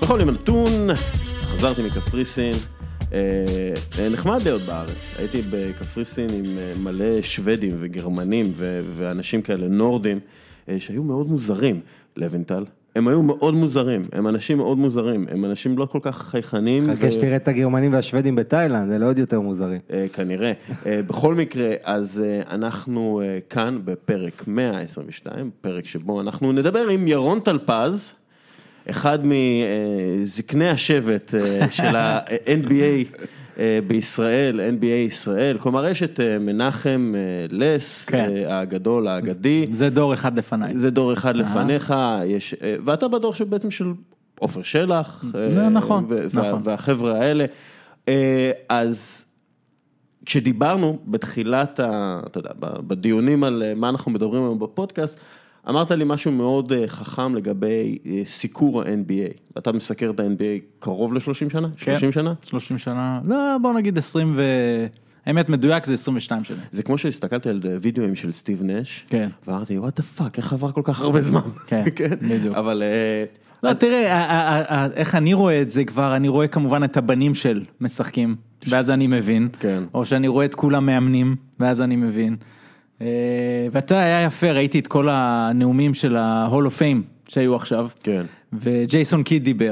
בכל יום נתון, חזרתי מקפריסין, נחמד להיות בארץ. הייתי בקפריסין עם מלא שוודים וגרמנים ואנשים כאלה נורדים, שהיו מאוד מוזרים, לבנטל. הם היו מאוד מוזרים, הם אנשים מאוד מוזרים, הם אנשים לא כל כך חייכנים. חכה שתראה את הגרמנים והשוודים בתאילנד, זה לא עוד יותר מוזרים. כנראה. בכל מקרה, אז אנחנו כאן בפרק 122, פרק שבו אנחנו נדבר עם ירון טלפז, אחד מזקני השבט של ה-NBA בישראל, NBA ישראל, כלומר יש את מנחם לס, הגדול, האגדי. זה דור אחד לפניי. זה דור אחד לפניך, ואתה בדור שבעצם של עופר שלח, נכון. והחבר'ה האלה. אז כשדיברנו בתחילת, אתה יודע, בדיונים על מה אנחנו מדברים היום בפודקאסט, אמרת לי משהו מאוד חכם לגבי סיקור ה-NBA. אתה מסקר את ה-NBA קרוב ל-30 שנה? 30 שנה? 30 שנה. לא, בוא נגיד 20 האמת מדויק זה 22 שנה. זה כמו שהסתכלתי על וידאוים של סטיב נש. כן. ואמרתי, what the fuck, איך עבר כל כך הרבה זמן? כן, בדיוק. אבל... לא, תראה, איך אני רואה את זה כבר, אני רואה כמובן את הבנים של משחקים, ואז אני מבין. כן. או שאני רואה את כולם מאמנים, ואז אני מבין. ואתה היה יפה, ראיתי את כל הנאומים של ה-Hall of Fame שהיו עכשיו, כן. וג'ייסון קיד דיבר,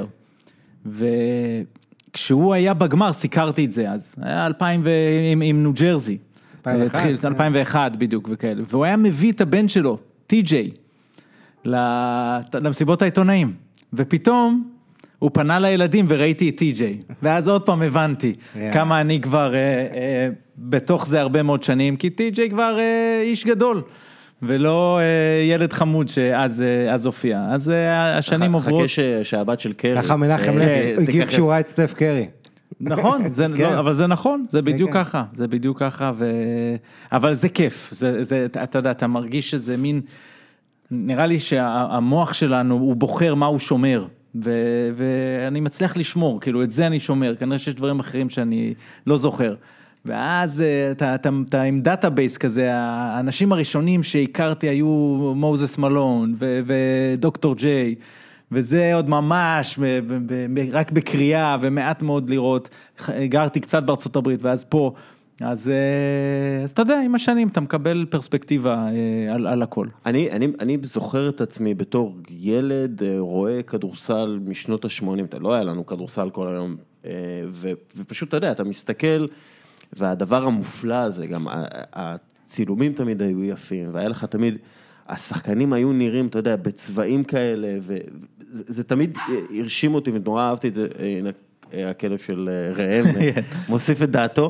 וכשהוא היה בגמר, סיקרתי את זה אז, היה 2000 עם ניו ג'רזי, 2001 בדיוק וכאלה, והוא היה מביא את הבן שלו, טי-ג'יי, למסיבות העיתונאים, ופתאום הוא פנה לילדים וראיתי את טי-ג'יי, ואז עוד פעם הבנתי כמה אני כבר בתוך זה הרבה מאוד שנים, כי טי-ג'יי כבר איש גדול, ולא ילד חמוד שאז הופיע. אז השנים עוברות. חכה שהבת של קרי. ככה מנחם לס, הגיב כשהוא ראה את סטף קרי. נכון, אבל זה נכון, זה בדיוק ככה, זה בדיוק ככה, אבל זה כיף, אתה יודע, אתה מרגיש שזה מין, נראה לי שהמוח שלנו הוא בוחר מה הוא שומר, ואני מצליח לשמור, כאילו את זה אני שומר, כנראה שיש דברים אחרים שאני לא זוכר, ואז אתה עם דאטאבייס כזה, האנשים הראשונים שהכרתי היו מוזס מלון ודוקטור ג'יי, וזה עוד ממש, רק בקריאה ומעט מאוד לראות, גרתי קצת בארצות הברית ואז פה, אז אתה יודע, עם השנים אתה מקבל פרספקטיבה על הכל. אני זוכר את עצמי בתור ילד, רואה כדורסל משנות ה-80, לא היה לנו כדורסל כל היום, ופשוט אתה יודע, אתה מסתכל, והדבר המופלא הזה, גם הצילומים תמיד היו יפים, והיה לך תמיד, השחקנים היו נראים, אתה יודע, בצבעים כאלה, וזה תמיד הרשים אותי, ונורא אהבתי את זה, הכלב של ראם, מוסיף את דעתו,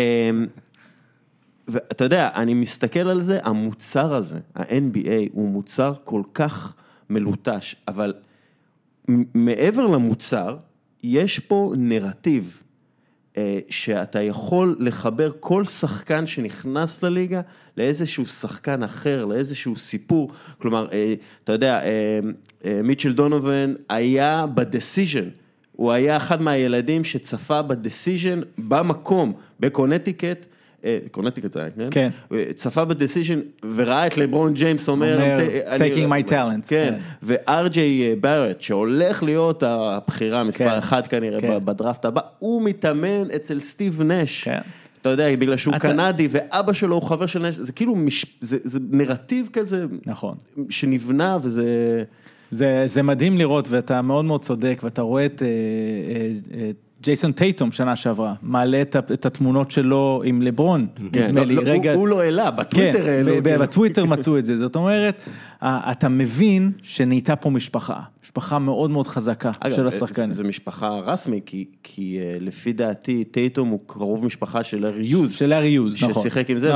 ואתה יודע, אני מסתכל על זה, המוצר הזה, ה-NBA, הוא מוצר כל כך מלוטש, אבל מעבר למוצר, יש פה נרטיב, שאתה יכול לחבר כל שחקן שנכנס לליגה, לאיזשהו שחקן אחר, לאיזשהו סיפור, כלומר, אתה יודע, מיטשל דונובן היה בדסיז'ן, הוא היה אחד מהילדים שצפה בדסיז'ן במקום, בקונטיקט, קונטיקט זה היה, כן? צפה בדסיז'ן וראה את לברון ג'יימס אומר, taking my talents. כן, ו-RJ בארט, שהולך להיות הבחירה מספר אחד כנראה בדראפט הבא, הוא מתאמן אצל סטיב נש, אתה יודע, בגלל שהוא קנדי, ואבא שלו הוא חבר של נש, זה כאילו, זה נרטיב כזה, שנבנה וזה... זה מדהים לראות, ואתה מאוד מאוד צודק, ואתה רואה את ג'ייסון טייטום שנה שעברה, מעלה את התמונות שלו עם לברון, נדמה לי, רגע. הוא לא העלה, בטוויטר העלו. כן, בטוויטר מצאו את זה, זאת אומרת, אתה מבין שנהייתה פה משפחה מאוד מאוד חזקה של השחקנים. זה משפחה רסמי, כי לפי דעתי, טייטום הוא קרוב משפחה של לארי יוז. של לארי יוז, נכון. ששיחק עם זה,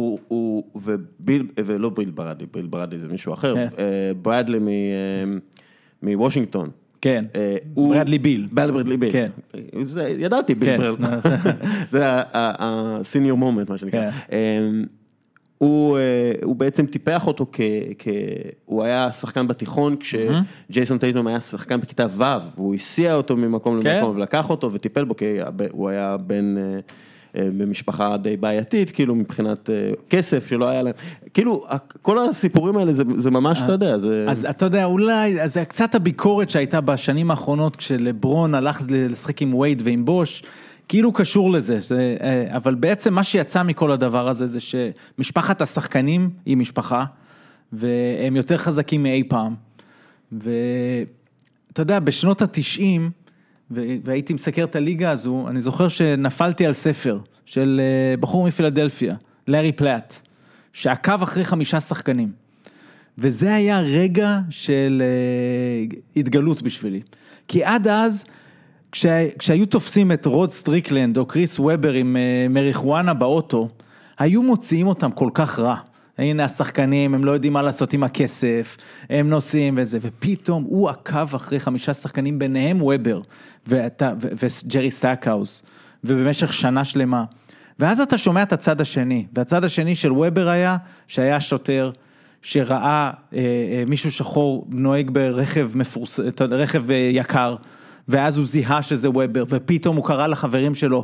ולא ביל ברדלי זה מישהו אחר, ברדלי מוושינגטון. כן, ברדלי ביל. ברדלי ביל. כן. ידעתי ביל ברדלי. זה הסיניור מומנט, מה שנקרא. הוא בעצם טיפח אותו הוא היה שחקן בתיכון, כשג'ייסון טייטום היה שחקן בכיתה ו', והוא הסיע אותו ממקום למקום, ולקח אותו וטיפל בו, כי הוא היה בן במשפחה די בעייתית, כאילו מבחינת כסף שלא היה להם, כאילו כל הסיפורים האלה זה ממש, אתה יודע, זה... אז אתה יודע, אולי, אז קצת הביקורת שהייתה בשנים האחרונות, כשלברון הלך לשחק עם וייד ועם בוש, כאילו קשור לזה, אבל בעצם מה שיצא מכל הדבר הזה, זה שמשפחת השחקנים היא משפחה, והם יותר חזקים מאי פעם, ואתה יודע, בשנות ה-90, והייתי מסקר את הליגה הזו, אני זוכר שנפלתי על ספר, של בחור מפילדלפיה, לארי פלאט, שעקב אחרי 5 שחקנים, וזה היה רגע של התגלות בשבילי, כי עד אז, כשהיו תופסים את רוד סטריקלנד או קריס וובר עם מריחואנה באוטו, היו מוציאים אותם כל כך רע. הנה השחקנים, הם לא יודעים מה לעשות עם הכסף, הם נוסעים וזה, ופתאום הוא עקב אחרי 5 שחקנים, ביניהם וובר וג'רי סטאקהאוס, ובמשך שנה שלמה. ואז אתה שומע את הצד השני, והצד השני של וובר היה, שהיה שוטר, שראה מישהו שחור נוהג ברכב רכב יקר, ואז הוא זיהה שזה וובר, ופתאום הוא קרא לחברים שלו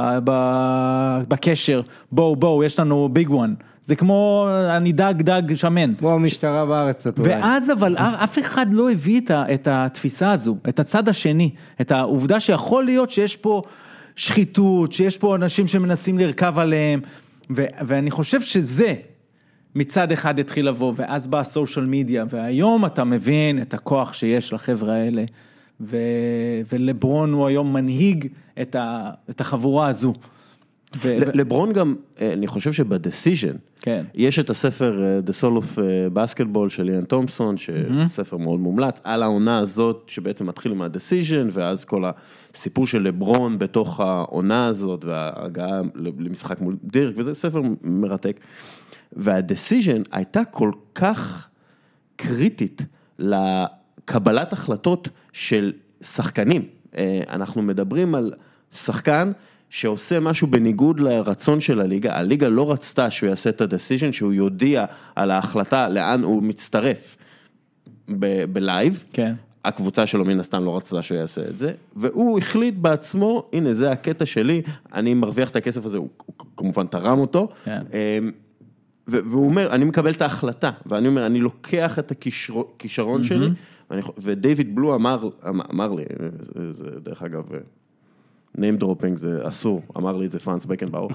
בקשר, בואו, יש לנו ביג וואן. זה כמו אני דג שמן. כמו המשטרה בארץ. ואז אבל אף אחד לא הביא את התפיסה הזו, את הצד השני, את העובדה שיכול להיות שיש פה שחיתות, שיש פה אנשים שמנסים לרכב עליהם, ואני חושב שזה מצד אחד התחיל לבוא, ואז בא הסושיאל מדיה, והיום אתה מבין את הכוח שיש לחבר'ה האלה, ולברון הוא היום מנהיג את החבורה הזו. לברון גם, אני חושב שבדסיז'ן, יש את הספר The Soul of Basketball של איאן תומפסון, שספר מאוד מומלץ, על העונה הזאת שבעצם מתחיל עם הדסיז'ן, ואז כל הסיפור של לברון בתוך העונה הזאת, וההגעה למשחק מול דירק, וזה ספר מרתק. והדסיז'ן הייתה כל כך קריטית לקבלת החלטות של שחקנים. אנחנו מדברים על שחקן שעושה משהו בניגוד לרצון של הליגה, הליגה לא רצתה שהוא יעשה את הדסיז'ן, שהוא יודיע על ההחלטה לאן הוא מצטרף בלייב, כן. הקבוצה שלו מן הסתם לא רצתה שהוא יעשה את זה, והוא החליט בעצמו, הנה זה הקטע שלי, אני מרוויח את הכסף הזה, הוא כמובן תרם אותו, כן. והוא אומר, אני מקבל את ההחלטה, ואני אומר, אני לוקח את הכישרון שלי, ודייוויד בלו אמר לי, זה דרך אגב, name dropping זה אסור, אמר לי את זה פרנס בקנבאואר,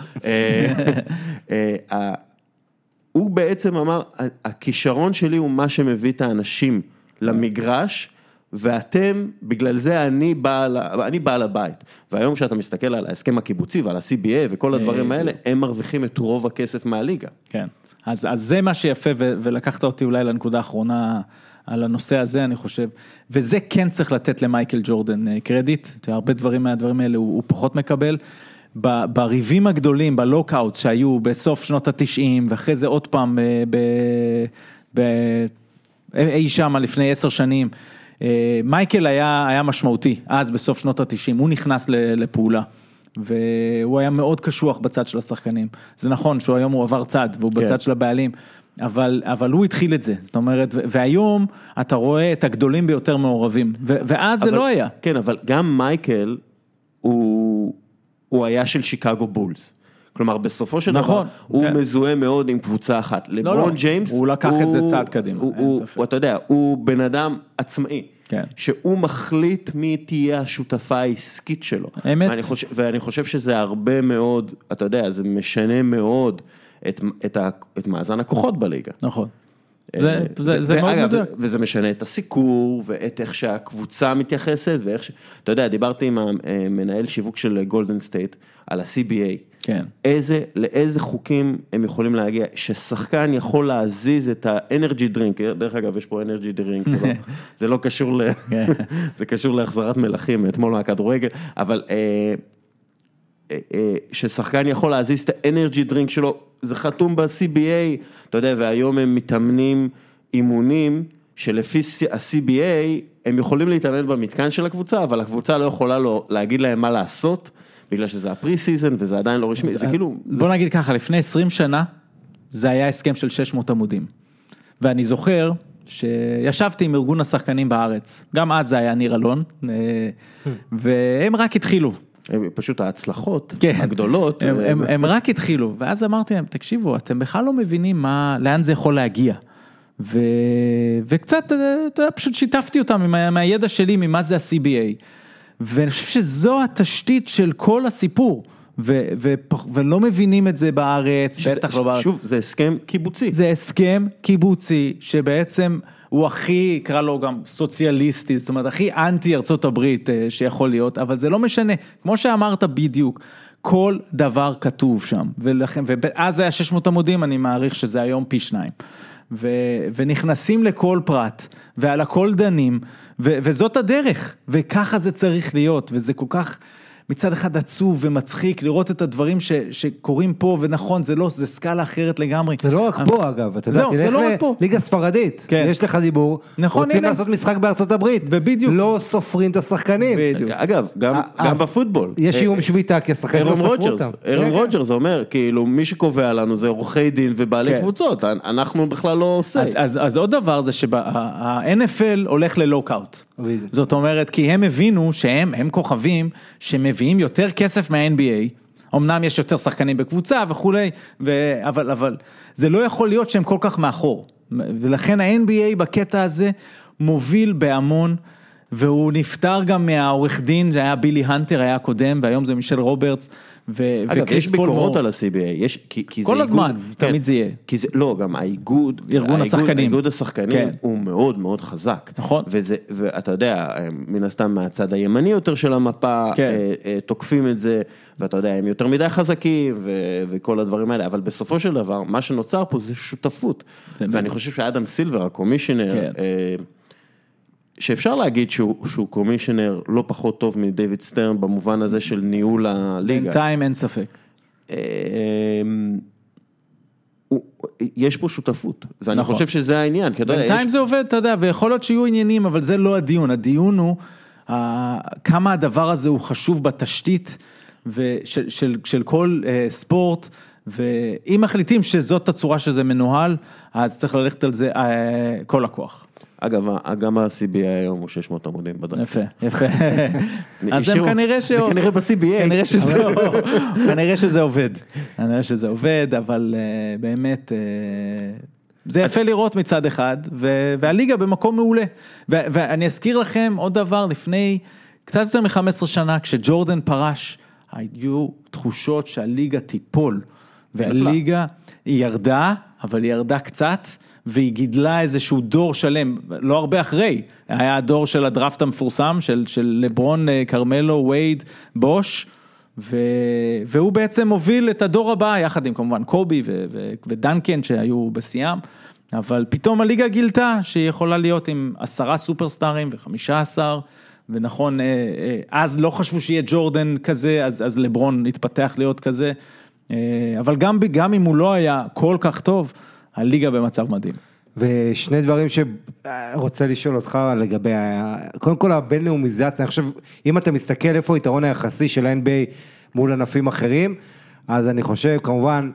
הוא בעצם אמר, הכישרון שלי הוא מה שמביא את האנשים למגרש, ואתם, בגלל זה אני בעל הבית, והיום כשאתה מסתכל על ההסכם הקיבוצי ועל ה-CBA וכל הדברים האלה, הם מרוויחים את רוב הכסף מהליגה. כן, אז זה מה שיפה, ולקחת אותי אולי לנקודה האחרונה, על הנושא הזה אני חושב, וזה כן צריך לתת למייקל ג'ורדן קרדיט, הרבה דברים מהדברים האלה הוא פחות מקבל, בריבים הגדולים, בלוקאוט שהיו בסוף שנות ה-90, ואחרי זה עוד פעם, אי שם לפני 10 שנים, מייקל היה משמעותי, אז בסוף שנות ה-90, הוא נכנס לפעולה, והוא היה מאוד קשוח בצד של השחקנים, זה נכון שהיום הוא עבר צד, והוא בצד של הבעלים, אבל הוא התחיל את זה, זאת אומרת, והיום אתה רואה את הגדולים ביותר מעורבים, ואז זה לא היה. כן, אבל גם מייקל, הוא היה של שיקגו בולס, כלומר בסופו של דבר, הוא מזוהה מאוד עם קבוצה אחת, לברון ג'יימס, הוא לקח את זה צעד קדימה, אתה יודע, הוא בן אדם עצמאי, שהוא מחליט מי תהיה השותפה העסקית שלו, ואני חושב שזה הרבה מאוד, אתה יודע, זה משנה מאוד, את מאזן הכוחות בליגה. נכון. זה מאוד מדויק. וזה משנה את הסיקור, ואת איך שהקבוצה מתייחסת, ואיך אתה יודע, דיברתי עם המנהל שיווק של גולדן סטייט, על ה-CBA. כן. לאיזה חוקים הם יכולים להגיע, ששחקן יכול להזיז את האנרגי דרינק, דרך אגב, יש פה אנרגי דרינק, זה לא קשור זה קשור להחזרת מלחים, אתמול מהכדורגל, אבל ששחקן יכול להזיז את האנרגי דרינק שלו, זה חתום ב-CBA, אתה יודע, והיום הם מתאמנים אימונים, שלפי ה-CBA, הם יכולים להתאמן במתקן של הקבוצה, אבל הקבוצה לא יכולה להגיד להם מה לעשות, בגלל שזה הפרי-סיזן, וזה עדיין לא רשמי, זה כאילו... בוא נגיד ככה, לפני 20 שנה, זה היה הסכם של 600 עמודים, ואני זוכר שישבתי עם ארגון השחקנים בארץ, גם אז זה היה ניר אלון, והם רק התחילו, פשוט ההצלחות כן. הגדולות. הם רק התחילו, ואז אמרתי להם, תקשיבו, אתם בכלל לא מבינים לאן זה יכול להגיע. וקצת, פשוט שיתפתי אותם מהידע שלי, ממה זה ה-CBA. ואני חושב שזו התשתית של כל הסיפור. ולא מבינים את זה בארץ, בטח לא בארץ. שוב, זה הסכם קיבוצי. זה הסכם קיבוצי, שבעצם הוא הכי, קרא לו גם סוציאליסטי, זאת אומרת, הכי אנטי ארצות הברית שיכול להיות, אבל זה לא משנה, כמו שאמרת בדיוק, כל דבר כתוב שם, ואז היה 600 עמודים, אני מעריך שזה היום פי 2, ונכנסים לכל פרט, ועל הכל דנים, וזאת הדרך, וככה זה צריך להיות, וזה כל כך מצד אחד עצוב ומצחיק לראות את הדברים שקורים פה, ונכון, זה לא, זה סקאלה אחרת לגמרי. זה לא רק פה אגב, אתה יודע, תלך לליגה ספרדית, יש לך דיבור, רוצים לעשות משחק בארצות הברית, ובדיוק. לא סופרים את השחקנים. אגב, גם בפוטבול. יש איום שביתה, כי השחקנים לא ספרו אותם. אירון רוג'רס אומר, כאילו, מי שקובע לנו זה עורכי דין ובעלי קבוצות, אנחנו בכלל לא עושה. אז עוד דבר זה שה-NFL הולך ללוקאוט. זאת אומרת, כי הם הבינו שהם כוכבים שמביאים יותר כסף מה-NBA, אמנם יש יותר שחקנים בקבוצה וכולי, אבל זה לא יכול להיות שהם כל כך מאחור, ולכן ה-NBA בקטע הזה מוביל בהמון, והוא נפטר גם מהעורך דין, זה היה בילי הנטר, היה קודם, והיום זה מישל רוברטס, אגב, יש ביקורות על ה-CBA, כל הזמן, תמיד זה יהיה. לא, גם האיגוד, ארגון השחקנים. האיגוד השחקנים הוא מאוד מאוד חזק. נכון. ואתה יודע, מן הסתם מהצד הימני יותר של המפה, תוקפים את זה, ואתה יודע, הם יותר מדי חזקים, וכל הדברים האלה, אבל בסופו של דבר, מה שנוצר פה זה שותפות. ואני חושב שאדם סילבר, הקומישיונר, שאפשר להגיד שהוא קומישיונר לא פחות טוב מדייוויד סטרן במובן הזה של ניהול הליגה. בינתיים אין ספק. יש פה שותפות, ואני חושב שזה העניין. בינתיים זה עובד, אתה יודע, ויכול להיות שיהיו עניינים, אבל זה לא הדיון. הדיון הוא כמה הדבר הזה הוא חשוב בתשתית של כל ספורט, ואם מחליטים שזאת הצורה שזה מנוהל, אז צריך ללכת על זה כל הכוח. אגב, גם ה-CBA היום הוא 600 עמודים בדרך. יפה, יפה. אז הם כנראה זה כנראה ב-CBA. כנראה שזה עובד. כנראה שזה עובד, אבל באמת, זה יפה לראות מצד אחד, והליגה במקום מעולה. ואני אזכיר לכם עוד דבר, לפני קצת יותר מ-15 שנה, כשג'ורדן פרש, היו תחושות שהליגה תיפול, והליגה היא ירדה, אבל היא ירדה קצת, והיא גידלה איזשהו דור שלם, לא הרבה אחרי, היה הדור של הדראפט המפורסם, של לברון, קרמלו, וייד, בוש, והוא בעצם הוביל את הדור הבא, יחד עם כמובן קובי ודנקן שהיו בסיום, אבל פתאום הליגה גילתה שהיא יכולה להיות עם 10 סופרסטארים ו15, ונכון, אז לא חשבו שיהיה ג'ורדן כזה, אז לברון התפתח להיות כזה, אבל גם אם הוא לא היה כל כך טוב, הליגה במצב מדהים. ושני דברים שרוצה לשאול אותך לגבי, קודם כל הבינלאומיזציה, אני חושב, אם אתה מסתכל איפה היתרון היחסי של ה-NBA מול ענפים אחרים, אז אני חושב כמובן,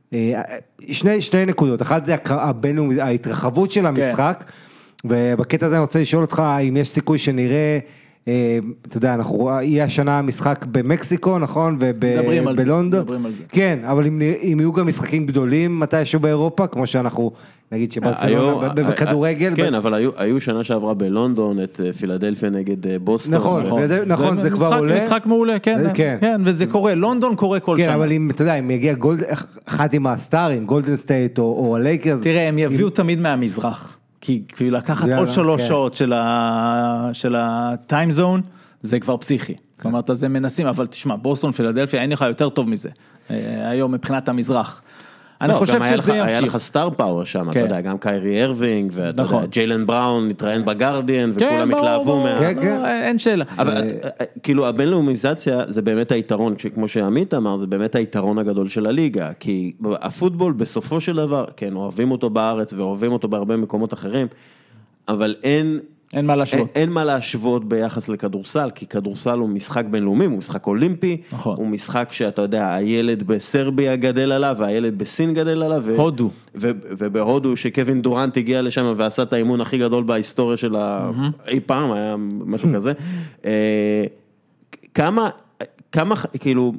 שני נקודות, אחת זה ההתרחבות של המשחק, ובקטע הזה אני רוצה לשאול אותך, אם יש סיכוי שנראה, אתה יודע, יהיה השנה משחק במקסיקו, נכון? ובלונדון. מדברים על זה. כן, אבל אם יהיו גם משחקים גדולים מתישהו באירופה, כמו שאנחנו, נגיד שברצלונה בכדורגל. כן, אבל היו שנה שעברה בלונדון, את פילדלפיה נגד בוסטון. נכון, זה כבר עולה. משחק מעולה, כן, וזה קורה, לונדון קורה כל שנה. כן, אבל אם, אתה יודע, אם יגיע אחד עם הסטארים, גולדן סטייט או הלייקרס. תראה, הם יביאו תמיד מהמזרח. כי לקחת עוד 3 שעות של הטיים זון, זה כבר פסיכי. כלומר, אז הם מנסים, אבל תשמע, בוסטון, פילדלפיה, אין לך יותר טוב מזה, היום מבחינת המזרח. אני חושב שזה ימשיך. היה לך סטאר פאוור שם, אתה יודע, גם קיירי הרווינג, ואתה יודע, ג'יילן בראון נתראיין בגרדיאן, וכולם התלהבו מה... אין שאלה. אבל כאילו, הבינלאומיזציה זה באמת היתרון, כמו שעמית אמר, זה באמת היתרון הגדול של הליגה, כי הפוטבול בסופו של דבר, כן, אוהבים אותו בארץ, ואוהבים אותו בהרבה מקומות אחרים, אבל אין מה להשוות. אין מה להשוות ביחס לכדורסל, כי כדורסל הוא משחק בינלאומי, הוא משחק אולימפי, הוא משחק שאתה יודע, הילד בסרביה גדל עליו, והילד בסין גדל עליו, הודו. ובהודו שקווין דורנט הגיע לשם ועשה את האימון הכי גדול בהיסטוריה של אי פעם, היה משהו כזה. כמה, כאילו,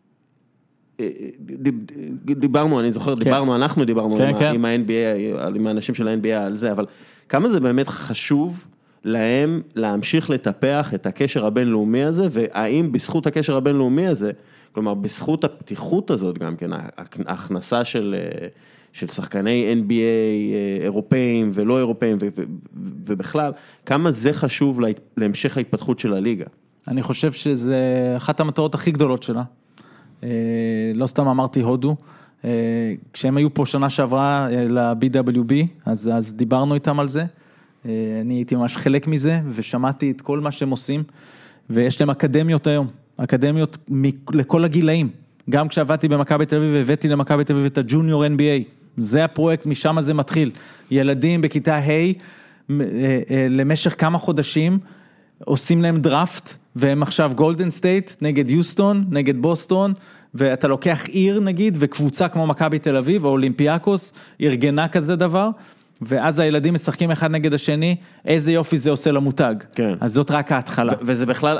דיברנו, אני זוכר, אנחנו דיברנו עם ה-NBA, עם האנשים של ה-NBA על זה, אבל כמה זה באמת חשוב להם להמשיך לטפח את הקשר הבינלאומי הזה, והאם בזכות הקשר הבינלאומי הזה, כלומר, בזכות הפתיחות הזאת גם כן, ההכנסה של שחקני NBA אירופאים ולא אירופאים, ובכלל, כמה זה חשוב להמשך ההתפתחות של הליגה? אני חושב שזה אחת המטרות הכי גדולות שלה. לא סתם אמרתי הודו, כשהם היו פה שנה שעברה ל-BWB, אז דיברנו איתם על זה, אני הייתי ממש חלק מזה, ושמעתי את כל מה שהם עושים, ויש להם אקדמיות היום, אקדמיות לכל הגילאים, גם כשעבדתי במכבי תל אביב, והבאתי למכבי תל אביב את הג'וניור NBA, זה הפרויקט, משם זה מתחיל, ילדים בכיתה ה' למשך כמה חודשים, עושים להם דראפט, והם עכשיו גולדן סטייט נגד יוסטון, נגד בוסטון, ואתה לוקח עיר נגיד, וקבוצה כמו מכבי תל אביב, או אולימפיאקוס, ארגנה כזה דבר, ואז הילדים משחקים אחד נגד השני, איזה יופי זה עושה למותג. כן. אז זאת רק ההתחלה. וזה בכלל,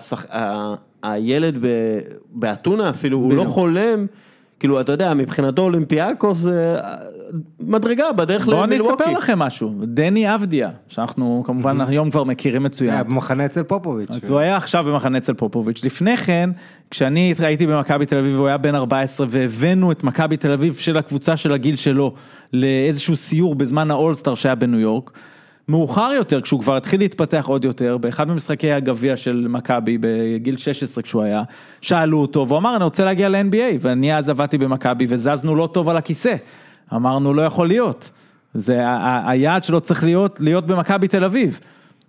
הילד באתונה אפילו, הוא לא חולם, כאילו, אתה יודע, מבחינתו אולימפיאקוס זה מדרגה בדרך למילווקי. בואו אני אספר לכם משהו. דני אבדיה, שאנחנו כמובן היום כבר מכירים מצוין. היה במחנה אצל פופוביץ'. אז הוא היה עכשיו במחנה אצל פופוביץ'. לפני כן, כשאני הייתי במכבי תל אביב, הוא היה בן 14, והבאנו את מכבי תל אביב של הקבוצה של הגיל שלו, לאיזשהו סיור בזמן האולסטאר שהיה בניו יורק. מאוחר יותר, כשהוא כבר התחיל להתפתח עוד יותר, באחד ממשחקי הגביע של מכבי, בגיל 16 כשהוא היה, שאלו אותו, והוא אמר, אני רוצה להגיע ל-NBA, ואני אז עבדתי במכבי, וזזנו לא טוב על הכיסא. אמרנו, לא יכול להיות. זה, היעד שלו צריך להיות במכבי תל אביב.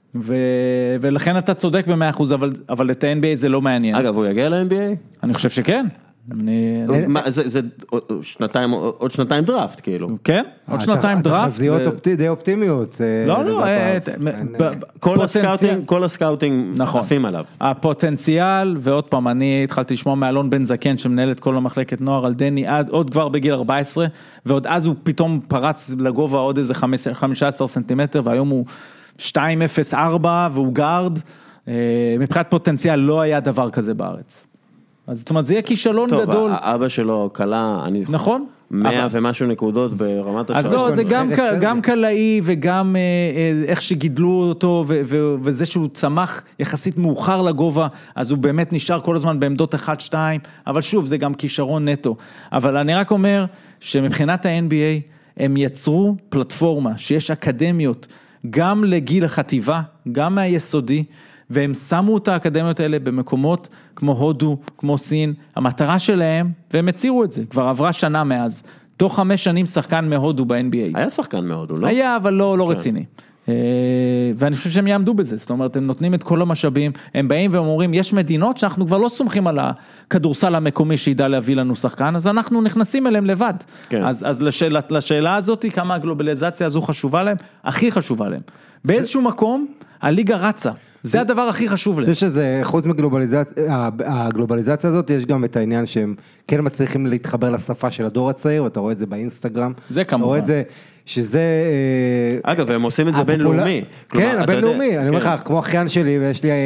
ולכן אתה צודק ב100%, אבל את ה-NBA זה לא מעניין. אגב, הוא יגיע ל-NBA? אני חושב שכן. זה עוד שנתיים דראפט, כאילו. כן, עוד שנתיים דראפט. התחזיות די אופטימיות. לא, כל הסקאוטינג עפים עליו. הפוטנציאל, ועוד פעם, אני התחלתי לשמוע מאלון בן זקן, שמנהל את כל המחלקת נוער על דני, עוד כבר בגיל 14, ועוד אז הוא פתאום פרץ לגובה עוד איזה 15 סנטימטר, והיום הוא 2.04, והוא גארד. מבחינת פוטנציאל לא היה דבר כזה בארץ. אז זאת אומרת, זה יהיה כישלון גדול. טוב, האבא שלו קלה, נכון? 100 ומשהו נקודות ברמת השעה. אז לא, זה גם קלעי וגם איך שגידלו אותו, וזה שהוא צמח יחסית מאוחר לגובה, אז הוא באמת נשאר כל הזמן בעמדות 1-2, אבל שוב, זה גם כישרון נטו. אבל אני רק אומר שמבחינת ה-NBA, הם יצרו פלטפורמה שיש אקדמיות, גם לגיל החטיבה, גם מהיסודי, והם שמו את האקדמיות האלה במקומות כמו הודו, כמו סין, המטרה שלהם, והם הצירו את זה, כבר עברה שנה מאז, תוך 5 שנים שחקן מהודו ב-NBA. היה שחקן מהודו, לא? היה, אבל לא רציני. ואני חושב שהם יעמדו בזה, זאת אומרת, הם נותנים את כל המשאבים, הם באים ואומרים, יש מדינות שאנחנו כבר לא סומכים על הכדורסל המקומי שידע להביא לנו שחקן, אז אנחנו נכנסים אליהם לבד. אז לשאלה הזאת, כמה הגלובליזציה הזו חשובה להם? הכי חשובה להם. באיזשהו מקום, הליגה רצה. זה הדבר הכי חשוב להם. יש שזה, חוץ מהגלובליזציה הזאת, יש גם את העניין שהם כן מצליחים להתחבר לשפה של הדור הצעיר, ואתה רואה את זה באינסטגרם. זה כמובן. אתה רואה את זה, שזה... אגב, הם עושים את זה בינלאומי. כן, הבינלאומי. אני אומר לך, כמו אחיין שלי, ויש לי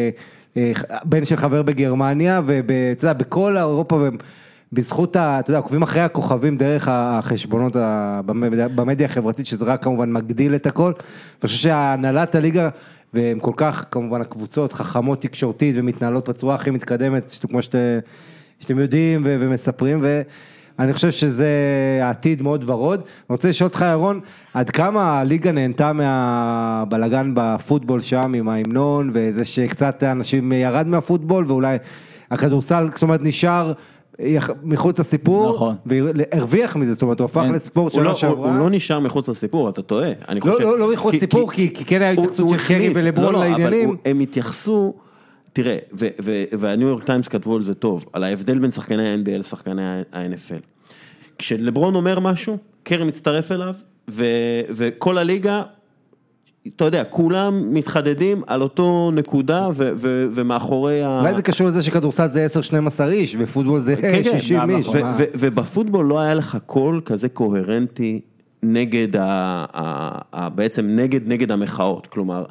בן של חבר בגרמניה, ואתה יודע, בכל אירופה, בזכות, אתה יודע, עוקבים אחרי הכוכבים דרך החשבונות במדיה החברתית, שזה רק כמובן מגדיל את הכל. אני חושב שהנהלת הליגה, והם כל כך, כמובן, הקבוצות חכמות תקשורתית ומתנהלות בצורה הכי מתקדמת, כמו שאתם יודעים ומספרים, ואני חושב שזה העתיד מאוד ורוד. אני רוצה לשאול אותך, ירון, עד כמה הליגה נהנתה מהבלגן בפוטבול שם, עם ההמנון, וזה שקצת אנשים ירד מהפוטבול, ואולי הכדורסל, זאת אומרת, נשאר מחוץ לסיפור, נכון. והרוויח מזה, זאת אומרת, הוא הפך לספורט שנה שעברה. הוא לא נשאר מחוץ לסיפור, אתה טועה. לא מחוץ לסיפור, כי כן היה התייחסות של קרי ולברון לעניינים. הם התייחסו, תראה, והניו יורק טיימס כתבו על זה טוב, על ההבדל בין שחקני ה-NBA לשחקני ה-NFL. כשלברון אומר משהו, קרי מצטרף אליו, וכל הליגה, אתה יודע, כולם מתחדדים על אותו נקודה ומאחורי אולי זה קשור לזה שכדורסל זה 10-12 איש, ופוטבול זה 60 איש. ובפוטבול לא היה לך קול כזה קוהרנטי נגד, בעצם נגד המחאות. כלומר,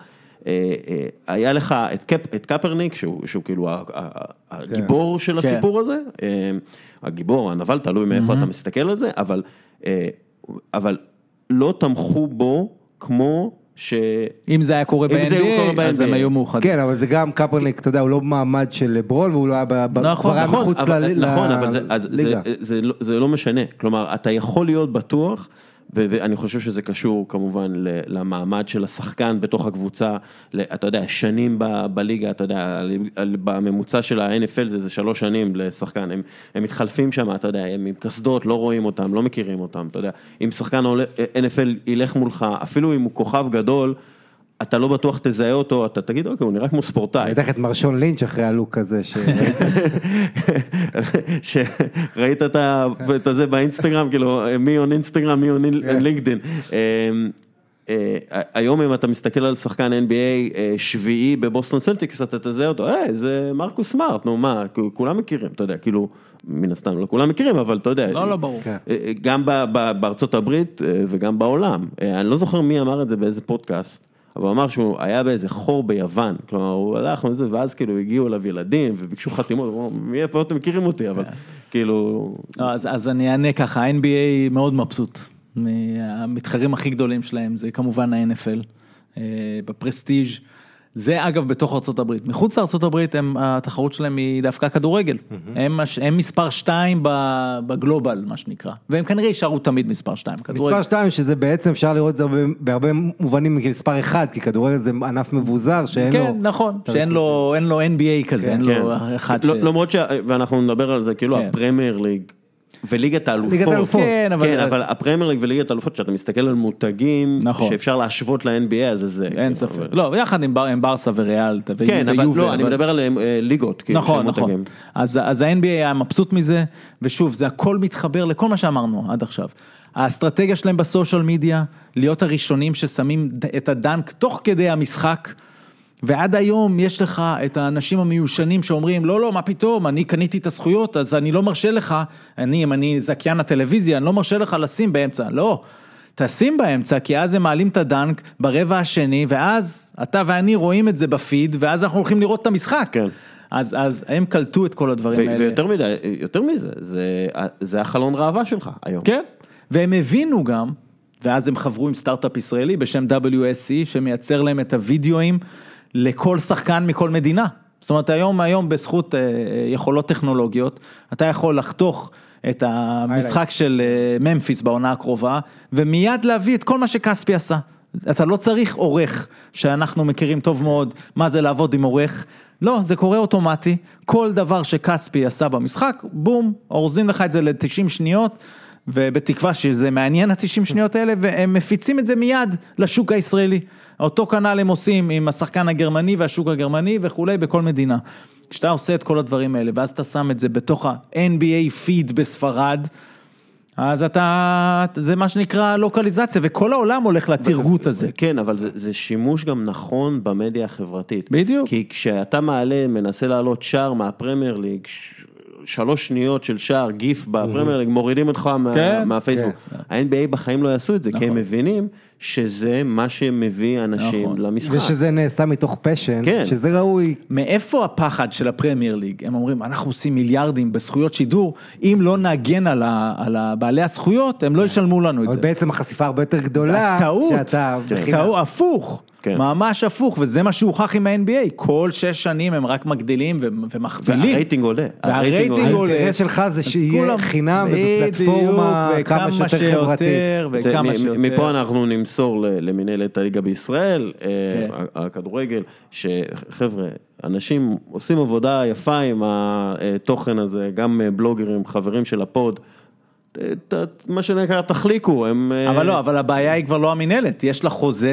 היה לך את קפרניק, שהוא כאילו הגיבור של הסיפור הזה, הגיבור, הנבל, תלוי מאיפה אתה מסתכל על זה, אבל לא תמכו בו כמו אם זה היה קורה ב-NBA, אז הם היו מאוחדים. כן, אבל זה גם קפרניק, אתה יודע, הוא לא במעמד של לברון, והוא לא היה מחוץ לליגה. נכון, אבל זה לא משנה. כלומר, אתה יכול להיות בטוח, ואני חושב שזה קשור כמובן למעמד של השחקן בתוך הקבוצה, אתה יודע, שנים בליגה, אתה יודע, בממוצע של ה-NFL זה 3 שנים לשחקן, הם מתחלפים שם, אתה יודע, הם עם קסדות, לא רואים אותם, לא מכירים אותם, אתה יודע, אם שחקן NFL ילך מולך, אפילו אם הוא כוכב גדול, אתה לא בטוח תזהה אותו, אתה תגיד, אוקיי, הוא נראה כמו ספורטאי. בטח את מרשון לינץ' אחרי הלוק הזה. שראית את זה באינסטגרם, כאילו, מי און אינסטגרם, מי און לינקדין. היום אם אתה מסתכל על שחקן NBA שביעי בבוסטון סלטיקס, אתה תזהה אותו, זה מרקוס סמארט, נו מה, כולם מכירים, אתה יודע, כאילו, מן הסתם, לא כולם מכירים, אבל אתה יודע. לא, ברור. גם בארצות הברית וגם בעולם. אני לא זוכר מי אמר את זה באיזה פודקאסט, אבל הוא אמר שהוא היה באיזה חור ביוון, כלומר הוא הלך וזה, ואז כאילו הגיעו אליו ילדים וביקשו חתימות, הוא אמר, מי איפה אתם מכירים אותי, אבל כאילו... אז אני אענה ככה, ה-NBA מאוד מבסוט, המתחרים הכי גדולים שלהם, זה כמובן ה-NFL, בפרסטיג' זה אגב בתוך ארצות הברית, מחוץ לארצות הברית התחרות שלהם היא דווקא כדורגל, הם מספר 2 בגלובל מה שנקרא, והם כנראה יישארו תמיד מספר 2. מספר 2 שזה בעצם אפשר לראות את זה בהרבה מובנים כמספר 1, כי כדורגל זה ענף מבוזר שאין לו... כן, נכון, שאין לו NBA כזה, אין לו אחד ש... למרות ואנחנו נדבר על זה, כאילו הפרמייר ליג, וליגת האלופות, כן, אבל הפרמייר ליג וליגת האלופות, שאתה מסתכל על מותגים, שאפשר להשוות ל-NBA, אז זה... אין ספק. לא, יחד עם ברסה וריאל, כן, אבל לא, אני מדבר על ליגות. נכון. אז ה-NBA היה מבסוט מזה, ושוב, זה הכל מתחבר לכל מה שאמרנו עד עכשיו. האסטרטגיה שלהם בסושיאל מדיה, להיות הראשונים ששמים את הדנק תוך כדי המשחק, ועד היום יש לך את האנשים המיושנים שאומרים, לא, מה פתאום, אני קניתי את הזכויות, אז אני לא מרשה לך, אם אני זכיין הטלוויזיה, אני לא מרשה לך לשים באמצע, לא, תשים באמצע, כי אז הם מעלים את הדנק ברבע השני, ואז אתה ואני רואים את זה בפיד, ואז אנחנו הולכים לראות את המשחק. כן. אז הם קלטו את כל הדברים האלה. ויותר מזה, זה החלון ראווה שלך היום. כן, והם הבינו גם, ואז הם חברו עם סטארט-אפ ישראלי בשם WSC, שמייצר להם את הוידאוים, לכל שחקן מכל מדינה. זאת אומרת, היום בזכות יכולות טכנולוגיות, אתה יכול לחתוך את המשחק של ממפיס בעונה הקרובה, ומיד להביא את כל מה שקספי עשה. אתה לא צריך עורך, שאנחנו מכירים טוב מאוד, מה זה לעבוד עם עורך. לא, זה קורה אוטומטי. כל דבר שקספי עשה במשחק, בום, אורזים לך את זה ל-90 שניות, ובתקווה שזה מעניין ה-90 שניות האלה, והם מפיצים את זה מיד לשוק הישראלי. אותו קנל הם עושים עם השחקן הגרמני והשוק הגרמני וכולי בכל מדינה. כשאתה עושה את כל הדברים האלה, ואז אתה שם את זה בתוך ה-NBA פיד בספרד, אז זה מה שנקרא לוקליזציה, וכל העולם הולך לתרגות הזה. כן, אבל זה שימוש גם נכון במדיה החברתית. בדיוק. כי כשאתה מעלה, מנסה לעלות שער מהפרמייר ליג, 3 שניות של שער, גיף בפרמייר ליג, מורידים אותך מהפייסבוק. ה-NBA בחיים לא יעשו את זה, כי הם מבינים שזה מה שמביא אנשים למשחק. ושזה נעשה מתוך פשן, שזה ראוי. מאיפה הפחד של הפרמייר ליג? הם אומרים, אנחנו עושים מיליארדים בזכויות שידור, אם לא נגן על בעלי הזכויות, הם לא ישלמו לנו את זה. אבל בעצם החשיפה הרבה יותר גדולה. טעות, הפוך. ממש הפוך, וזה מה שהוכח עם ה-NBA, כל 6 שנים הם רק מגדילים ומכפילים. והרייטינג עולה. והרייטינג עולה. האינטרס שלך זה שיהיה חינם ובפלטפורמה כמה שיותר חברתית. מפה אנחנו נמסור למנהלת הליגה בישראל, הכדורגל, שחבר'ה, אנשים עושים עבודה יפה עם התוכן הזה, גם בלוגרים, חברים של הפוד, מה שנקרא, תחליקו. אבל הבעיה היא כבר לא המנהלת, יש לה חוזה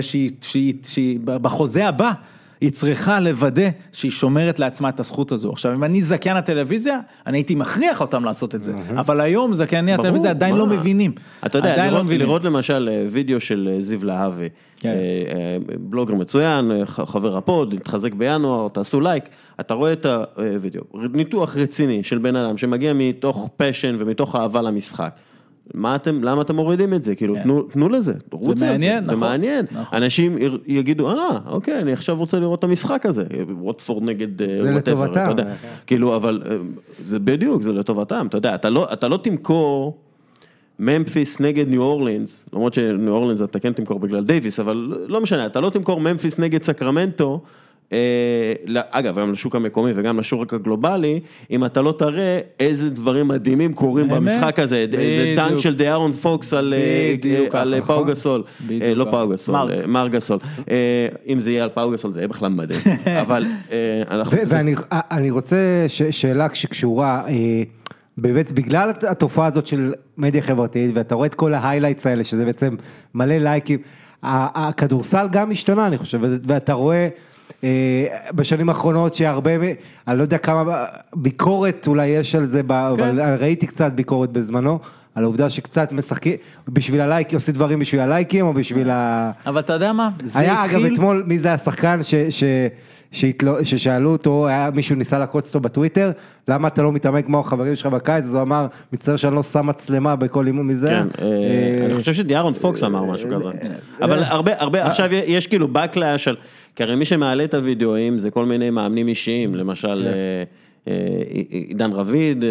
בחוזה הבא, היא צריכה לוודא שהיא שומרת לעצמה את הזכות הזו. עכשיו, אם אני זכיין הטלוויזיה, אני הייתי מכריח אותם לעשות את זה, אבל היום זכייני הטלוויזיה עדיין לא מבינים. אתה יודע, לראות למשל וידאו של זיו להבי, בלוגר מצוין, חבר הפוד, התחזק בינואר, תעשו לייק, אתה רואה את הוידאו, ניתוח רציני של בן אדם שמגיע מתוך פשן ומתוך אהבה למשחק. למה אתם מורידים את זה? כאילו, תנו לזה, רוצו על זה, זה מעניין. אנשים יגידו, אוקיי, אני עכשיו רוצה לראות את המשחק הזה, ווטפורד נגד... זה לטובתם. כאילו, אבל זה בדיוק, זה לטובתם, אתה יודע, אתה לא תמכור ממפיס נגד ניו אורלינס, למרות שניו אורלינס אתה כן תמכור בגלל דייביס, אבל לא משנה, אתה לא תמכור ממפיס נגד סקרמנטו, אגב, גם לשוק המקומי וגם לשוק הגלובלי, אם אתה לא תראה איזה דברים מדהימים קורים במשחק הזה, איזה טנק של דיארון פוקס על פאו גסול, לא פאו גסול, מר גסול, אם זה יהיה על פאו גסול זה יהיה בכלל מדהים, אבל... ואני רוצה שאלה שקשורה, באמת בגלל התופעה הזאת של מדיה חברתית, ואתה רואה את כל ההיילייטס האלה, שזה בעצם מלא לייקים, הכדורסל גם השתנה אני חושב, ואתה רואה... בשנים האחרונות שהרבה, אני לא יודע כמה ביקורת אולי יש על זה, אבל ראיתי קצת ביקורת בזמנו, על העובדה שקצת משחקים, בשביל הלייקים, עושים דברים בשביל הלייקים, או בשביל אבל אתה יודע מה? היה אגב אתמול, מי זה השחקן ששאלו אותו, היה מישהו ניסה לקוץ אותו בטוויטר, למה אתה לא מתעמק כמו החברים שלך בקיץ, אז הוא אמר, מצטער שאני לא שם מצלמה בכל אימון מזה. כן, אני חושב שדיארון פוקס אמר משהו כזה. אבל הרבה, עכשיו יש כאילו בקלאש של, כי הרי מי שמעלה את הוידאוים זה כל מיני מאמנים אישיים, למשל עידן רביד,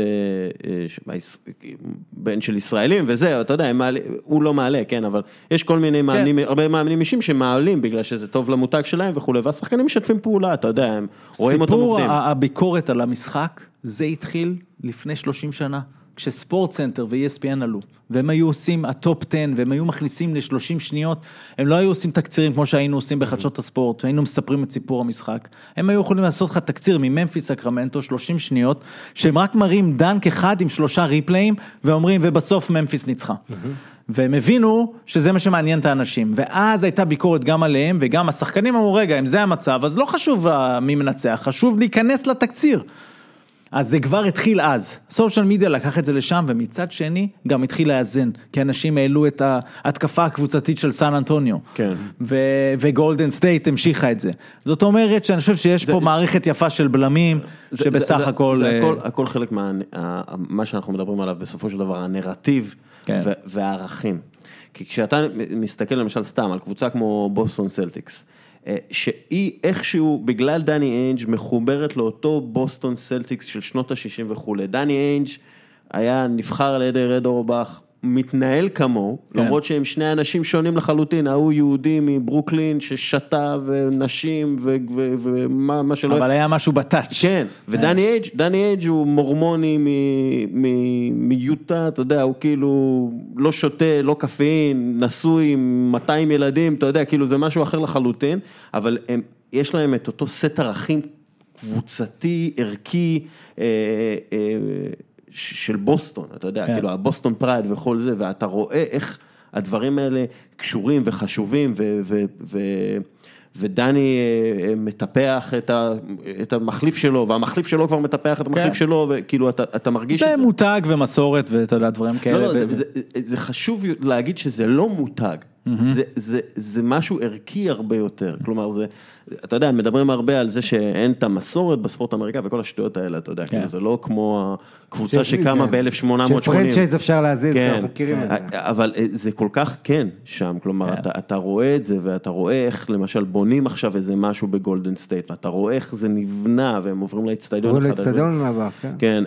בן של ישראלים וזה, אתה יודע, הוא לא מעלה, כן, אבל יש כל מיני מאמנים, הרבה מאמנים אישיים שמעלים בגלל שזה טוב למותג שלהם וכו', והשחקנים משתפים פעולה, אתה יודע, הם רואים אותם עובדים. סיפור הביקורת על המשחק, זה התחיל לפני 30 שנה. כשספורט סנטר ו-ESPN עלו, והם היו עושים הטופ 10, והם היו מכניסים ל-30 שניות, הם לא היו עושים תקצירים כמו שהיינו עושים בחדשות הספורט, והיינו מספרים את סיפור המשחק, הם היו יכולים לעשות לך תקציר מממפיס סקרמנטו, 30 שניות, שהם רק מראים דנק אחד עם 3 ריפליים, ואומרים, ובסוף ממפיס ניצחה. והם הבינו שזה מה שמעניין את האנשים, ואז הייתה ביקורת גם עליהם, וגם השחקנים אמרו, רגע, אם זה המצב, אז לא חשוב מי מנצח, חשוב להיכנס לתקציר. אז זה כבר התחיל אז, סושיאל מדיה לקח את זה לשם, ומצד שני גם התחיל לאזן, כי אנשים העלו את ההתקפה הקבוצתית של סן אנטוניו, כן. וגולדן סטייט המשיכה את זה. זאת אומרת שאני חושב שיש פה מערכת יפה של בלמים, שבסך הכל... זה הכל חלק מה שאנחנו מדברים עליו בסופו של דבר, הנרטיב והערכים. כי כשאתה מסתכל למשל סתם על קבוצה כמו בוסטון סלטיקס, שהיא איכשהו, בגלל דני איינג' מחוברת לאותו בוסטון סלטיקס של שנות ה-60 וכו'. דני איינג' היה נבחר על ידי רד אורבך, מתנהל כמו, למרות שהם שני אנשים שונים לחלוטין, ההוא יהודי מברוקלין ששתה ונשים ומה שלא... אבל היה משהו בטאץ'. כן, ודני איינג' הוא מורמוני מיוטה, אתה יודע, הוא כאילו לא שותה, לא קפאין, נשוי עם 200 ילדים, אתה יודע, כאילו זה משהו אחר לחלוטין, אבל יש להם את אותו סט ערכים קבוצתי, ערכי, של בוסטון, אתה יודע, כאילו הבוסטון פרייד וכל זה, ואתה רואה איך הדברים האלה קשורים וחשובים, ודני מטפח את המחליף שלו, והמחליף שלו כבר מטפח את המחליף שלו, וכאילו אתה מרגיש את זה. זה מותג ומסורת, ואתה יודע, דברים כאלה. לא, זה חשוב להגיד שזה לא מותג, זה משהו ערכי הרבה יותר, כלומר זה, אתה יודע, מדברים הרבה על זה שאין את המסורת בספורט האמריקאי וכל השטויות האלה, אתה יודע, כאילו זה לא כמו הקבוצה שקמה ב-1880. שפרנצ'ייז אפשר להזיז, אנחנו מכירים את זה. אבל זה כל כך כן שם, כלומר, אתה רואה את זה, ואתה רואה איך למשל בונים עכשיו איזה משהו בגולדן סטייט, ואתה רואה איך זה נבנה, והם עוברים לאצטדיון. כן,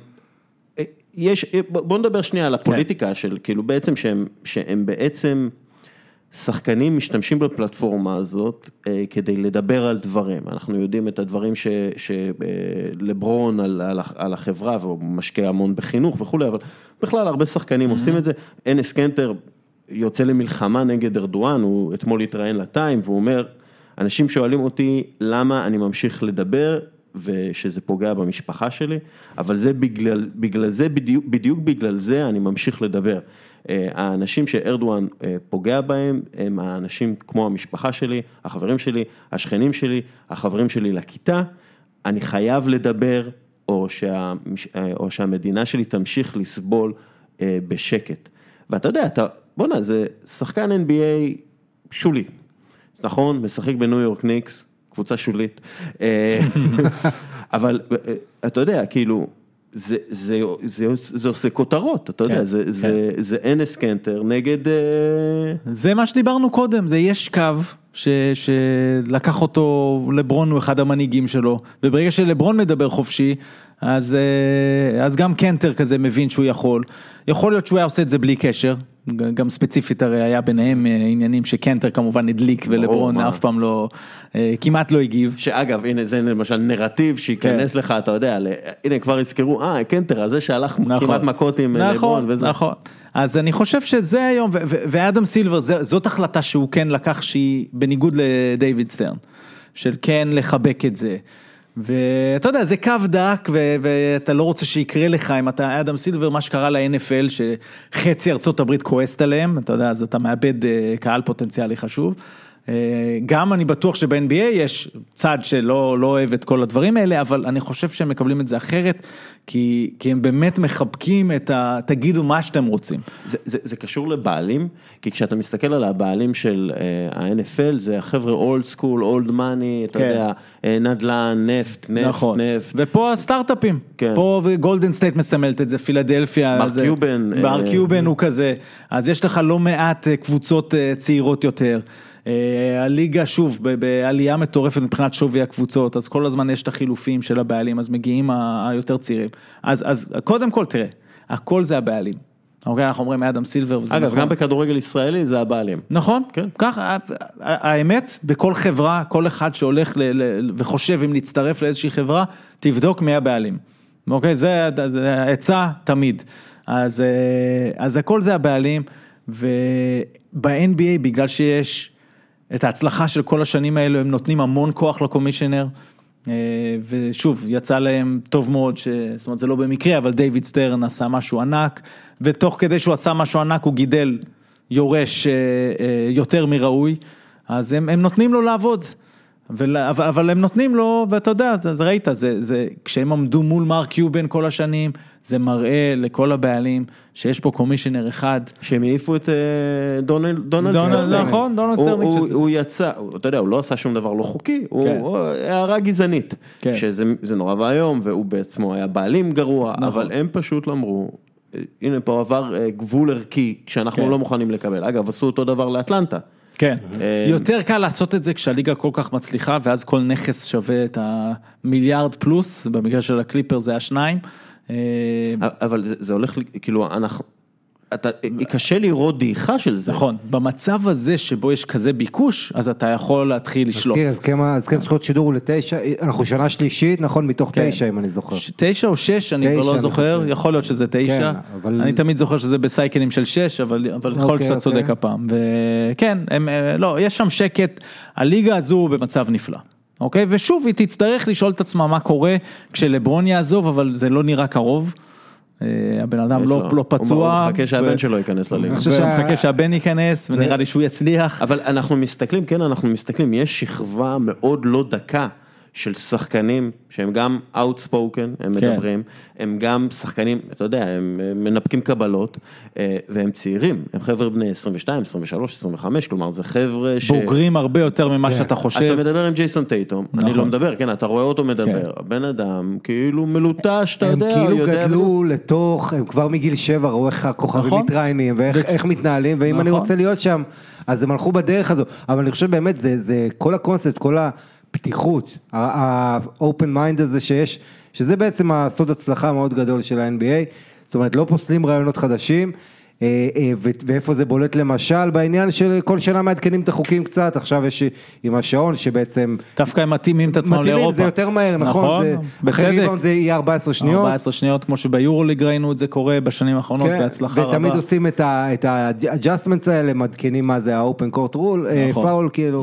בוא נדבר שנייה על הפוליטיקה של, כאילו בעצם שהם בעצם שחקנים משתמשים בפלטפורמה הזאת כדי לדבר על דברים. אנחנו יודעים את הדברים שלברון על החברה, והוא משקיע המון בחינוך וכו', אבל בכלל הרבה שחקנים עושים את זה. אנס קנטר יוצא למלחמה נגד ארדואן, הוא אתמול התראיין לטיים, והוא אומר, אנשים שואלים אותי למה אני ממשיך לדבר, ושזה פוגע במשפחה שלי, אבל זה בגלל זה, בדיוק בגלל זה אני ממשיך לדבר. האנשים שארדואן פוגע בהם, הם האנשים כמו המשפחה שלי, החברים שלי, השכנים שלי, החברים שלי לכיתה, אני חייב לדבר, או שהמדינה שלי תמשיך לסבול בשקט. ואתה יודע, בוא'נה, זה שחקן NBA שולי, נכון? משחק בניו יורק ניקס, קבוצה שולית, אבל אתה יודע, כאילו, זה עושה כותרות, אתה יודע, זה אנס קנטר נגד... זה מה שדיברנו קודם, זה יש קו שלקח אותו, לברון הוא אחד המנהיגים שלו, וברגע שלברון מדבר חופשי, אז גם קנטר כזה מבין שהוא יכול להיות שהוא היה עושה את זה בלי קשר, גם ספציפית הרי היה ביניהם עניינים שקנטר כמובן הדליק ולברון אף פעם לא, כמעט לא הגיב. שאגב, הנה זה למשל נרטיב שיכנס לך, אתה יודע, הנה כבר הזכרו, קנטר הזה שהלך כמעט מכות עם לברון וזה. נכון, אז אני חושב שזה היום, ואדם סילבר, זאת החלטה שהוא כן לקח שהיא בניגוד לדייוויד סטרן, של כן לחבק את זה. ואתה יודע, זה קו דק, ואתה לא רוצה שיקרה לך, אם אתה אדם סילבר, מה שקרה ל-NFL, שחצי ארצות הברית כועסת עליהם, אתה יודע, אז אתה מאבד קהל פוטנציאלי חשוב. גם אני בטוח שב-NBA יש צד שלא אוהב את כל הדברים האלה, אבל אני חושב שהם מקבלים את זה אחרת, כי הם באמת מחבקים תגידו מה שאתם רוצים. זה קשור לבעלים, כי כשאתה מסתכל על הבעלים של ה-NFL, זה החבר'ה אולד סקול, אולד מאני, אתה יודע, נדל"ן, נפט. ופה הסטארט-אפים, פה גולדן סטייט מסמלת את זה, פילדלפיה, בר קיובן הוא כזה, אז יש לך לא מעט קבוצות צעירות יותר, הליגה שוב בעלייה מטורפת מבחינת שווי הקבוצות, אז כל הזמן יש את החילופים של הבעלים, אז מגיעים היותר צעירים, אז קודם כל תראה, הכל זה הבעלים, אוקיי, אנחנו אומרים אדם סילבר, אגב, גם בכדורגל ישראלי זה הבעלים. נכון, ככה, האמת, בכל חברה, כל אחד שהולך וחושב אם להצטרף לאיזושהי חברה, תבדוק מי הבעלים, אוקיי, זה עצה תמיד, אז הכל זה הבעלים, וב-NBA, בגלל שיש את ההצלחה של כל השנים האלו, הם נותנים המון כוח לקומישיונר, ושוב, יצא להם טוב מאוד, זאת אומרת, זה לא במקרה, אבל דיוויד סטרן עשה משהו ענק, ותוך כדי שהוא עשה משהו ענק, הוא גידל יורש יותר מראוי, אז הם נותנים לו לעבוד, אבל הם נותנים לו, ואתה יודע, זה ראית, כשהם עמדו מול מרק קיובן כל השנים, זה מראה לכל הבעלים, שיש פה קומישיונר אחד. שהם העיפו את דונלד סטרן. נכון, דונלד סטרן. הוא יצא, אתה יודע, הוא לא עשה שום דבר לא חוקי, הוא הערה גזענית, שזה נורא והיום, והוא בעצמו היה בעלים גרוע, אבל הם פשוט אמרו, הנה פה עבר גבול ערכי, כשאנחנו לא מוכנים לקבל. אגב, עשו אותו דבר לאטלנטה. כן, יותר קל לעשות את זה כשהליגה כל כך מצליחה, ואז כל נכס שווה את המיליארד פלוס, במקרה של הקליפר זה השניים. אבל זה הולך, כאילו, קשה לראות דעיכה של זה. נכון, במצב הזה שבו יש כזה ביקוש, אז אתה יכול להתחיל לשלוט. אז כן, זכות שידור הוא ל9, אנחנו שנה שלישית, נכון, מתוך 9, אם אני זוכר. 9 או 6, אני כבר לא זוכר, יכול להיות שזה 9, אני תמיד זוכר שזה בסייקלים של 6, אבל יכול להיות שאתה צודק הפעם, וכן, לא, יש שם שקט, הליגה הזו במצב נפלא. אוקיי, ושוב, היא תצטרך לשאול את עצמה מה קורה כשלברון יעזוב, אבל זה לא נראה קרוב. הבן אדם לא פצוע. הוא מחכה שהבן שלו ייכנס לליגה. הוא מחכה שהבן ייכנס, ונראה לי שהוא יצליח. אבל אנחנו מסתכלים, יש שכבה מאוד לא דקה, של שחקנים שהם גם outspoken, הם מדברים, הם גם שחקנים, אתה יודע, הם מנפקים קבלות, והם צעירים, הם חבר'ה בני 22, 23, 25, כלומר זה חבר'ה בוגרים הרבה יותר ממה שאתה חושב. אתה מדבר עם ג'ייסון טייטום, אני לא מדבר, כן, אתה רואה אותו מדבר, הבן אדם כאילו מלוטש, אתה יודע, הם כאילו גדלו לתוך, הם כבר מגיל 7, ראו איך הכוכבים מתראיינים, ואיך מתנהלים, ואם אני רוצה להיות שם, אז הם הלכו בדרך הזו, אבל אני חושב באמת, זה כל הקונספט, כל פתיחות, ה-open mind הזה שיש, שזה בעצם הסוד הצלחה מאוד גדול של ה-NBA, זאת אומרת, לא פוסלים רעיונות חדשים, ואיפה זה בולט למשל, בעניין של כל שנה מעדכנים את החוקים קצת, עכשיו יש עם השעון שבעצם... דווקא הם מתאימים את עצמם לאירופה. זה יותר מהר, נכון? בצדק. זה יהיה 14 שניות. 14 שניות, כמו שביורוליג ראינו את זה קורה בשנים האחרונות, בהצלחה רבה. ותמיד עושים את ה-adjustments האלה, מדכנים מה זה ה-open court rule, foul כאילו,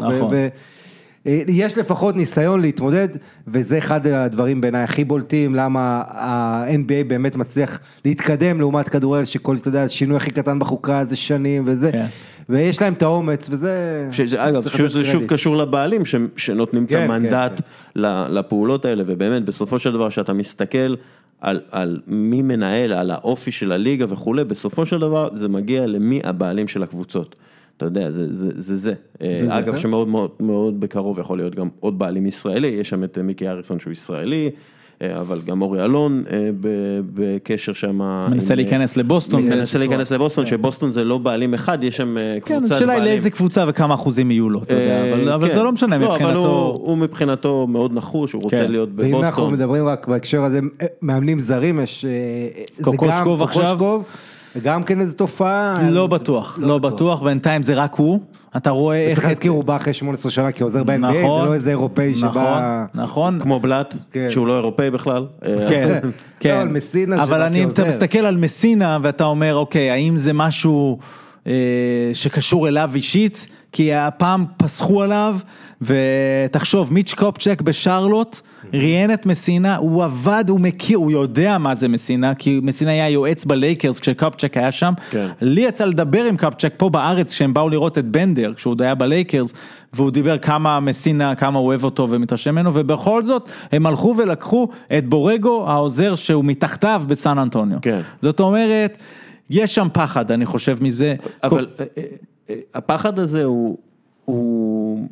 יש לפחות ניסיון להתמודד, וזה אחד הדברים בעיניי הכי בולטים, למה ה-NBA באמת מצליח להתקדם לעומת כדורגל, שכל, אתה יודע, שינוי הכי קטן בחוקה זה שנים וזה, ויש להם את האומץ, וזה... אגב, שזה שוב קשור לבעלים, שנותנים את המנדט לפעולות האלה, ובאמת, בסופו של דבר, שאתה מסתכל על מי מנהל, על האופי של הליגה וכו', בסופו של דבר, זה מגיע למי הבעלים של הקבוצות. אתה יודע, זה. אגב, שמאוד מאוד מאוד בקרוב יכול להיות גם עוד בעלים ישראלי, יש שם את מיקי אריסון שהוא ישראלי, אבל גם אורי אלון בקשר שם. מנסה להיכנס לבוסטון. מנסה להיכנס לבוסטון, שבוסטון זה לא בעלים אחד, יש שם קבוצת בעלים. כן, השאלה היא לאיזה קבוצה וכמה אחוזים יהיו לו, אבל זה לא משנה מבחינתו. אבל הוא מבחינתו מאוד נחוש, הוא רוצה להיות בבוסטון. ואם אנחנו מדברים רק בהקשר הזה, מאמנים זרים, יש קוקושקוב עכשיו. גם כן איזו תופעה. לא בטוח, לא בטוח, בינתיים זה רק הוא. אתה רואה איך... צריך להזכיר, הוא בא אחרי 18 שנה כעוזר ב-NBA, זה לא איזה אירופאי שבא... נכון. כמו בלאט, שהוא לא אירופאי בכלל. כן, כן. אבל אתה מסתכל על מסינה ואתה אומר, אוקיי, האם זה משהו שקשור אליו אישית? כי הפעם פסחו עליו, ותחשוב, מיץ' קופצ'ק בשרלוט, ראיין את מסינה, הוא עבד, הוא מכיר, הוא יודע מה זה מסינה, כי מסינה היה יועץ בלייקרס כשקופצ'ק היה שם, לי יצא לדבר עם קופצ'ק פה בארץ, כשהם באו לראות את בנדר, כשהוא עוד היה בלייקרס, והוא דיבר כמה מסינה, כמה הוא אוהב אותו ומתרשם ממנו, ובכל זאת, הם הלכו ולקחו את בורגו, העוזר שהוא מתחתיו בסן אנטוניו. זאת אומרת, יש שם פחד, אני חושב מזה. אבל הפחד הזה הוא...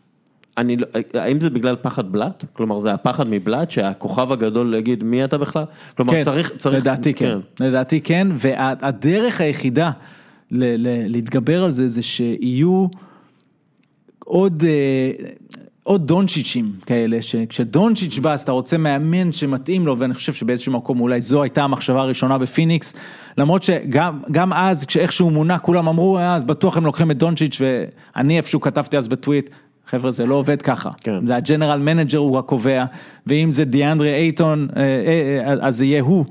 האם זה בגלל פחד בלאט? כלומר, זה הפחד מבלאט, שהכוכב הגדול להגיד מי אתה בכלל? כלומר, צריך... לדעתי כן. לדעתי כן, והדרך היחידה להתגבר על זה, זה שיהיו עוד דונצ'יצ'ים כאלה, שכשדונצ'יץ' בא, אז אתה רוצה מאמן שמתאים לו, ואני חושב שבאיזשהו מקום אולי זו הייתה המחשבה הראשונה בפיניקס, למרות שגם אז, כשאיכשהו מונה, כולם אמרו, אז בטוח הם לוקחים את דונצ'יץ', ואני איפשהו כתבתי אז בטוויט, חבר'ה, זה לא עובד ככה. כן. זה הג'נרל מנג'ר הוא הקובע, ואם זה דיאנדרי אייטון, אז זה יהיה הוא,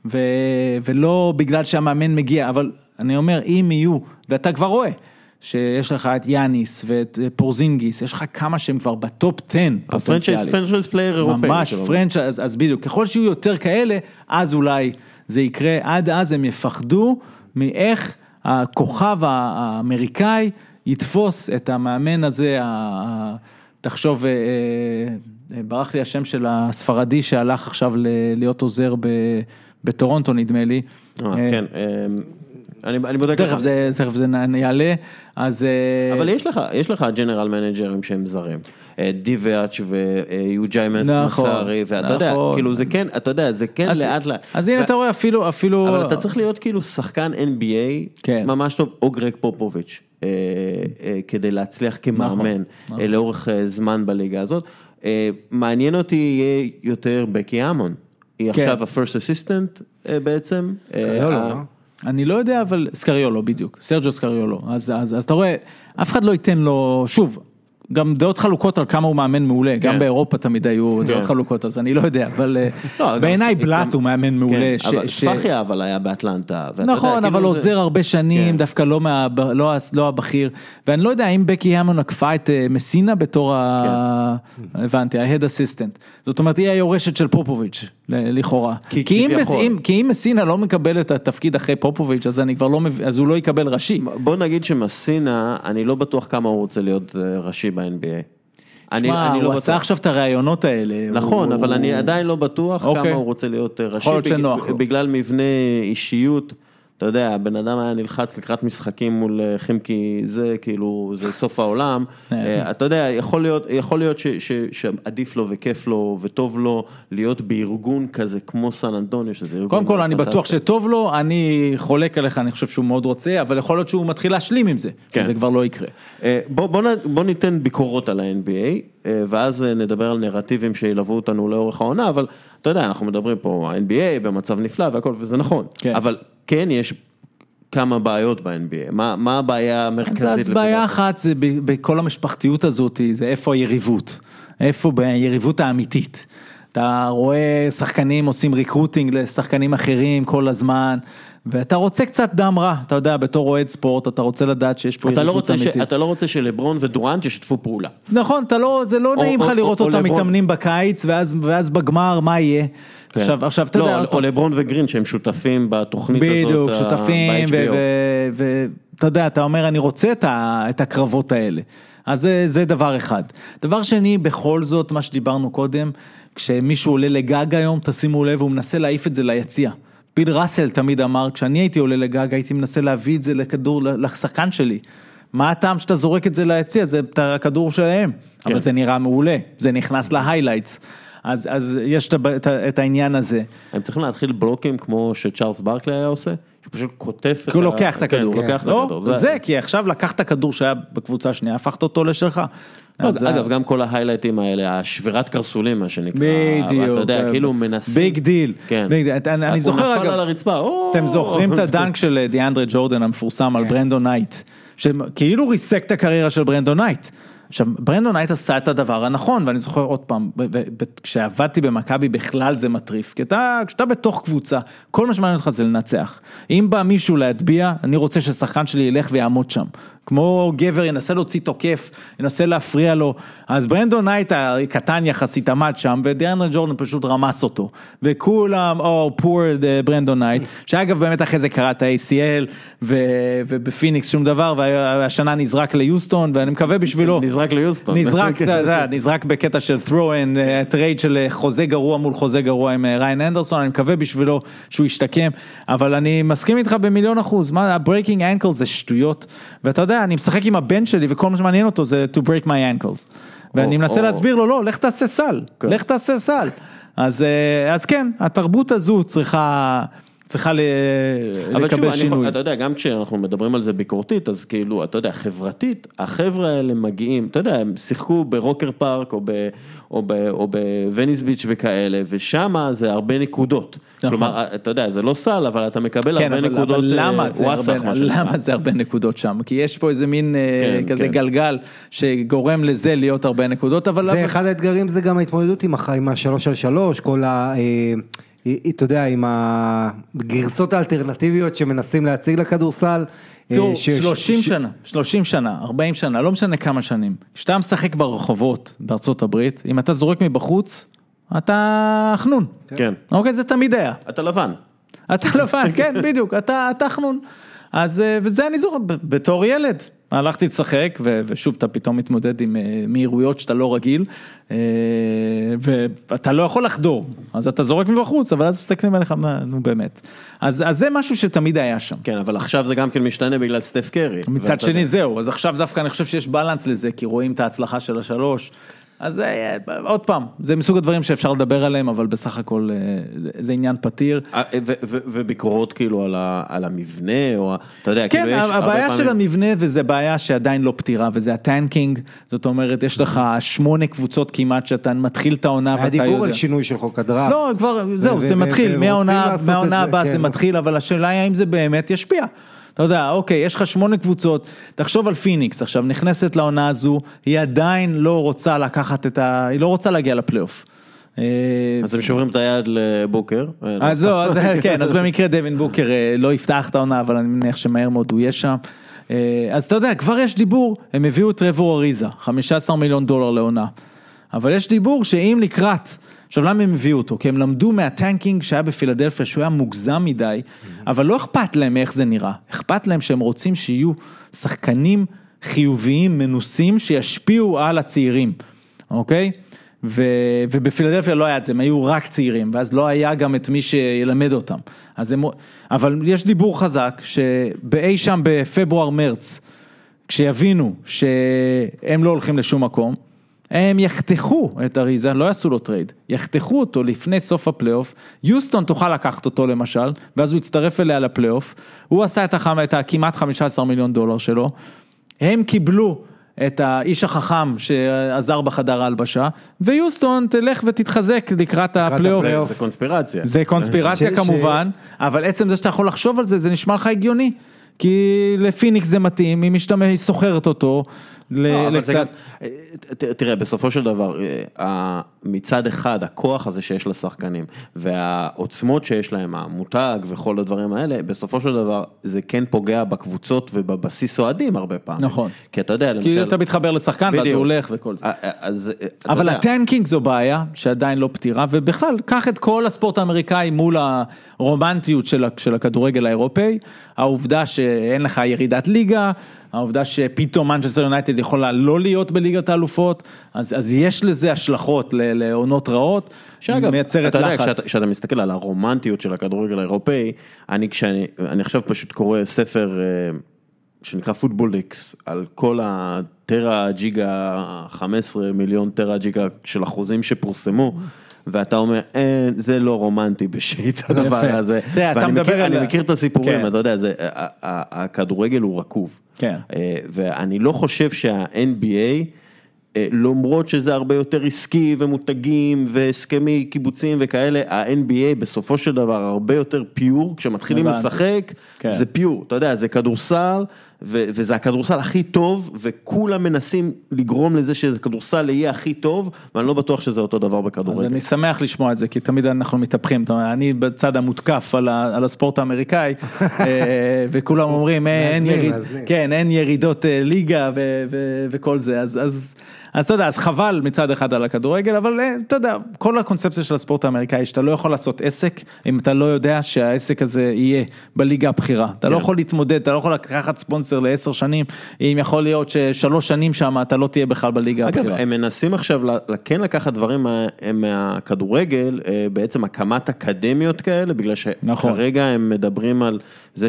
ולא בגלל שהמאמן מגיע, אבל אני אומר, אם יהיו, ואתה כבר רואה, שיש לך את יאניס ואת פורזינגיס, יש לך כמה שהם כבר בטופ 10 פוטנציאלי. פרנצ'ייז פלייר אירופאי. ממש פרנצ'ייז, אז בדיוק, ככל שיהיו יותר כאלה, אז אולי זה יקרה, עד אז הם יפחדו מאיך הכוכב האמריקאי יתפוס את המאמן הזה, תחשוב, ברח לי השם של הספרדי שהלך עכשיו להיות עוזר בטורונטו נדמה לי. כן, אני בודק לך. תכף זה יעלה, אז... אבל יש לך ג'נרל מנג'רים שהם זרים. דיוויאץ' ויוג'יימנט מוסרי, ואתה יודע, כאילו זה כן, אתה יודע, זה כן לאט לאט. אז הנה אתה רואה אפילו... אבל אתה צריך להיות כאילו שחקן NBA, ממש טוב, או גרג פופוביץ', כדי להצליח כמאמן לאורך זמן בליגה הזאת. מעניין אותי יהיה יותר בקי אמון. היא עכשיו ה-first assistant בעצם. אני לא יודע, אבל סקריולו בדיוק, סרג'ו סקריולו, אז אתה רואה, אף אחד לא ייתן לו, שוב, גם דעות חלוקות על כמה הוא מאמן מעולה, גם באירופה תמיד היו דעות חלוקות, אז אני לא יודע, אבל בעיניי בלאט הוא מאמן מעולה. ספחיה אבל היה באטלנטה. נכון, אבל עוזר הרבה שנים, דווקא לא הבכיר, ואני לא יודע אם בקי המון עקפה את מסינה בתור, הבנתי, ה-head assistant, זאת אומרת, היא היורשת של פופוביץ' לכאורה. כי אם מסינה לא מקבל את התפקיד אחרי פופוביץ', אז הוא לא יקבל ראשי. בוא נגיד שמסינה, אני לא בטוח כמה הוא רוצה להיות ראשי ב-NBA. תשמע, הוא עשה עכשיו את הרעיונות האלה. נכון, אבל אני עדיין לא בטוח כמה הוא רוצה להיות ראשי. בגלל מבנה אישיות, אתה יודע, הבן אדם היה נלחץ לקראת משחקים מול חימקי, זה כאילו, זה סוף העולם. אתה יודע, יכול להיות שעדיף לו וכיף לו וטוב לו להיות בארגון כזה כמו סן אנטוניו, שזה ארגון. קודם כל, אני בטוח שטוב לו, אני חולק עליך, אני חושב שהוא מאוד רוצה, אבל יכול להיות שהוא מתחיל להשלים עם זה, שזה כבר לא יקרה. בוא ניתן ביקורות על ה-NBA, ואז נדבר על נרטיבים שילוו אותנו לאורך העונה, אבל אתה יודע, אנחנו מדברים פה, ה-NBA במצב נפלא והכל, וזה נכון. אבל כן, יש כמה בעיות ב-NBA. מה הבעיה המרכזית? אז בעיה אחת, זה בכל המשפחתיות הזאת, זה איפה היריבות? איפה ביריבות האמיתית? אתה רואה שחקנים עושים ריקרוטינג לשחקנים אחרים כל הזמן, ואתה רוצה קצת דם רע, אתה יודע, בתור אוהד ספורט, אתה רוצה לדעת שיש פה יריבות אמיתית. אתה לא רוצה שלברון ודורנט ישתפו פעולה. נכון, זה לא נעים לך לראות אותם מתאמנים בקיץ, ואז בגמר, מה יהיה? עכשיו, אתה יודע... או לברון וגרין, שהם שותפים בתוכנית הזאת. בדיוק, שותפים, ואתה יודע, אתה אומר, אני רוצה את הקרבות האלה. אז זה דבר אחד. דבר שני, בכל זאת, מה שדיברנו קודם, כשמישהו עולה לגג היום, תשימו לב, הוא מנסה להעיף את זה ליציע. ביל ראסל תמיד אמר, כשאני הייתי עולה לגג, הייתי מנסה להביא את זה לכדור, לשחקן שלי. מה הטעם שאתה זורק את זה ליציע? זה הכדור שלהם. אבל זה נראה מעולה, זה נכנס להיילייטס. אז יש את העניין הזה. הם צריכים להתחיל בלוקים כמו שצ'ארלס ברקלי היה עושה, שפשוט קוטף הוא לוקח את הכדור. זה, כי עכשיו לקח את הכדור שהיה בקבוצה השנייה, הפכת אותו לשלך. אגב, גם כל ההיילייטים האלה, השבירת קרסולים, מה שנקרא. בדיוק. אתה יודע, כאילו הוא מנסה. ביג דיל. אני זוכר, הוא נפל על הרצפה. אתם זוכרים את הדנק של דיאנדרה ג'ורדן המפורסם על ברנדון נייט, שכאילו ריסק את הקריירה של ברנדון נייט. עכשיו, ברנדון נייט עשה את הדבר הנכון, ואני זוכר עוד פעם, כשעבדתי במכבי בכלל זה מטריף, כי כשאתה בתוך קבוצה, כל מה שמעניין אותך זה לנצח. אם בא מישהו להטביע, אני רוצה ששחקן שלי ילך ויעמוד שם. כמו גבר ינסה להוציא תוקף, ינסה להפריע לו, אז ברנדון נייט הקטן יחסית עמד שם, ודיאנדרה ג'ורדן פשוט רמס אותו, וכולם, poor ברנדון נייט, שאגב באמת אחרי זה קרא את ה-ACL, ובפיניקס שום דבר, והשנה נזרק ליוסטון, ואני מקווה בשבילו, נזרק ליוסטון, נזרק בקטע של throw-in, טרייד של חוזה גרוע מול חוזה גרוע עם ריין אנדרסון, אני מקווה בשבילו שהוא ישתקם, אבל אני מסכים איתך ב1,000,000%, מה, ה-breaking ankle זה שטויות, ואתה יודע, אני משחק עם הבן שלי, וכל מה שמעניין אותו זה to break my ankles. ואני מנסה להסביר לו, לא, לך תעשה סל, לך תעשה סל. אז כן, התרבות הזו צריכה לקבל שינוי. אתה יודע, גם כשאנחנו מדברים על זה ביקורתית, אז כאילו, אתה יודע, חברתית, החבר'ה האלה מגיעים, אתה יודע, הם שיחקו ברוקר פארק, או בווניס ביץ' וכאלה, ושם זה הרבה נקודות. כלומר, אתה יודע, זה לא סל, אבל אתה מקבל הרבה נקודות. למה זה הרבה נקודות שם? כי יש פה איזה מין כזה גלגל, שגורם לזה להיות הרבה נקודות, אבל... זה אחד האתגרים, זה גם ההתמודדות עם 3-3, כל אתה יודע, עם הגרסות האלטרנטיביות שמנסים להציג לכדורסל. תראו, 30 שנה, 40 שנה, לא משנה כמה שנים. כשאתה משחק ברחובות בארצות הברית, אם אתה זורק מבחוץ, אתה חנון. כן. אוקיי, זה תמיד היה. אתה לבן. אתה לבן, כן, בדיוק, אתה חנון. אז, וזה אני זוכר, בתור ילד. הלכתי לשחק, ושוב אתה פתאום מתמודד עם מהירויות שאתה לא רגיל, ואתה לא יכול לחדור, אז אתה זורק מבחוץ, אבל אז מסתכלים עליך, נו באמת. אז זה משהו שתמיד היה שם. כן, אבל עכשיו זה גם כן משתנה בגלל סטף קרי. מצד שני זהו, אז עכשיו דווקא אני חושב שיש בלנס לזה, כי רואים את ההצלחה של 3, אז עוד פעם, זה מסוג הדברים שאפשר לדבר עליהם, אבל בסך הכל זה עניין פתיר. וביקורות כאילו על המבנה, או אתה יודע, כן, הבעיה של המבנה, וזה בעיה שעדיין לא פתירה, וזה הטנקינג, זאת אומרת, יש לך 8 קבוצות כמעט, שאתה מתחיל את העונה, היה דיבור על שינוי של חוק הדראפט. לא, כבר, זהו, זה מתחיל, מהעונה הבאה זה מתחיל, אבל השאלה היא האם זה באמת ישפיע. אתה יודע, אוקיי, יש לך 8 קבוצות, תחשוב על פיניקס, עכשיו נכנסת לעונה הזו, היא עדיין לא רוצה לקחת היא לא רוצה להגיע לפלייאוף. אז הם שוברים את היד לבוקר. אז לא, כן, אז במקרה דווין בוקר לא יפתח את העונה, אבל אני מניח שמהר מאוד הוא יהיה שם. אז אתה יודע, כבר יש דיבור, הם הביאו את טרוור אריזה, $15 מיליון לעונה. אבל יש דיבור שאם לקראת, עכשיו למה הם הביאו אותו? כי הם למדו מהטנקינג שהיה בפילדלפיה, שהוא היה מוגזם מדי, אבל לא אכפת להם איך זה נראה. אכפת להם שהם רוצים שיהיו שחקנים חיוביים, מנוסים, שישפיעו על הצעירים. אוקיי? ובפילדלפיה לא היה את זה, הם היו רק צעירים, ואז לא היה גם את מי שילמד אותם. אבל יש דיבור חזק, שבאי שם בפברואר-מרץ, כשיבינו שהם לא הולכים לשום מקום, הם יחתכו את אריזה, לא יעשו לו טרייד, יחתכו אותו לפני סוף הפלייאוף, יוסטון תוכל לקחת אותו למשל, ואז הוא יצטרף אליה לפלייאוף, הוא עשה את כמעט $15 מיליון שלו, הם קיבלו את האיש החכם שעזר בחדר ההלבשה, ויוסטון תלך ותתחזק לקראת הפלייאוף. זה קונספירציה. זה קונספירציה כמובן, אבל עצם זה שאתה יכול לחשוב על זה, זה נשמע לך הגיוני, כי לפיניקס זה מתאים, היא סוחרת אותו, תראה, בסופו של דבר, מצד אחד, הכוח הזה שיש לשחקנים, והעוצמות שיש להם, המותג וכל הדברים האלה, בסופו של דבר, זה כן פוגע בקבוצות ובבסיס אוהדים הרבה פעמים. נכון. כי אתה יודע, כי אתה מתחבר לשחקן, ואז הוא הולך וכל זה. אבל הטנקינג זו בעיה, שעדיין לא פתירה, ובכלל, קח את כל הספורט האמריקאי מול הרומנטיות של הכדורגל האירופאי, העובדה שאין לך ירידת ליגה, העובדה שפתאום מנצ'סטר יונייטד יכולה לא להיות בליגת האלופות, אז יש לזה השלכות לעונות רעות, מייצרת לחץ. אתה יודע, כשאתה מסתכל על הרומנטיות של הכדורגל האירופאי, אני עכשיו פשוט קורא ספר שנקרא פוטבוליקס, על כל הטרה ג'יגה, 15 מיליון טרה ג'יגה של החוזים שפורסמו, ואתה אומר, זה לא רומנטי בשיט הדבר הזה. אני מכיר את הסיפורים, אתה יודע, הכדורגל הוא רכוב. ואני לא חושב שה-NBA, למרות שזה הרבה יותר עסקי ומותגים והסכמי קיבוצים וכאלה, ה-NBA בסופו של דבר הרבה יותר פיור, כשמתחילים לשחק, זה פיור, אתה יודע, זה כדורסל, וזה הכדורסל הכי טוב, וכולם מנסים לגרום לזה שזה כדורסל יהיה הכי טוב, ואני לא בטוח שזה אותו דבר בכדורגל. אז אני שמח לשמוע את זה, כי תמיד אנחנו מתהפכים, אני בצד המותקף על הספורט האמריקאי, וכולם אומרים, אין ירידות ליגה וכל זה, אז אתה יודע, אז חבל מצד אחד על הכדורגל, אבל אתה יודע, כל הקונספציה של הספורט האמריקאי, שאתה לא יכול לעשות עסק, אם אתה לא יודע שהעסק הזה יהיה בליגה הבחירה. אתה לא יכול להתמודד, אתה לא יכול לקחת ספונסר ל10 שנים, אם יכול להיות ש3 שנים שם, אתה לא תהיה בכלל בליגה הבחירה. אגב, הם מנסים עכשיו כן לקחת דברים מהכדורגל, בעצם הקמת אקדמיות כאלה, בגלל שכרגע הם מדברים על זה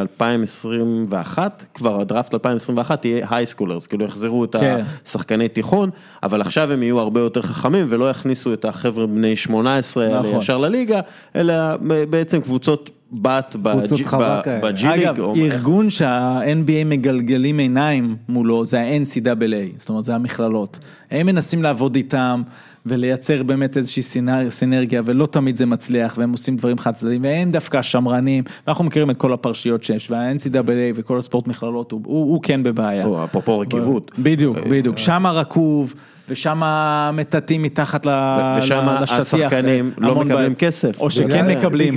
שב-2021, כבר הדראפט 2021 תהיה הייסקולרס, כאילו יחזרו את השחקני תיכון, אבל עכשיו הם יהיו הרבה יותר חכמים, ולא יכניסו את החבר'ה בני 18 ישר לליגה, אלא בעצם קבוצות בת בג'יליג. אגב, ארגון שה-NBA מגלגלים עיניים מולו, זה ה-NCAA, זאת אומרת, זה המכללות. הם מנסים לעבוד איתם, ולייצר באמת איזושהי סינרגיה, ולא תמיד זה מצליח, והם עושים דברים חד צדדים, והם דווקא שמרנים, ואנחנו מכירים את כל הפרשיות שיש, וה-NCAA וכל הספורט מכללות, הוא כן בבעיה. אפרופו רקיבות. בדיוק, שם הרכוב, ושם מטאטים מתחת לשטיח. ושם השחקנים לא מקבלים כסף. או שכן מקבלים.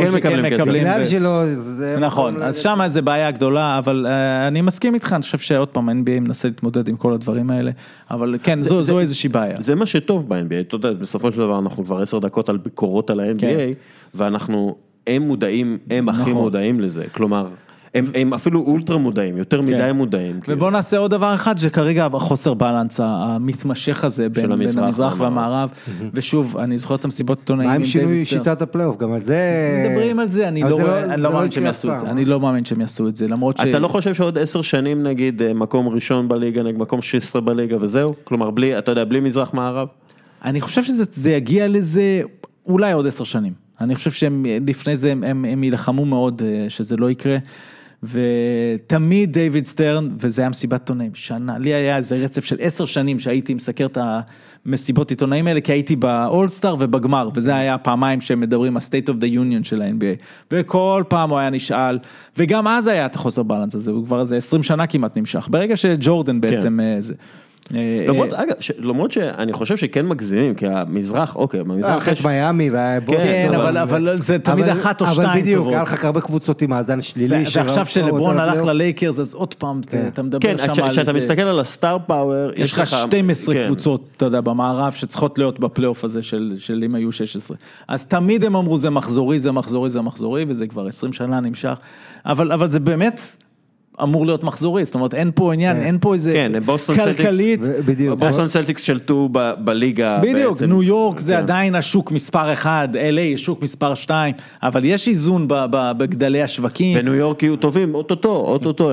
בגלל שלא... נכון, אז שם זה בעיה גדולה, אבל אני מסכים איתך, אני חושב שעוד פעם, NBA מנסה להתמודד עם כל הדברים האלה, אבל כן, זו איזושהי בעיה. זה מה שטוב ב-NBA, אתה יודע, בסופו של דבר אנחנו כבר 10 דקות על ביקורות על ה-NBA, ואנחנו, הם הכי מודעים לזה, כלומר... הם אפילו אולטרה מודעים, יותר מדי מודעים. ובוא נעשה עוד דבר אחד, שכרגע חוסר בלנס המתמשך הזה, בין המזרח והמערב, ושוב, אני זוכר את המסיבות עיתונאים. מה עם שינוי שיטת הפלייאוף? גם על זה... מדברים על זה, אני לא מאמין שהם יעשו את זה. אני לא מאמין שהם יעשו את זה, למרות ש... אתה לא חושב שעוד 10 שנים, נגיד, מקום ראשון בליגה, נגיד מקום 16 בליגה, וזהו? כלומר, אתה יודע, בלי מזרח מערב? אני חושב שזה יגיע לזה, אולי עוד 10 שנים. אני חושב שהם לפני זה, הם ילחמו מאוד שזה לא יקרה. ותמיד דיוויד סטרן, וזה היה מסיבת עיתונאים, שנה, לי היה איזה רצף של 10 שנים שהייתי מסקר את המסיבות עיתונאים האלה, כי הייתי באולסטאר ובגמר, וזה היה פעמיים שמדברים, ה-State of the Union של ה-NBA, וכל פעם הוא היה נשאל, וגם אז היה את החוסר בלנס הזה, הוא כבר איזה 20 שנה כמעט נמשך, ברגע שג'ורדן בעצם זה... למרות שאני חושב שכן מגזימים, כי המזרח, אוקיי, המזרח יש מיאמי, כן, אבל זה תמיד 1 או 2 טובות. אבל בדיוק, היה לך הרבה קבוצות עם מאזן שלילי. ועכשיו שלברון הלך ללייקרס, אז עוד פעם אתה מדבר שם על זה. כן, כשאתה מסתכל על הסטאר פאוור, יש לך 12 קבוצות, אתה יודע, במערב, שצריכות להיות בפלייאוף הזה של אם היו 16. אז תמיד הם אמרו, זה מחזורי, זה מחזורי, זה מחזורי, וזה כבר 20 שנה נמשך. אבל זה באמת... אמור להיות מחזורי, זאת אומרת, אין פה עניין, אין פה איזה כלכלית. בוסטון סלטיקס שלטו בליגה. בדיוק, ניו יורק זה עדיין השוק מספר 1, LA שוק מספר 2, אבל יש איזון בגדלי השווקים. וניו יורק יהיו טובים, אוטוטו,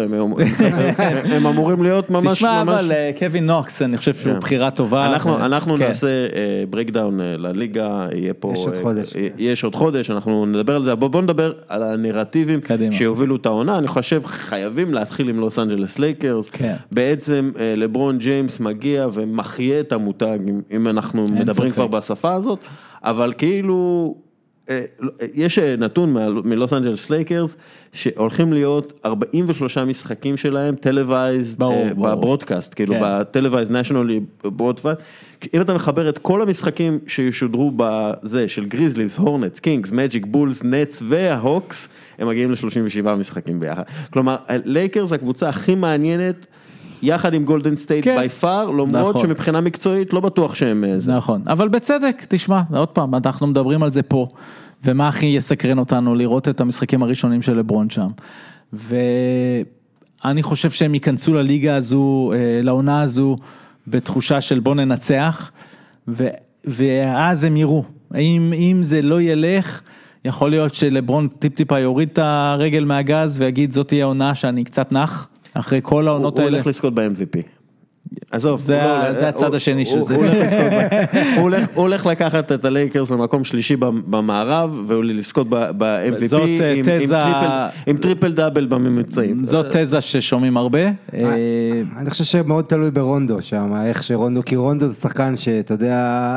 הם אמורים להיות ממש... תשמע, אבל קווין נוקס, אני חושב שהוא בחירה טובה. אנחנו נעשה ברקדאון לליגה, יהיה פה... יש עוד חודש, אנחנו נדבר על זה, בואו נדבר על הנרטיבים שיובילו את העונה, אני חושב חייבים להתחיל עם לוס אנג'לס לייקרס, בעצם לברון ג'יימס מגיע ומחיה את המותג, אם אנחנו מדברים כבר בשפה הזאת, אבל כאילו, יש נתון מלוס אנג'לס לייקרס, שהולכים להיות 43 משחקים שלהם, טלווייזד בברודקאסט, כאילו בטלווייזד נשיונלי ברודקאסט, אם אתה מחבר את כל המשחקים שישודרו בזה, של גריזליס, הורנטס, קינגס, מג'יק, בולס, נטס וההוקס, הם מגיעים ל-37 משחקים ביחד. כלומר, לייקרס הקבוצה הכי מעניינת, יחד עם גולדן סטייט בי פאר, למרות שמבחינה מקצועית לא בטוח שהם... נכון, אבל בצדק, תשמע, עוד פעם, אנחנו מדברים על זה פה, ומה הכי יסקרן אותנו לראות את המשחקים הראשונים של לברון שם. ואני חושב שהם ייכנסו לליגה הזו, לעונה הזו, בתחושה של בוא ננצח, ואז הם יראו. אם זה לא ילך, יכול להיות שלברון טיפ-טיפה יוריד את הרגל מהגז, ויגיד זאת תהיה העונה שאני קצת נח, אחרי כל העונות האלה. הוא הולך לזכות ב-MVP. עזוב, זה הצד השני של זה. הוא הולך לקחת את הלייקרס למקום שלישי במערב, והוא לזכות ב-MVP עם טריפל דאבל בממצאים. זאת תזה ששומעים הרבה. אני חושב שמאוד תלוי ברונדו שם, איך שרונדו, כי רונדו זה שחקן שאתה יודע,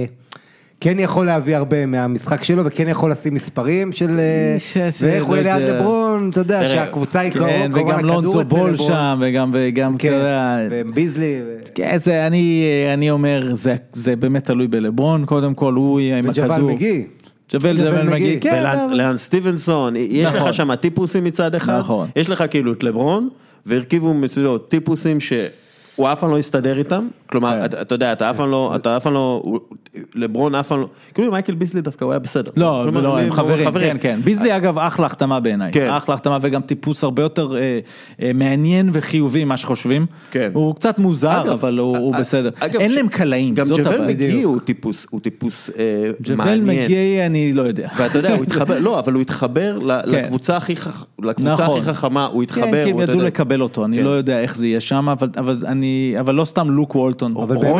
כן יכול להביא הרבה מהמשחק שלו, וכן יכול לשים מספרים של, ואיך הוא ליד לברון, אתה יודע, שהקבוצה היא קרוב, וגם לונזו בול שם, וגם ביזלי. אני אומר, זה באמת תלוי בלברון, קודם כל, הוא עם הכדור. וג'בל מגי. ג'בל מגי, כן. ולאן סטיבנסון, יש לך שם טיפוסים מצד אחד, יש לך כאילו את לברון, והרכיבו מצויות טיפוסים הוא אף פעם לא יסתדר איתם, כלומר, אתה יודע, אתה אף פעם לא, לברון אף פעם לא, כאילו מייקל ביזלי דווקא הוא היה בסדר. לא, הם חברים, כן. ביזלי אגב אחלה החתמה בעיניי, אחלה החתמה וגם טיפוס הרבה יותר מעניין וחיובי מה שחושבים, הוא קצת מוזר, אבל הוא בסדר. אין להם קלעים, זאת הבעיה. גם ג'בל מגי הוא טיפוס ג'בל מעניין. מגי אני לא יודע. ואתה יודע, הוא התחבר, לא, אבל הוא התחבר לקבוצה הכי חכמה, הוא התחבר. כן, כי הם ידעו לקבל אותו, אני לא יודע איך זה יהיה שם, אבל לא סתם לוק וולטון,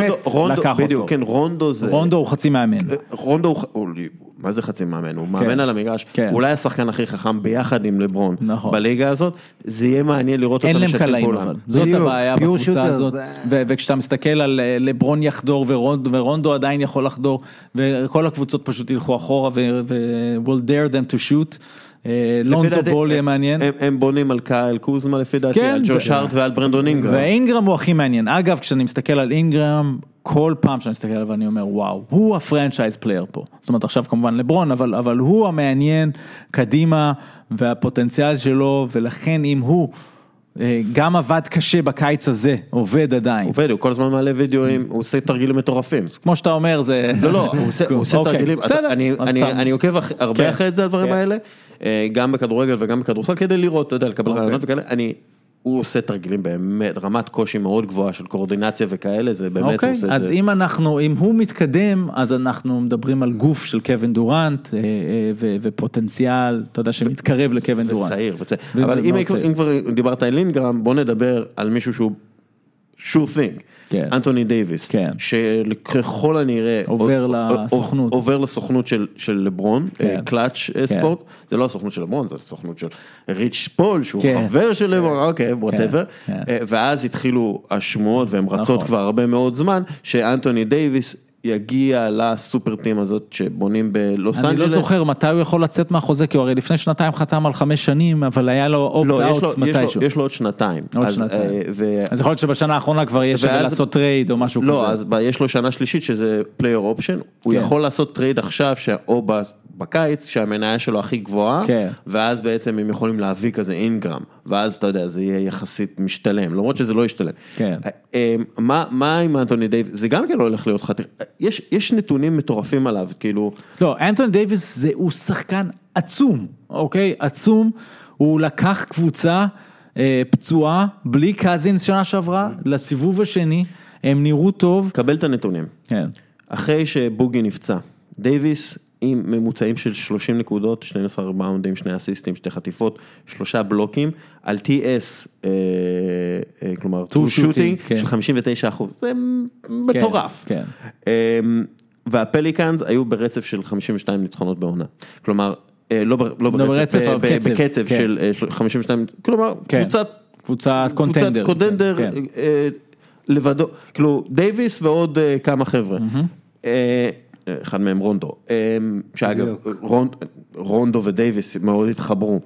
לקח אותו. כן, רונדו זה... רונדו הוא חצי מאמן. רונדו הוא... מה זה חצי מאמן? הוא מאמן על המגרש. אולי השחקן הכי חכם ביחד עם לברון בליגה הזאת. זה יהיה מעניין לראות אותם משתפים פעולה. אין להם קלעים אבל. זאת הבעיה בקבוצה הזאת. וכשאתה מסתכל על לברון יחדור ורונדו עדיין יכול לחדור, וכל הקבוצות פשוט ילכו אחורה ו-will dare them to shoot. לונזו בול יהיה מעניין. הם בונים על קייל קוזמה לפי דעתי, על ג'וש הארט ועל ברנדון אינגרם. ואינגרם הוא הכי מעניין. אגב, כשאני מסתכל על אינגרם, כל פעם שאני מסתכל עליו אני אומר, וואו, הוא הפרנצ'ייז פלייר פה. זאת אומרת, עכשיו כמובן לברון, אבל הוא המעניין קדימה, והפוטנציאל שלו, ולכן אם הוא גם עבד קשה בקיץ הזה, עובד עדיין. עובד, הוא כל הזמן מעלה וידאוים, הוא עושה תרגילים מטורפים. כמו שאתה אומר, זה... לא, הוא עושה תרגילים. אני עוקב הרבה אחרי את זה, הדברים האלה, גם בכדורגל וגם בכדורסל, כדי לראות, אתה יודע, לקבל רעיונות וכאלה, הוא עושה תרגילים באמת, רמת קושי מאוד גבוהה של קואורדינציה וכאלה, זה באמת הוא עושה את זה. אז אם הוא מתקדם, אז אנחנו מדברים על גוף של קווין דורנט, ופוטנציאל, אתה יודע, שמתקרב לקווין דורנט. וצעיר. אבל אם כבר דיברת על אינגרם, בוא נדבר על מישהו שהוא sure thing. אנטוני דייביס, שככל הנראה עובר לסוכנות של לברון, קלאץ' ספורט, זה לא הסוכנות של לברון, זה הסוכנות של ריץ' פול, שהוא חבר של לברון, אוקיי, whatever, ואז התחילו השמועות, והן רצות כבר הרבה מאוד זמן, שאנטוני דייביס יגיע לסופר טים הזאת שבונים בלוס אנג'לס. אני לא זוכר מתי הוא יכול לצאת מהחוזה, כי הוא הרי לפני שנתיים חתם על 5 שנים, אבל היה לו אופט-אאוט מתישהו. יש לו עוד שנתיים. אז יכול להיות שבשנה האחרונה כבר יש לעשות טרייד או משהו כזה. לא, אז יש לו שנה שלישית שזה פלייר אופשן, הוא יכול לעשות טרייד עכשיו, או בקיץ, שהמניה שלו הכי גבוהה, ואז בעצם הם יכולים להביא כזה אינגרם, ואז אתה יודע, זה יהיה יחסית משתלם, למרות שזה לא ישתלם. מה עם אנטוני דייביס? זה גם כן לא הולך להיות חתיר. יש נתונים מטורפים עליו, כאילו... לא, אנטוני דייביס הוא שחקן עצום, אוקיי? עצום, הוא לקח קבוצה פצועה, בלי קזינס שנה שעברה, לסיבוב השני, הם נראו טוב. קבל את הנתונים. כן. אחרי שבוגי נפצע, דייביס עם ממוצעים של 30 נקודות, 12 ריבאונדים, 2 אסיסטים, 2 חטיפות, 3 בלוקים, על TS, כלומר, 2 שוטינג, של 59%. זה מטורף. כן. והפליקאנס היו ברצף של 52 ניצחונות בעונה. כלומר, לא ברצף, בקצב של 52, כלומר, קבוצת קונטנדר. קונטנדר לבדו, כאילו, דייביס ועוד כמה חבר'ה. אחד מהם רונדו, שאגב, רונדו ודייביס מאוד התחברו.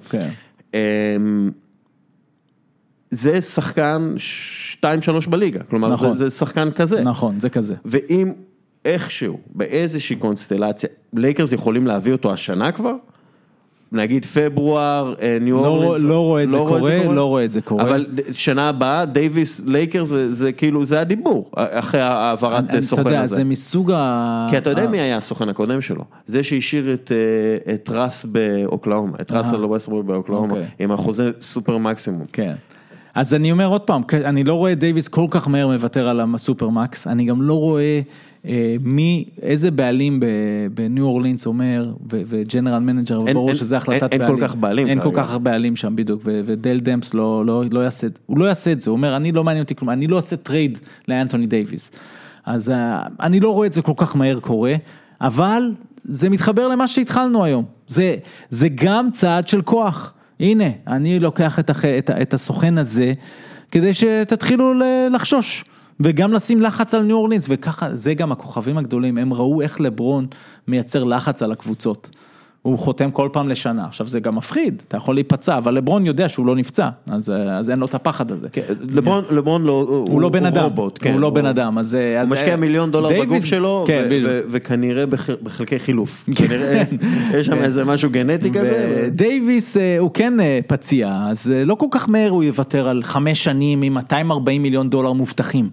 זה שחקן 2-3 בליגה, כלומר זה שחקן כזה. נכון, זה כזה. ואם איכשהו, באיזושהי קונסטלציה, לייקרס יכולים להביא אותו השנה כבר, נגיד פברואר, ניו אורלינס. לא רואה את זה קורה, לא רואה את זה קורה. אבל שנה הבאה, דייביס, לייקרס, זה כאילו, זה הדיבור, אחרי העברת סוכן הזה. אתה יודע, זה מסוג כי אתה יודע מי היה הסוכן הקודם שלו? זה שהשאיר את רס באוקלאומה, את רס על ווסטברוק באוקלאומה, עם החוזה סופר מקסימום. כן. אז אני אומר עוד פעם, אני לא רואה דייביס כל כך מהר מוותר על הסופרמקס, אני גם לא רואה איזה בעלים בניו אורלינס אומר, וג'נרל מנג'ר, ברור שזה החלטת בעלים. אין כל כך בעלים. אין כל כך בעלים שם בדיוק, ודל דמפס לא יעשה, הוא לא יעשה את זה, הוא אומר, אני לא מעניין אותי כלום, אני לא עושה טרייד לאנתוני דייביס. אז אני לא רואה את זה כל כך מהר קורה, אבל זה מתחבר למה שהתחלנו היום. זה גם צעד של כוח. הנה, אני לוקח את הסוכן הזה, כדי שתתחילו לחשוש, וגם לשים לחץ על ניו אורלינס, וככה, זה גם הכוכבים הגדולים, הם ראו איך לברון מייצר לחץ על הקבוצות. הוא חותם כל פעם לשנה, עכשיו זה גם מפחיד, אתה יכול להיפצע, אבל לברון יודע שהוא לא נפצע, אז אין לו את הפחד הזה. לברון הוא לא בן אדם, רובוט, הוא לא בן אדם, אז הוא משקיע $1,000,000 בגוף שלו, וכנראה בחלקי חילוף, יש שם איזה משהו גנטי כזה. דייביס הוא כן פציע, אז לא כל כך מהר הוא יוותר על 5 שנים עם $240 מיליון מובטחים.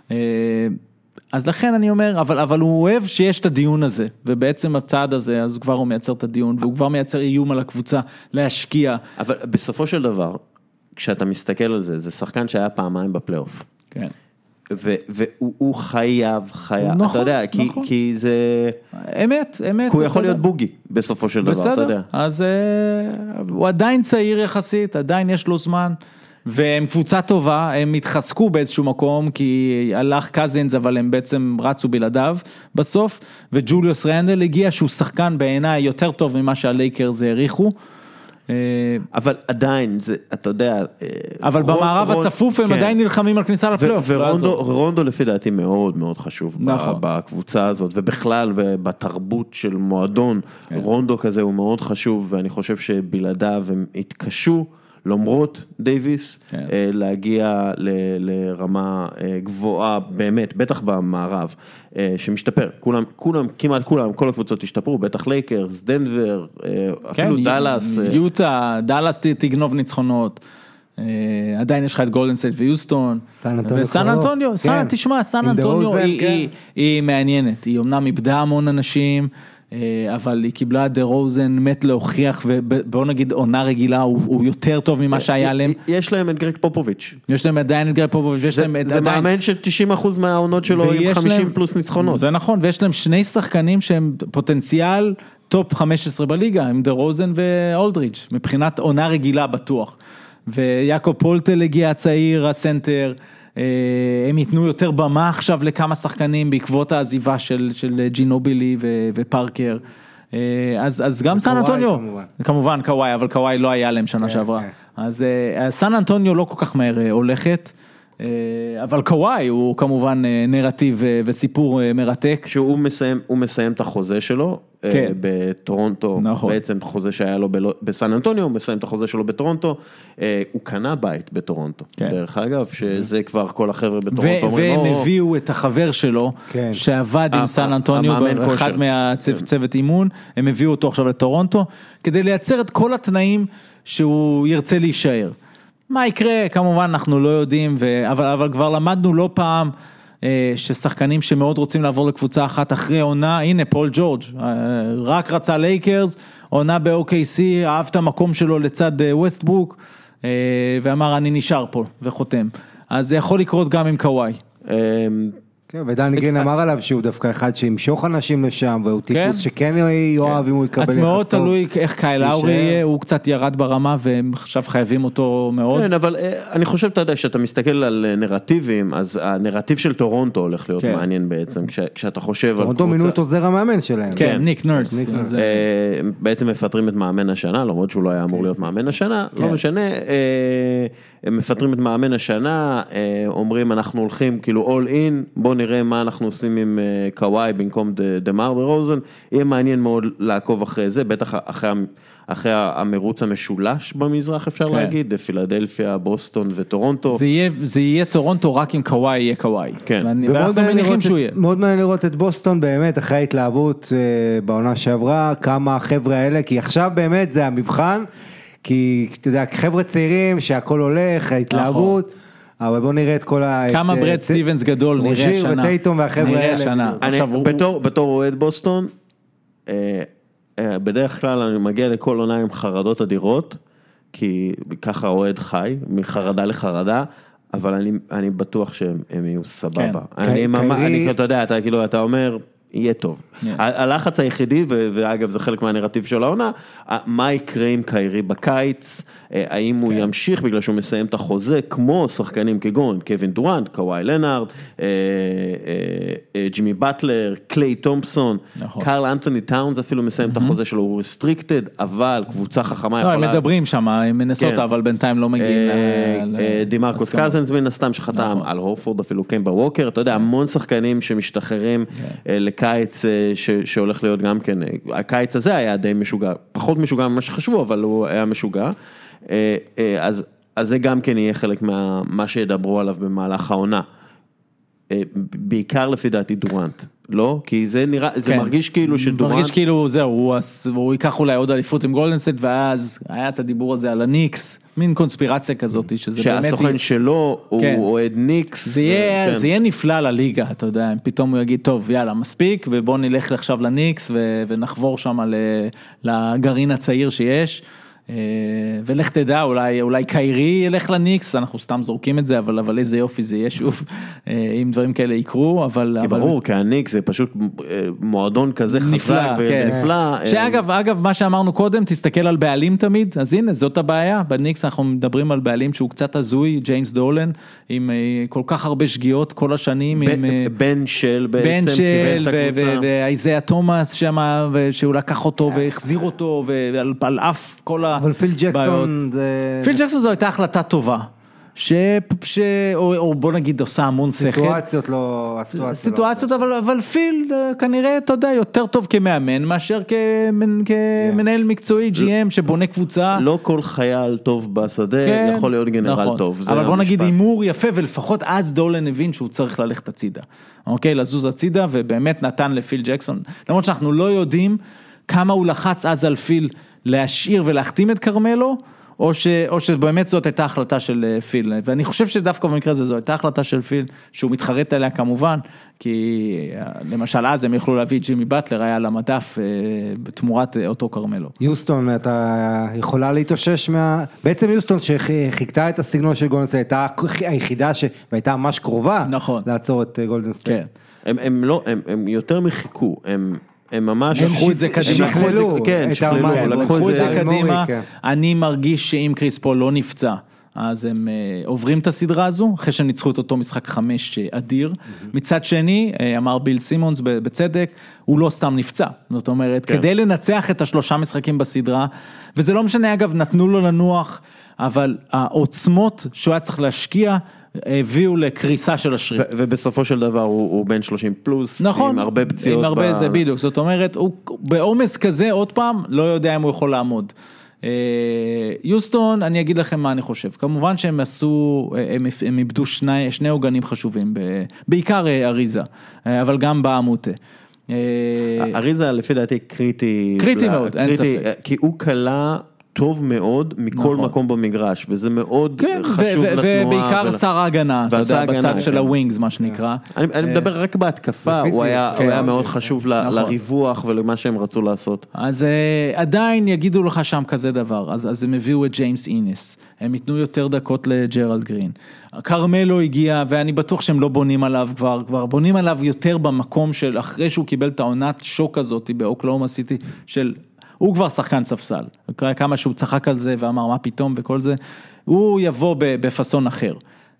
אז לכן אני אומר, אבל הוא אוהב שיש את הדיון הזה, ובעצם הצעד הזה, אז כבר הוא מייצר את הדיון, והוא כבר מייצר איום על הקבוצה להשקיע. אבל בסופו של דבר, כשאתה מסתכל על זה, זה שחקן שהיה פעמיים בפלייאוף. כן. והוא חייב, אתה יודע, כי זה... אמת. הוא יכול להיות בוגי בסופו של דבר, אתה יודע. אז הוא עדיין צעיר יחסית, עדיין יש לו זמן, והם קבוצה טובה, הם התחזקו באיזשהו מקום, כי הלך קזינס, אבל הם בעצם רצו בלעדיו בסוף, וג'וליוס רנדל הגיע, שהוא שחקן בעיניי יותר טוב ממה שהלייקרס העריכו. אבל עדיין, זה, אתה יודע... אבל במערב הצפוף הם עדיין נלחמים על כניסה לפלייאוף. ורונדו לפי דעתי מאוד מאוד חשוב בקבוצה הזאת, ובכלל בתרבות של מועדון, רונדו כזה הוא מאוד חשוב, ואני חושב שבלעדיו הם התקשו, למרות דייביס, להגיע לרמה גבוהה, באמת, בטח במערב, שמשתפר, כמעט כולם, כל הקבוצות השתפרו, בטח לייקרס, דנבר, אפילו דלס. יוטה, דלס תגנוב ניצחונות, עדיין יש לך את גולדן סטייט ויוסטון, וסן אנטוניו, תשמע, סן אנטוניו היא מעניינת, היא אמנם איבדה המון אנשים, אבל היא קיבלה דה רוזן מת להוכיח, ובואו נגיד עונה רגילה הוא יותר טוב ממה שהיה להם. יש להם את גרג פופוביץ'. יש להם עדיין את גרג פופוביץ'. זה מאמן ש90% מהעונות שלו עם 50 פלוס ניצחונות. זה נכון, ויש להם 2 שחקנים שהם פוטנציאל טופ 15 בליגה, עם דה רוזן ואולדריץ', מבחינת עונה רגילה בטוח. ויעקב פולטל הגיע הצעיר, הסנטר, הם ייתנו יותר במה עכשיו לכמה שחקנים בעקבות העזיבה של ג'ינובילי ופארקר, אז גם סן אנטוניו, כמובן קוואי, אבל קוואי לא היה להם שנה שעברה, אז סן אנטוניו לא כל כך מהר הולכת, אבל קוואי הוא כמובן נרטיב וסיפור מרתק. שהוא מסיים את החוזה שלו בטורונטו, בעצם חוזה שהיה לו בסן אנטוניו, הוא מסיים את החוזה שלו בטורונטו, הוא קנה בית בטורונטו, דרך אגב, שזה כבר כל החבר'ה בטורונטו. והם הביאו את החבר שלו, שעבד עם סן אנטוניו, אחד מהצוות אימון, הם הביאו אותו עכשיו לטורונטו, כדי לייצר את כל התנאים שהוא ירצה להישאר. מה יקרה? כמובן אנחנו לא יודעים, אבל כבר למדנו לא פעם, ששחקנים שמאוד רוצים לעבור לקבוצה אחת אחרי עונה, הנה פול ג'ורג' רק רצה לייקרס, עונה ב-OKC, אהב את המקום שלו לצד ווסטברוק, ואמר אני נשאר פה וחותם. אז זה יכול לקרות גם עם קוואי. כן, ודני גרין אמר עליו שהוא דווקא אחד שימשוך אנשים לשם, והוא טיפוס שכן יאהב אם הוא יקבל יחסות. מאוד תלוי איך קייל לאורי יהיה, הוא קצת ירד ברמה, והם עכשיו חייבים אותו מאוד. כן, אבל אני חושב, אתה יודע, שאתה מסתכל על נרטיבים, אז הנרטיב של טורונטו הולך להיות מעניין בעצם, כשאתה חושב על קבוצה. טורונטו מינו את עוזר המאמן שלהם. כן, ניק נרס. בעצם מפטרים את מאמן השנה, למרות שהוא לא היה אמור להיות מאמן השנה, לא משנה, הם מפטרים את מאמן השנה, אומרים אנחנו הולכים כאילו all in, בוא נראה מה אנחנו עושים עם קוואי במקום דמר ורוזן, יהיה מעניין מאוד לעקוב אחרי זה, בטח אחרי המרוץ המשולש במזרח אפשר להגיד, פילדלפיה, בוסטון וטורונטו. זה יהיה טורונטו רק אם קוואי יהיה קוואי. כן. ואנחנו מניחים שהוא יהיה. מאוד מעניין לראות את בוסטון באמת, אחרי ההתלהבות בעונה שעברה, כמה החבר'ה האלה, כי עכשיו באמת זה המבחן, כי אתה יודע, חבר'ה צעירים שהכל הולך, ההתלהבות, אבל בואו נראה את כל כמה ברד סטיבנס גדול נראה השנה. רוז'יר וטייטום והחבר'ה האלה. בתור אוהד בוסטון, בדרך כלל אני מגיע לכל עונה עם חרדות אדירות, כי ככה אוהד חי, מחרדה לחרדה, אבל אני בטוח שהם יהיו סבבה. אתה יודע, אתה אומר, יהיה טוב. הלחץ היחידי, ואגב זה חלק מהנרטיב של העונה, מה יקרה עם קיירי בקיץ, האם הוא ימשיך בגלל שהוא מסיים את החוזה, כמו שחקנים כגון, קווין דורנט, קוואי לנארד, ג'ימי באטלר, קליי תומפסון, קארל אנטוני טאונס אפילו מסיים את החוזה שלו, הוא רסטריקטד, אבל קבוצה חכמה יכולה... הם מדברים שם, הם מנסות, אבל בינתיים לא מגיעים דימרקוס קזנס מן הסתם שחתם, על הורפורד אפילו קמבה ווקר, אתה יודע, המון שחקנים שמשתחררים לקיץ שהולך להיות גם כן, הקיץ הזה היה די משוגע, פחות משוגע ממה שחשבו, אבל הוא היה משוגע, אז זה גם כן יהיה חלק מה שידברו עליו במהלך העונה, בעיקר לפי דעתי דורנט, לא? כי זה נראה, זה מרגיש כאילו שדורנט... מרגיש כאילו זהו, הוא ייקח אולי עוד אליפות עם גולדן סטייט, ואז היה את הדיבור הזה על הניקס, מין קונספירציה כזאת, שזה באמת... שהסוכן שלו הוא אוהד ניקס. זה יהיה נפלא לליגה, אתה יודע, פתאום הוא יגיד, טוב, יאללה, מספיק, ובוא נלך עכשיו לניקס, ונחבור שם לגרעין הצעיר שיש, ולך תדע, אולי קיירי ילך לניקס, אנחנו סתם זורקים את זה, אבל איזה יופי זה יהיה שוב, אם דברים כאלה יקרו, אבל... כי ברור, כי הניקס זה פשוט מועדון כזה חזק ונפלא. שאגב, מה שאמרנו קודם, תסתכל על בעלים תמיד, אז הנה, זאת הבעיה, בניקס אנחנו מדברים על בעלים שהוא קצת הזוי, ג'יימס דולן, עם כל כך הרבה שגיאות כל השנים, בן של בעצם, ואיזיה תומאס שמה, שהוא לקח אותו והחזיר אותו, ועל אף כל אבל פיל ג'קסון זה... פיל ג'קסון זו הייתה החלטה טובה, או בוא נגיד עושה המון שכל. סיטואציות, אבל פיל כנראה, אתה יודע, יותר טוב כמאמן, מאשר כמנהל מקצועי, GM, שבונה קבוצה. לא כל חייל טוב בשדה, יכול להיות גנרל טוב. אבל בוא נגיד אימור יפה, ולפחות אז דולן הבין שהוא צריך ללכת הצידה. אוקיי, לזוז הצידה, ובאמת נתן לפיל ג'קסון. למרות שאנחנו לא יודעים כמה הוא לחץ אז על פיל להשאיר ולהחתים את קרמלו, או שבאמת זאת הייתה החלטה של פיל, ואני חושב שדווקא במקרה הזה, זו הייתה החלטה של פיל, שהוא מתחרט עליה כמובן, כי למשל אז הם יכלו להביא ג'ימי באטלר, היה על המדף בתמורת אותו קרמלו. יוסטון, אתה יכולה להתאושש בעצם יוסטון שחיכתה את הסגנון של גולדן סטייט, הייתה היחידה והייתה ממש קרובה, נכון. לעצור את גולדן סטייט. הם יותר מחיכו, הם ממש לקחו את זה קדימה, לקחו את זה קדימה, אני מרגיש שאם קריס פול לא נפצע, אז הם עוברים את הסדרה הזו, אחרי שהם ניצחו את אותו משחק 5 אדיר, מצד שני, אמר ביל סימונס בצדק, הוא לא סתם נפצע, זאת אומרת, כדי לנצח את 3 משחקים בסדרה, וזה לא משנה אגב, נתנו לו לנוח, אבל העוצמות שהוא היה צריך להשקיע, הביאו לקריסה של השריר. ובסופו של דבר הוא בן 30 פלוס, נכון, עם הרבה פציעות. עם הרבה זה בדיוק, זאת אומרת, הוא בעומס כזה עוד פעם, לא יודע אם הוא יכול לעמוד. יוסטון, אני אגיד לכם מה אני חושב, כמובן שהם עשו, הם איבדו שני עוגנים חשובים, בעיקר אריזה, אבל גם בעמותה. אריזה לפי דעתי קריטי מאוד, אין ספק. כי הוא קלה טוב מאוד מכל מקום במגרש, וזה מאוד חשוב לתנועה. ובעיקר שר ההגנה, אתה יודע, בצד של הווינגס, מה שנקרא. אני מדבר רק בהתקפה, הוא היה מאוד חשוב לריווח ולמה שהם רצו לעשות. אז עדיין יגידו לך שם כזה דבר, אז הם הביאו את ג'יימס אינס, הם ייתנו יותר דקות לג'רלד גרין. קרמלו הגיע, ואני בטוח שהם לא בונים עליו כבר בונים עליו יותר במקום של, אחרי שהוא קיבל את העונת שוק הזאת באוקלאומה סיטי, של הוא כבר שחקן ספסל, כמה שהוא צחק על זה ואמר מה פתאום וכל זה, הוא יבוא בפסון אחר.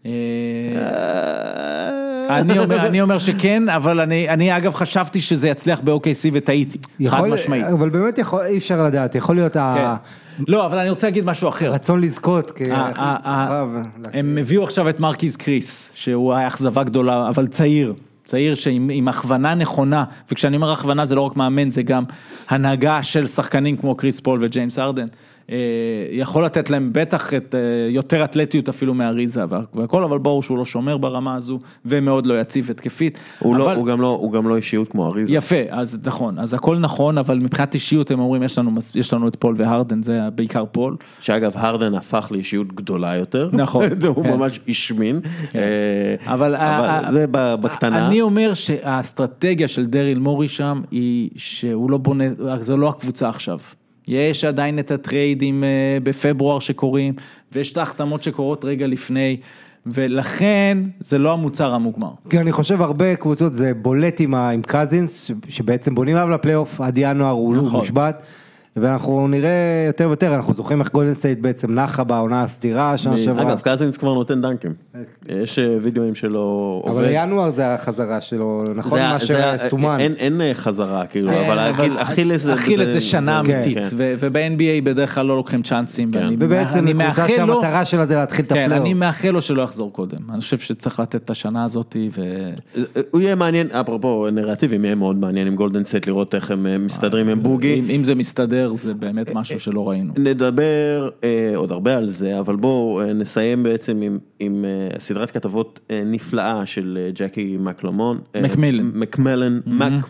אני אומר שכן, אבל אני אגב חשבתי שזה יצליח ב-OKC וטעיתי, חד משמעית. אבל באמת אי אפשר לדעת, יכול להיות לא, אבל אני רוצה להגיד משהו אחר. רצון לזכות. הם הביאו עכשיו את מרקיז קריס, שהוא היה אכזבה גדולה, אבל צעיר שעם הכוונה נכונה, וכשאני אומר הכוונה זה לא רק מאמן, זה גם הנהגה של שחקנים כמו קריס פול וג'יימס ארדן, יכול לתת להם בטח את יותר אתלטיות אפילו מהריזה והכל, אבל ברור שהוא לא שומר ברמה הזו, ומאוד לא יציב התקפית. הוא גם לא אישיות כמו הריזה. יפה, אז נכון, אז הכל נכון, אבל מבחינת אישיות הם אומרים, יש לנו את פול והרדן, זה בעיקר פול. שאגב, הרדן הפך לאישיות גדולה יותר. נכון. הוא ממש השמין. אבל זה בקטנה. אני אומר שהאסטרטגיה של דריל מורי שם, היא שהוא לא בונה, זה לא הקבוצה עכשיו. יש עדיין את הטריידים בפברואר שקורים, ויש את ההחתמות שקורות רגע לפני, ולכן זה לא המוצר המוגמר. כי אני חושב הרבה קבוצות זה בולט עם קזינס, שבעצם בונים עליו לפלייאוף, עד ינואר הוא מושבת, ואנחנו נראה יותר ויותר, אנחנו זוכרים איך גולדן סטייט בעצם נחה בעונה הסתירה, שנה שעברה. אגב, קזינס כבר נותן דנקים. יש וידאוים שלו עובד. אבל ינואר זה החזרה שלו, נכון מה שסומן. אין חזרה, כאילו, אבל אכילס זה שנה אמיתית, וב-NBA בדרך כלל לא לוקחים צ'אנסים. ובעצם קבוצה שהמטרה שלה זה להתחיל את הפלייאוף. אני מאחל לו שלא יחזור קודם. אני חושב שצריך לתת את השנה הזאת. הוא יהיה מעניין, אפרופו נרטיבים, יהיה מאוד מעניין עם גולדן סטייט לראות איך הם מסתדרים עם בוגי. אם זה מסתדר, זה באמת משהו שלא ראינו. נדבר עוד הרבה על זה, אבל בואו נסיים בעצם עם סדרת כתבות נפלאה של ג'קי מקמלן,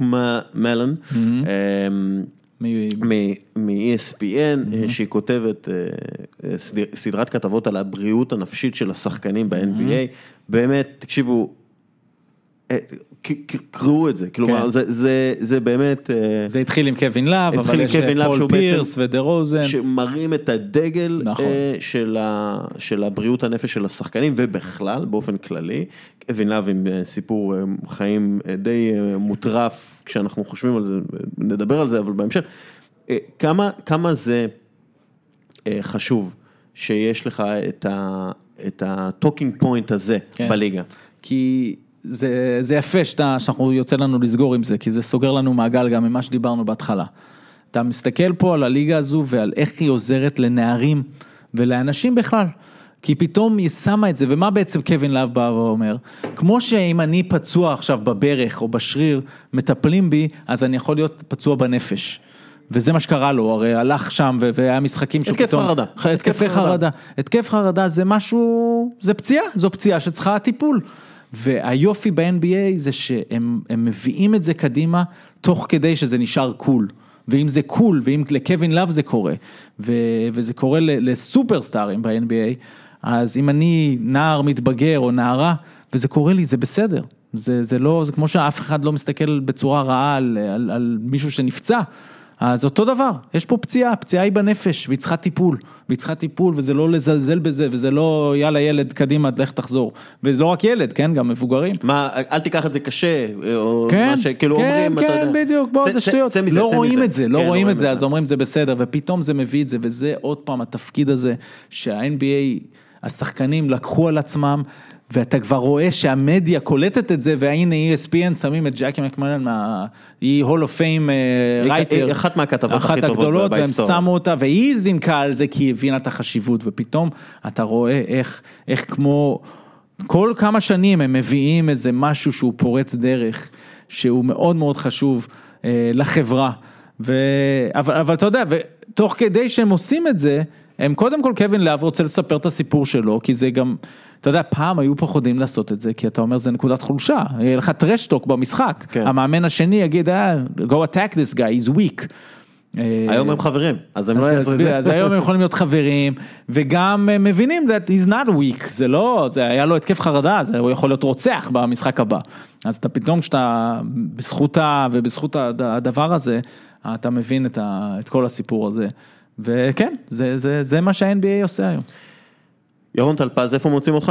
מ-ESPN, שהיא כותבת סדרת כתבות על הבריאות הנפשית של השחקנים ב-NBA. באמת, תקשיבו, קראו את זה, כלומר, זה באמת... זה התחיל עם קווין לאב, אבל יש פול פירס ודרוזן. שמראים את הדגל של הבריאות הנפש של השחקנים, ובכלל, באופן כללי, קווין לאב עם סיפור חיים די מוטרף, כשאנחנו חושבים על זה, נדבר על זה, אבל בהמשך, כמה זה חשוב שיש לך את ה-talking point הזה בליגה? כי... זה יפה שאנחנו יוצא לנו לסגור עם זה, כי זה סוגר לנו מעגל גם ממה שדיברנו בהתחלה. אתה מסתכל פה על הליגה הזו ועל איך היא עוזרת לנערים ולאנשים בכלל, כי פתאום היא שמה את זה, ומה בעצם קווין לאב בא ואומר? כמו שאם אני פצוע עכשיו בברך או בשריר, מטפלים בי, אז אני יכול להיות פצוע בנפש. וזה מה שקרה לו, הרי הלך שם והיה משחקים התקף חרדה. התקף חרדה זה משהו, זה פציעה, זו פציעה שצריכה טיפול. והיופי ב-NBA זה שהם מביאים את זה קדימה, תוך כדי שזה נשאר קול. ואם זה קול, ואם לקווין לאב זה קורה, וזה קורה לסופרסטארים ב-NBA, אז אם אני נער מתבגר או נערה, וזה קורה לי, זה בסדר. זה לא, זה כמו שאף אחד לא מסתכל בצורה רעה על מישהו שנפצע, אז אותו דבר, יש פה פציעה היא בנפש, והיא צריכה טיפול, וזה לא לזלזל בזה, וזה לא, יאללה ילד, קדימה, לך תחזור, ולא רק ילד, כן, גם מבוגרים. מה, אל תיקח את זה קשה, או מה שכאילו אומרים, כן, בדיוק, בוא, זה שטויות, לא רואים את זה, אז אומרים זה בסדר, ופתאום זה מביא את זה, וזה עוד פעם התפקיד הזה, שה-NBA, השחקנים לקחו על עצמם, ואתה כבר רואה שהמדיה קולטת את זה, והנה ESPN שמים את ג'קי מקמלן, היא הול אוף פיים רייטר, אחת מהכתבות הכי טובות הגדולות, והם שמו אותה, והיא זינקה על זה, כי היא הבינה את החשיבות, ופתאום אתה רואה איך כמו, כל כמה שנים הם מביאים איזה משהו שהוא פורץ דרך, שהוא מאוד מאוד חשוב לחברה, אבל אתה יודע, ותוך כדי שהם עושים את זה, הם קודם כל קווין לאב רוצה לספר את הסיפור שלו, כי זה גם, אתה יודע, פעם היו פחדים לעשות את זה, כי אתה אומר, זה נקודת חולשה, יהיה לך טרשטוק במשחק, המאמן השני יגיד, go attack this guy, he's weak. היום הם חברים, אז הם לא יעשו את זה. אז היום הם יכולים להיות חברים, וגם מבינים that he's not weak, זה לא, זה היה לו התקף חרדה, הוא יכול להיות רוצח במשחק הבא. אז אתה פתאום, כשאתה בזכותה ובזכות הדבר הזה, אתה מבין את כל הסיפור הזה. וכן, זה מה שה-NBA עושה היום. ירון טלפז, איפה מוצאים אותך?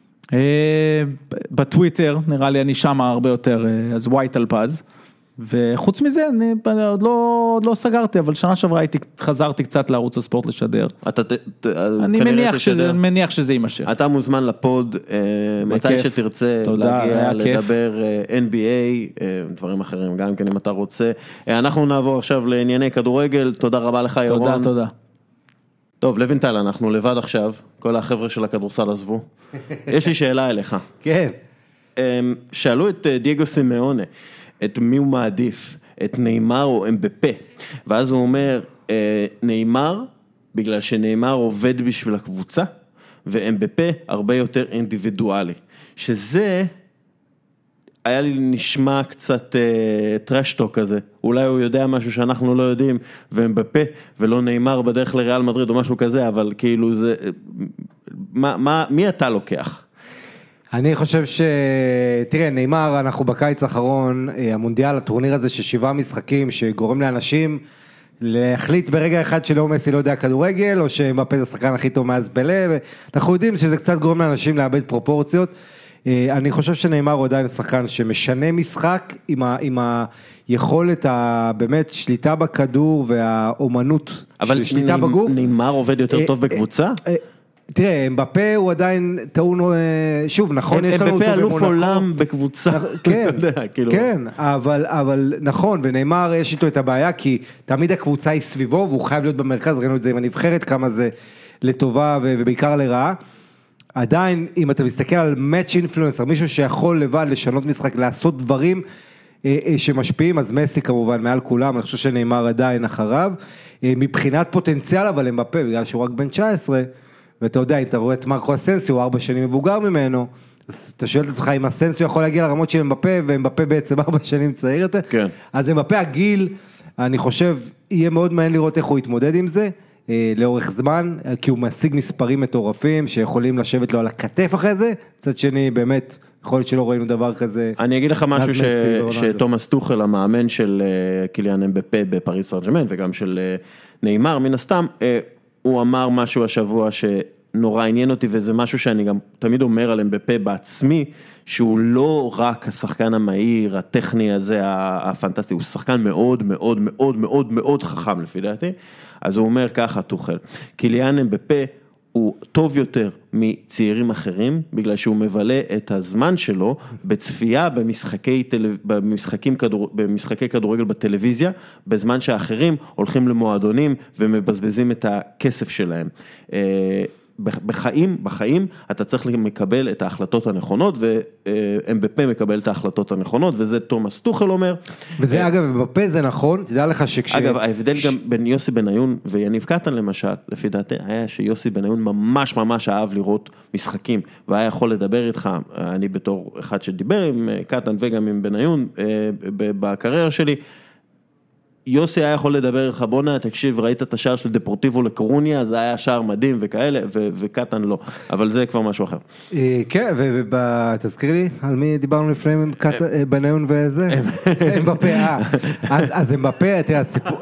בטוויטר, נראה לי אני שם הרבה יותר, אז וואי טלפז, וחוץ מזה, אני עוד לא סגרתי, אבל שנה שעברה חזרתי קצת לערוץ הספורט לשדר. אני מניח שזה יימשך. אתה מוזמן לפוד, מתי שתרצה להגיע, לדבר NBA, דברים אחרים, גם כן אם אתה רוצה. אנחנו נעבור עכשיו לענייני כדורגל, תודה רבה לך ירון. תודה. טוב, לוינטל, אנחנו לבד עכשיו, כל החבר'ה של הכדורסל עזבו. יש לי שאלה אליך. כן. שאלו את דייגו סימאונה, את מי הוא מעדיף, את ניימר או אמבפה, ואז הוא אומר, ניימר, בגלל שניימר עובד בשביל הקבוצה, ואמבפה הרבה יותר אינדיבידואלי, שזה היה לי נשמע קצת טרשטוק כזה, אולי הוא יודע משהו שאנחנו לא יודעים, ואמבפה ולא ניימר בדרך לריאל מדריד או משהו כזה, אבל כאילו זה, מי אתה לוקח? אני חושב תראה, ניימר, אנחנו בקיץ האחרון, המונדיאל, הטורניר הזה ש7 משחקים, שגורם לאנשים להחליט ברגע אחד שלא מסי לא יודע כדורגל, או שמבפה זה השחקן הכי טוב מאז פלה, ואנחנו יודעים שזה קצת גורם לאנשים לאבד פרופורציות. אני חושב שנאמר הוא עדיין שחקן שמשנה משחק עם היכולת באמת שליטה בכדור והאומנות של שליטה בגוף. אבל נאמר עובד יותר טוב בקבוצה? תראה, מבפה הוא עדיין טעון, שוב, נכון, יש לנו אותו במונקו. מבפה אלוף עולם בקבוצה. כן, כן, אבל נכון, ונאמר יש איתו את הבעיה, כי תמיד הקבוצה היא סביבו, והוא חייב להיות במרכז, ראינו את זה עם הנבחרת, כמה זה לטובה ובעיקר לרעה. עדיין, אם אתה מסתכל על match influencer, מישהו שיכול לבד לשנות משחק, לעשות דברים שמשפיעים, אז מסי כמובן מעל כולם, אני חושב שנאמר עדיין אחריו, מבחינת פוטנציאל, אבל מבפה, בגלל שהוא רק בן 19, ואתה יודע, אם אתה רואה את מרקו אסנסיו, הוא 4 שנים מבוגר ממנו, אז אתה שואל את עצמך, אם אסנסיו יכול להגיע לרמות של מבפה, ומבפה בעצם 4 שנים צעיר יותר, כן. אז מבפה הגיל, אני חושב, יהיה מאוד מעניין לראות איך הוא יתמודד עם זה, לאורך זמן, כי הוא משיג מספרים מטורפים, שיכולים לשבת לו על הכתף אחרי זה, מצד שני, באמת, יכול להיות שלא ראינו דבר כזה. אני אגיד לך משהו שתומאס טוחל, המאמן של קיליאן אמבפה בפריס סן ז'רמן, וגם של נאמר, מן הסתם, הוא אמר משהו השבוע שנורא עניין אותי, וזה משהו שאני גם תמיד אומר על אמבפה בעצמי, שהוא לא רק השחקן המהיר, הטכני הזה, הפנטסטי, הוא שחקן מאוד מאוד מאוד מאוד מאוד חכם לפי דעתי, אז הוא אומר ככה טוחל, קיליאן אמבפה הוא טוב יותר מצעירים אחרים, בגלל שהוא מבלה את הזמן שלו בצפייה במשחקי כדורגל בטלוויזיה, בזמן שהאחרים הולכים למועדונים ומבזבזים את הכסף שלהם. בחיים אתה צריך לקבל את ההחלטות הנכונות, ואמבפה מקבל את ההחלטות הנכונות, וזה תומאס טוחל אומר. וזה אגב, אמבפה זה נכון, תדע לך שכש... אגב, ההבדל גם בין יוסי בניון ויניב קטן למשל, לפי דעתי, היה שיוסי בניון ממש ממש אהב לראות משחקים, והיה יכול לדבר איתך, אני בתור אחד שדיבר עם קטן וגם עם בניון, בקריירה שלי, יוסי היה יכול לדבר לך, בונה, תקשיב, ראית את השער של דפורטיבו לקורוניה, זה היה שער מדהים וכאלה, וקטן לא, אבל זה כבר משהו אחר. כן, ותזכיר לי, על מי דיברנו לפני בניון וזה? אמבפה, אז אמבפה, תראה, הסיפור,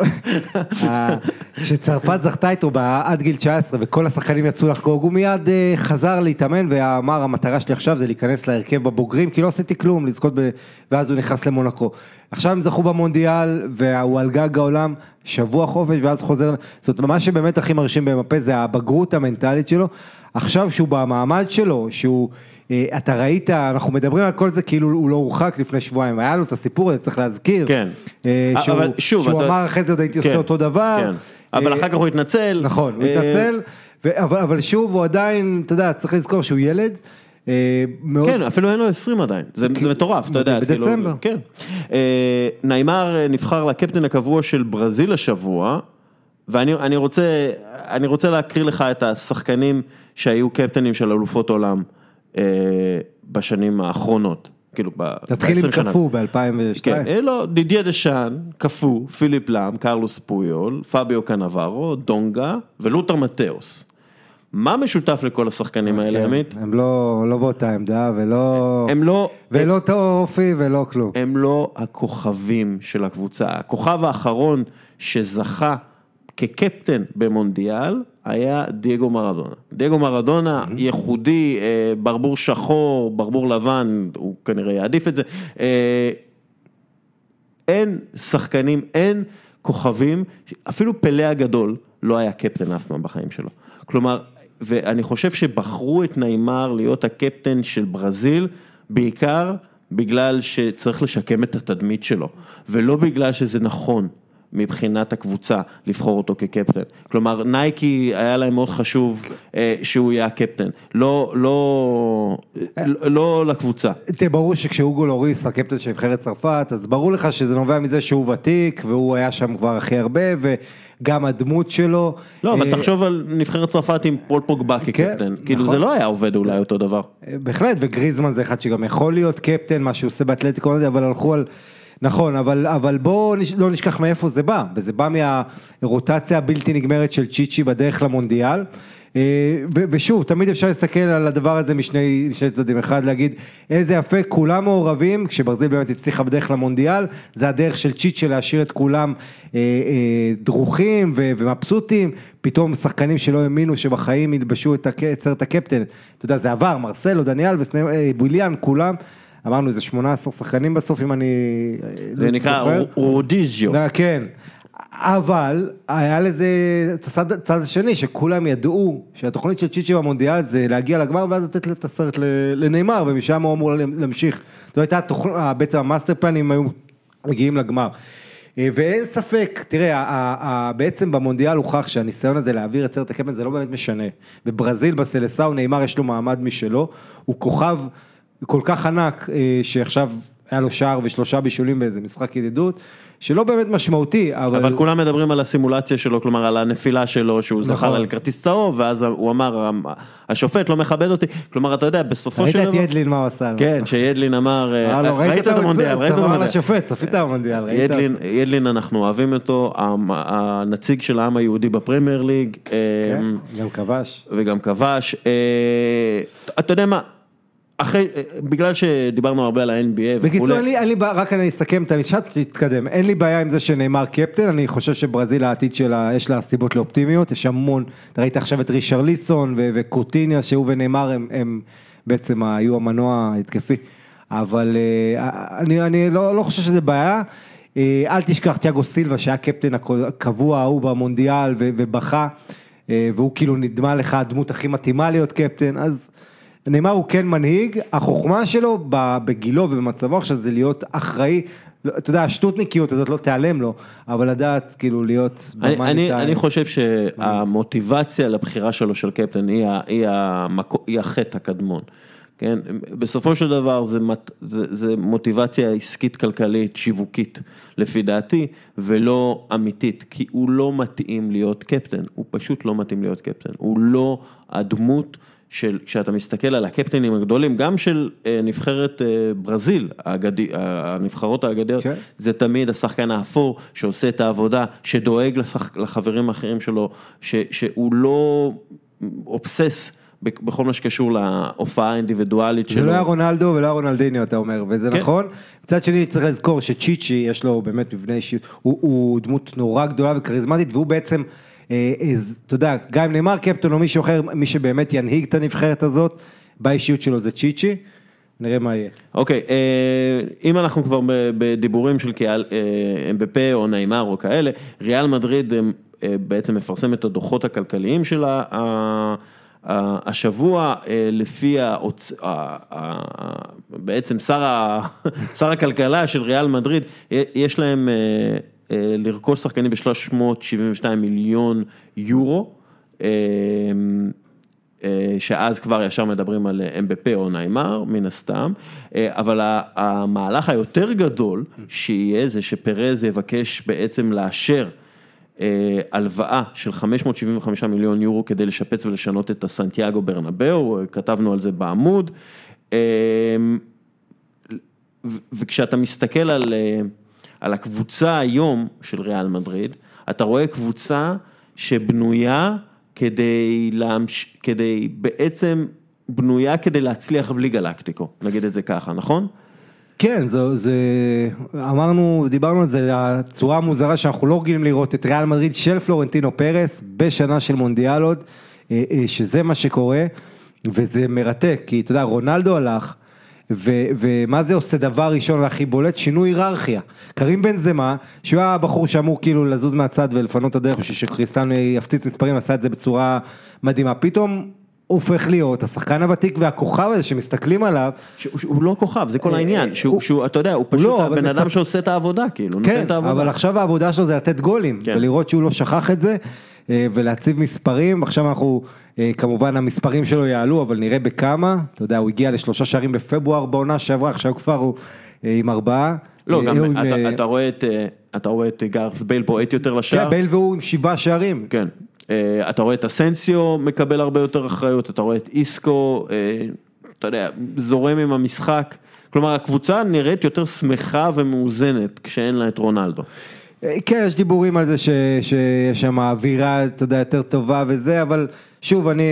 שצרפת זכתה איתו עד גיל 19, וכל השחקנים יצאו לחגוג, הוא מיד חזר להתאמן, ואמר, המטרה שלי עכשיו זה להיכנס להרכב בבוגרים, כי לא עשיתי כלום, לזכות ואז הוא נכנס למונקו. עכשיו הם זכו במונדיאל, והוא על גג העולם, שבוע חופש, ואז חוזר, זאת אומרת, מה שבאמת הכי מרשים במפה, זה הבגרות המנטלית שלו, עכשיו שהוא במעמד שלו, שהוא, אתה ראית, אנחנו מדברים על כל זה, כאילו הוא לא הורחק לפני שבועיים, היה לו את הסיפור הזה, צריך להזכיר, כן. שהוא אמר אחרי זה עוד הייתי עושה אותו דבר, אבל אחר כך הוא התנצל, נכון, הוא התנצל, אבל שוב הוא עדיין, אתה יודע, צריך לזכור שהוא ילד, כן, אפילו אין לו 20 עדיין, זה מטורף, אתה יודע. בדצמבר. כן. נאמר נבחר לקפטן הקבוע של ברזיל השבוע, ואני רוצה להקריא לך את השחקנים שהיו קפטנים של אלופות עולם בשנים האחרונות. תתחיל עם קפו ב-2002. כן, לא, דידיה דשאן, קפו, פיליפ לם, קרלוס פויול, פאביו קנברו, דונגה ולותר מתאוס. מה משותף לכל השחקנים האלה, עמית? הם לא באותה עמדה, ולא טופי, ולא כלום. הם לא הכוכבים של הקבוצה. הכוכב האחרון שזכה כקפטן במונדיאל, היה דייגו מרדונה. דייגו מרדונה, ייחודי, ברבור שחור, ברבור לבן, הוא כנראה יעדיף את זה. אין שחקנים, אין כוכבים, אפילו פלא הגדול לא היה קפטן אף פעם בחיים שלו. כלומר, ואני חושב שבחרו את נאמר להיות הקפטן של ברזיל, בעיקר בגלל שצריך לשקם את התדמית שלו, ולא בגלל שזה נכון מבחינת הקבוצה לבחור אותו כקפטן. כלומר, נייקי היה להם מאוד חשוב שהוא יהיה הקפטן, לא לקבוצה. ברור שכשהוגו לוריס, הקפטן של נבחרת צרפת, אז ברור לך שזה נובע מזה שהוא ותיק, והוא היה שם כבר הכי הרבה, וגם הדמות שלו. לא, אבל תחשוב על נבחרת צרפת עם פול פוגבה כקפטן, כאילו זה לא היה עובד אולי אותו דבר. בהחלט, וגריזמן זה אחד שגם יכול להיות קפטן, מה שהוא עושה באתלטיקו, אבל הלכו על... נכון, אבל בואו לא נשכח מאיפה זה בא, וזה בא מהרוטציה הבלתי נגמרת של צ'יצ'י בדרך למונדיאל, ושוב, תמיד אפשר להסתכל על הדבר הזה משני צדדים. אחד, להגיד, איזה יפה, כולם מעורבים, כשברזיל באמת הצליחה בדרך למונדיאל, זה הדרך של צ'יצ'ה להשאיר את כולם דרוכים ומבסוטים, פתאום שחקנים שלא האמינו שבחיים ילבשו את סרט הקפטן. אתה יודע, זה עבר, מרסלו, דניאל ובוליאן, כולם. אמרנו, איזה 18 שחקנים בסוף, אם אני... זה נקרא רודיזיו. כן. אבל היה לזה צד השני שכולם ידעו שהתוכנית של צ'יצ'י במונדיאל זה להגיע לגמר ואז לתת את הסרט לניימר ומשם הוא אמור להמשיך. זו הייתה בעצם המאסטר פלן אם היו מגיעים לגמר. ואין ספק, תראה, בעצם במונדיאל הוכח שהניסיון הזה להעביר את סרט הקפטן זה לא באמת משנה. בברזיל בסלסאו ניימר יש לו מעמד משלו, הוא כוכב כל כך ענק שעכשיו היה לו שער ושלושה בישולים באיזה משחק ידידות, שלא באמת משמעותי, אבל כולם מדברים על הסימולציה שלו, כלומר על הנפילה שלו, שהוא זכר על כרטיס צהוב, ואז הוא אמר, השופט לא מכבד אותי, כלומר אתה יודע, בסופו של דבר... ראית את ידלין מה הוא עשה? כן, שידלין אמר, ראית את המונדיאל, ראית את המונדיאל. צפית המונדיאל, ידלין אנחנו אוהבים אותו, הנציג של העם היהודי בפרמייר ליג, גם כבש. וגם כבש, אתה יודע מה, בגלל שדיברנו הרבה על ה-NBA בקיצור, רק אני אסכם את המשפט, תתקדם, אין לי בעיה עם זה שנאמר קפטן, אני חושב שברזיל העתיד שלה, יש לה סיבות לאופטימיות, יש המון, אתה ראית עכשיו את רישרליסון וקוטיניה, שהוא ונאמר הם בעצם היו המנוע ההתקפי, אבל אני לא חושב שזה בעיה, אל תשכח תיאגו סילבה שהיה קפטן הקבוע ההוא במונדיאל ובכה, והוא כאילו נדמה לך הדמות הכי מתאימה להיות קפטן, אז נאמר הוא כן מנהיג, החוכמה שלו בגילו ובמצבו עכשיו זה להיות אחראי, אתה יודע, השטותניקיות הזאת לא תיעלם לו, אבל לדעת כאילו להיות... אני חושב שהמוטיבציה לבחירה שלו של קפטן היא החטא הקדמון, כן? בסופו של דבר זה מוטיבציה עסקית כלכלית שיווקית לפי דעתי ולא אמיתית, כי הוא לא מתאים להיות קפטן, הוא פשוט לא מתאים להיות קפטן, הוא לא הדמות כשאתה מסתכל על הקפטנים הגדולים, גם של נבחרת ברזיל, הנבחרות האגדיות, זה תמיד השחקן האפור שעושה את העבודה, שדואג לחברים האחרים שלו, שהוא לא אובסס בכל מה שקשור להופעה האינדיבידואלית שלו. זה לא היה רונלדו ולא היה רונלדיניו, אתה אומר, וזה נכון. מצד שני צריך לזכור שצ'יצ'י יש לו באמת מבנה אישיות, הוא דמות נורא גדולה וקריזמטית, והוא בעצם... אתה יודע, גם אם נאמר קפטן או מישהו אחר, מי שבאמת ינהיג את הנבחרת הזאת, באישיות שלו זה צ'יצ'י, נראה מה יהיה. אוקיי, אם אנחנו כבר בדיבורים של אמבפה או ניימר או כאלה, ריאל מדריד בעצם מפרסם את הדוחות הכלכליים שלה, השבוע לפי בעצם שר הכלכלה של ריאל מדריד, יש להם... לרכוש שחקנים ב-372 מיליון יורו, שאז כבר ישר מדברים על אמבפה או ניימר, מן הסתם, אבל המהלך היותר גדול שיהיה זה שפרז יבקש בעצם לאשר הלוואה של 575 מיליון יורו כדי לשפץ ולשנות את הסנטיאגו ברנבאו, כתבנו על זה בעמוד, וכשאתה מסתכל על הקבוצה היום של ריאל מדריד, אתה רואה קבוצה שבנויה כדי בעצם בנויה כדי להצליח בלי גלקטיקו, נגיד את זה ככה, נכון? כן, אמרנו, דיברנו על זה, הצורה המוזרה שאנחנו לא רגילים לראות את ריאל מדריד של פלורנטינו פרס, בשנה של מונדיאל עוד, שזה מה שקורה, וזה מרתק, כי אתה יודע, רונלדו הלך, ומה זה עושה דבר ראשון והכי בולט? שינוי היררכיה. קרים בנזמה, שהוא היה בחור שאמור כאילו לזוז מהצד ולפנות את הדרך, שכריסטן יפציץ מספרים, עשה את זה בצורה מדהימה. פתאום הוא הופך להיות השחקן הוותיק והכוכב הזה שמסתכלים עליו. שהוא לא כוכב, זה כל העניין. אתה יודע, הוא פשוט הבן אדם שעושה את העבודה, כאילו. כן, אבל עכשיו העבודה שלו זה לתת גולים, ולראות שהוא לא שכח את זה, ולהציב מספרים. עכשיו אנחנו... כמובן המספרים שלו יעלו, אבל נראה בכמה, אתה יודע, הוא הגיע ל3 שערים בפברואר בעונה שעברה, עכשיו כבר הוא עם 4. לא, גם אתה רואה את גארת' בייל בועט יותר לשער. כן, בייל והוא עם 7 שערים. כן, אתה רואה את אסנסיו מקבל הרבה יותר אחריות, אתה רואה את איסקו, אתה יודע, זורם עם המשחק, כלומר הקבוצה נראית יותר שמחה ומאוזנת כשאין לה את רונלדו. כן, יש דיבורים על זה שיש שם אווירה, אתה יודע, יותר טובה וזה, אבל שוב, אני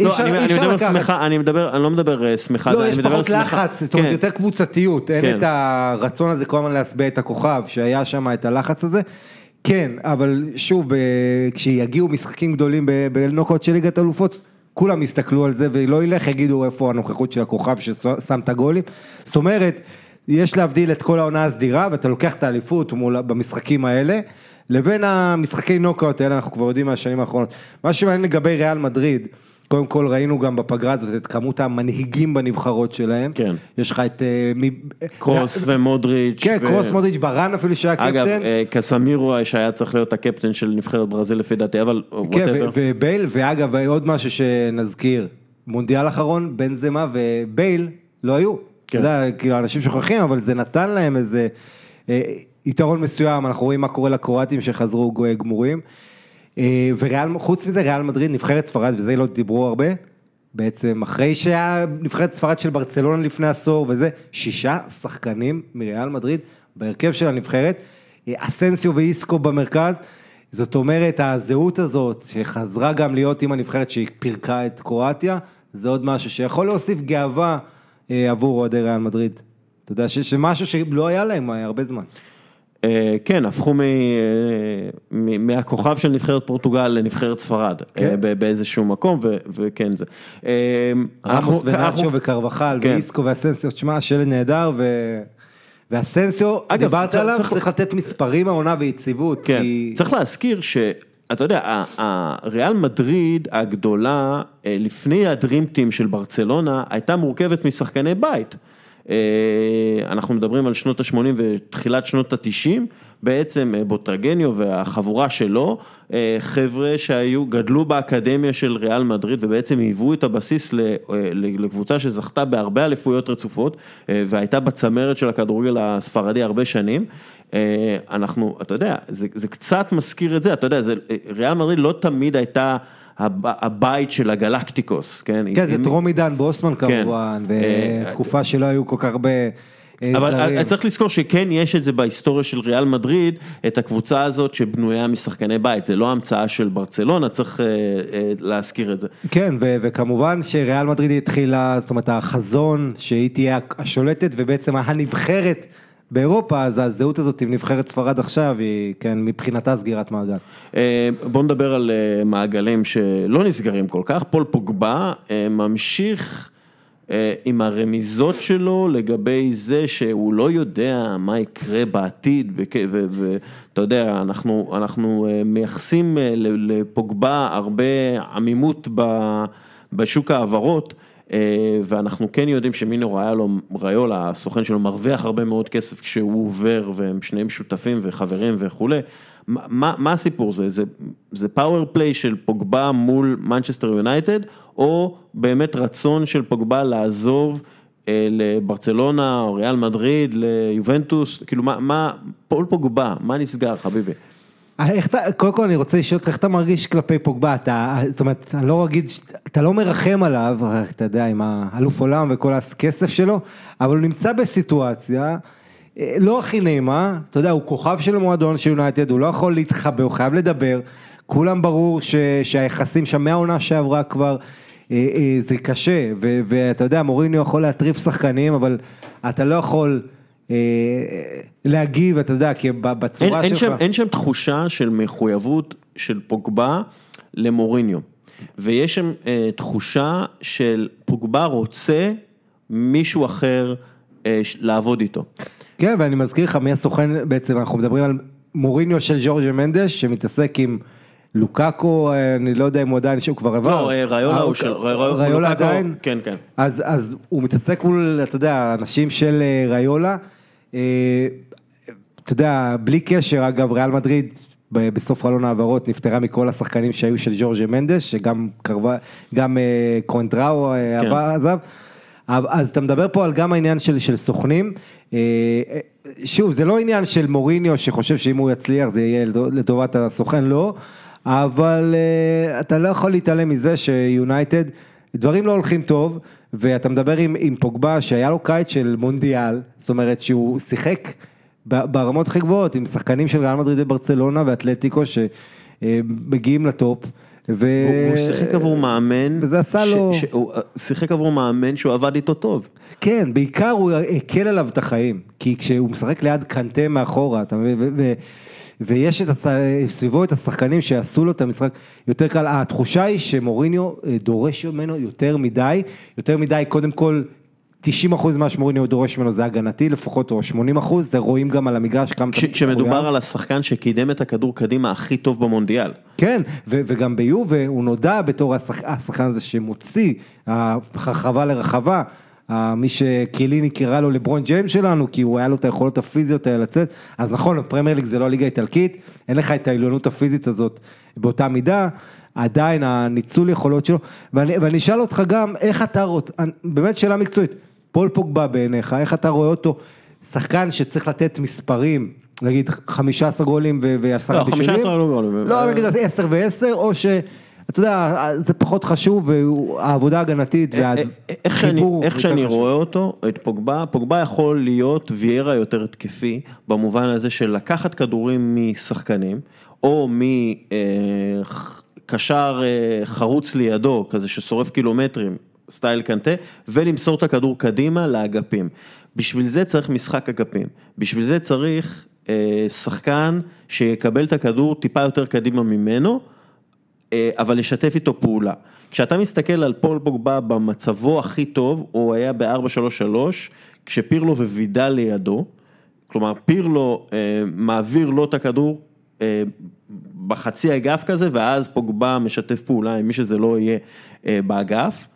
לא מדבר שמחה, לא, יש פחות לחץ, זאת אומרת, יותר קבוצתיות, אין את הרצון הזה כל הזמן להסבע את הכוכב, שהיה שם את הלחץ הזה, כן, אבל שוב, כשיגיעו משחקים גדולים בנוקאוט של ליגת אלופות, כולם יסתכלו על זה, ולא ילך, יגידו איפה הנוכחות של הכוכב ששם את הגולים, זאת אומרת, יש להבדיל את כל העונה הסדירה, ואתה לוקח את האליפות במשחקים האלה, לבין המשחקי נוקאוט האלה, אנחנו כבר יודעים מהשנים האחרונות. מה שמעניין לגבי ריאל מדריד, קודם כל ראינו גם בפגרה הזאת את כמות המנהיגים בנבחרות שלהם. כן. יש לך את... קרוס ומודריץ'. כן, קרוס, מודריץ', ברן אפילו שהיה קפטן. אגב, קסמירו שהיה צריך להיות הקפטן של נבחרת ברזיל לפי דעתי, אבל... כן, ובייל, ואגב, עוד משהו שנזכיר, מונדיאל אחרון, בנזמה ובייל לא היו. אתה יודע, כאילו, אנשים שוכחים, אבל זה נתן להם איזה... יתרון מסוים, אנחנו רואים מה קורה לקרואטים שחזרו גמורים, וחוץ מזה ריאל מדריד נבחרת ספרד, וזה לא דיברו הרבה, בעצם אחרי שהיה נבחרת ספרד של ברצלונה לפני עשור, וזה 6 שחקנים מריאל מדריד, בהרכב של הנבחרת, אסנסיו ואיסקו במרכז, זאת אומרת הזהות הזאת, שחזרה גם להיות עם הנבחרת שהיא פירקה את קרואטיה, זה עוד משהו שיכול להוסיף גאווה עבור אוהדי ריאל מדריד, אתה יודע שמשהו שלא היה להם הרבה זמן. כן, הפכו מהכוכב של נבחרת פורטוגל לנבחרת ספרד, באיזשהו מקום, וכן זה. רמוס ונאצ'ו וקרבחל, ואיסקו ואסנסיו, תשמע, שלד נהדר, ואסנסיו, דיברת עליו, צריך לתת מספרים העונה ויציבות. כן, צריך להזכיר אתה יודע, הריאל מדריד הגדולה, לפני הדרימטים של ברצלונה, הייתה מורכבת משחקני בית. אנחנו מדברים על שנות ה-80 ותחילת שנות ה-90, בעצם בוטרגניו והחבורה שלו, חבר'ה גדלו באקדמיה של ריאל מדריד, ובעצם היוו את הבסיס לקבוצה שזכתה בהרבה אליפויות רצופות, והייתה בצמרת של הכדורגל הספרדי הרבה שנים. אתה יודע, זה קצת מזכיר את זה, אתה יודע, ריאל מדריד לא תמיד הייתה הבית של הגלקטיקוס, כן? כן, זה טרום עידן בוסמן כמובן, ותקופה שלא היו כל כך הרבה... אבל צריך לזכור שכן יש את זה בהיסטוריה של ריאל מדריד, את הקבוצה הזאת שבנויה משחקני בית, זה לא המצאה של ברצלונה, צריך להזכיר את זה. כן, וכמובן שריאל מדריד התחילה, זאת אומרת, החזון שהיא תהיה השולטת, ובעצם הנבחרת באירופה, אז הזהות הזאת עם נבחרת ספרד עכשיו, היא כן, מבחינתה סגירת מעגל. בואו נדבר על מעגלים שלא נסגרים כל כך, פול פוגבה ממשיך עם הרמיזות שלו לגבי זה שהוא לא יודע מה יקרה בעתיד, ואתה יודע, אנחנו מייחסים לפוגבה הרבה עמימות בשוק העברות, ואנחנו כן יודעים שמינו ראיולה, הסוכן שלו מרוויח הרבה מאוד כסף כשהוא עובר, והם שניהם שותפים וחברים וכו'. מה הסיפור? זה פאוור פליי של פוגבה מול מנצ'סטר יונייטד, או באמת רצון של פוגבה לעזוב לברצלונה, או ריאל מדריד, ליובנטוס, כאילו פול פוגבה, מה נסגר חביבי? קודם כל אני רוצה לשאול אותך, איך אתה מרגיש כלפי פוגבה, זאת אומרת, אני לא אגיד, אתה לא מרחם עליו, אתה יודע, עם האלוף עולם וכל הכסף שלו, אבל הוא נמצא בסיטואציה, לא הכי נעימה, אתה יודע, הוא כוכב של המועדון של יונייטד, הוא לא יכול להתחבא, הוא חייב לדבר, כולם ברור שהיחסים שם מהעונה שעברה כבר, זה קשה, ואתה יודע, מוריניו יכול להטריף שחקנים, אבל אתה לא יכול להגיב, אתה יודע, כי בצורה שלך... אין שם תחושה של מחויבות של פוגבה למוריניו, ויש שם תחושה של פוגבה רוצה מישהו אחר לעבוד איתו. כן, ואני מזכיר לך מי הסוכן, בעצם אנחנו מדברים על מוריניו של ג'ורג' מנדש, שמתעסק עם לוקאקו, אני לא יודע אם הוא עדיין, שהוא כבר עבר. לא, ראיולה הוא של... ראיולה עדיין? כן, כן. אז הוא מתעסק מול, אתה יודע, אנשים של ראיולה, אתה יודע, בלי קשר, אגב, ריאל מדריד, בסוף חלון העברות, נפטרה מכל השחקנים שהיו של ג'ורג' מנדש, שגם קרבה, גם קוונטראו עזב, אז אתה מדבר פה על גם העניין של סוכנים, שוב, זה לא עניין של מוריניו שחושב שאם הוא יצליח זה יהיה לטובת הסוכן, לא, אבל אתה לא יכול להתעלם מזה שיונייטד, דברים לא הולכים טוב, ואתה מדבר עם פוגבה שהיה לו קיץ של מונדיאל, זאת אומרת שהוא שיחק ברמות הכי גבוהות, עם שחקנים של ריאל מדריד וברצלונה ואתלטיקו שמגיעים לטופ, הוא שיחק עבור מאמן, וזה עשה לו... הוא שיחק עבור מאמן שהוא עבד איתו טוב. כן, בעיקר הוא הקל עליו את החיים, כי כשהוא משחק ליד קנטה מאחורה, ויש סביבו את השחקנים שעשו לו את המשחק יותר קל, התחושה היא שמוריניו דורש ממנו יותר מדי, קודם כל 90% מה שמוריניו דורש ממנו זה הגנתי לפחות, או 80%, זה רואים גם על המגרש. כשמדובר על השחקן שקידם את הכדור קדימה הכי טוב במונדיאל. כן, וגם ביובה הוא נודע בתור השחקן הזה שמוציא הרחבה לרחבה, מי שקיליני קרא לו לברון ג'יימס שלנו, כי הוא היה לו את היכולות הפיזיות האלה לצאת, אז נכון, הפרמייר ליג זה לא ליגה איטלקית, אין לך את העליונות הפיזית הזאת באותה מידה, עדיין הניצול יכולות שלו, ואני אשאל אותך גם, איך אתה רוצה, באמת שאלה מקצועית, פול פוגבה בעיניך, איך אתה רואה אותו, שחקן שצריך לתת מספרים, נגיד 15 גולים ו10 בישולים? לא, 15 גולים. לא, נגיד 10 ו10, או אתה יודע, זה פחות חשוב, והעבודה הגנתית והחיבור. איך שאני רואה אותו, את פוגבה יכול להיות ויירה יותר התקפי, במובן הזה של לקחת כדורים משחקנים, או מקשר חרוץ לידו, כזה ששורף קילומטרים, סטייל קנטה, ולמסור את הכדור קדימה לאגפים. בשביל זה צריך משחק אגפים. בשביל זה צריך שחקן שיקבל את הכדור טיפה יותר קדימה ממנו, אבל לשתף איתו פעולה. כשאתה מסתכל על פול פוגבה במצבו הכי טוב, הוא היה ב-4-3-3, כשפירלו ווידל לידו, כלומר פירלו מעביר לו את הכדור בחצי אגף כזה, ואז פוגבה משתף פעולה עם מי שזה לא יהיה באגף,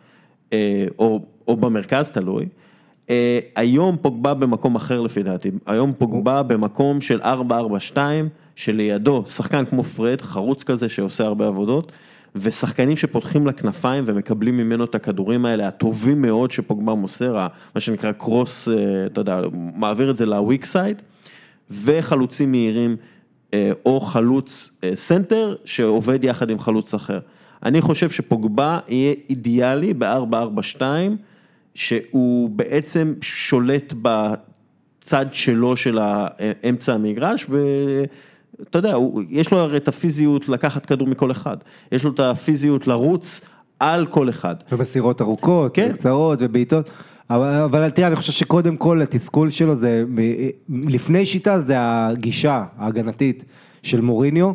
או במרכז תלוי. היום פוגבה במקום אחר לפי דעתי, היום פוגבה במקום של 4-4-2, שלידו שחקן כמו פרד, חרוץ כזה שעושה הרבה עבודות, ושחקנים שפותחים לכנפיים ומקבלים ממנו את הכדורים האלה, הטובים מאוד שפוגבה מוסר, מה שנקרא קרוס, אתה יודע, מעביר את זה לוויק סייד, וחלוצים מהירים, או חלוץ סנטר, שעובד יחד עם חלוץ אחר. אני חושב שפוגבה יהיה אידיאלי ב-4-4-2, שהוא בעצם שולט בצד שלו של האמצע המגרש, ואתה יודע, יש לו הרי את הפיזיות לקחת כדור מכל אחד, יש לו את הפיזיות לרוץ על כל אחד. ובסירות ארוכות, כן. קצרות ובעיטות, אבל תראה, אני חושב שקודם כל התסכול שלו זה, לפני שיטה זה הגישה ההגנתית של מוריניו,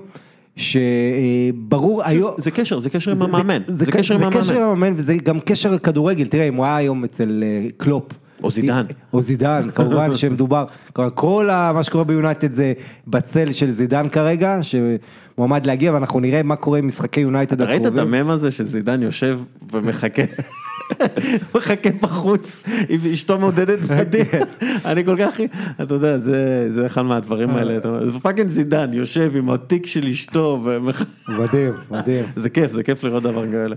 שברור היום... זה קשר עם המאמן. זה קשר עם המאמן, וזה גם קשר כדורגל. תראה, אם הוא היה היום אצל קלופ. או זידן, כמובן שמדובר, כל מה שקורה ביונייטד זה בצל של זידן כרגע, שמועמד להגיע, ואנחנו נראה מה קורה עם משחקי יונייטד הקרובים. ראית את המם הזה שזידן יושב ומחכה? מחכה בחוץ, עם אשתו מעודדת בדין, אני כל כך, אתה יודע, זה אחד מהדברים האלה, זה פאקינג זידן, יושב עם התיק של אשתו, מדהים. זה כיף לראות דבר כאלה.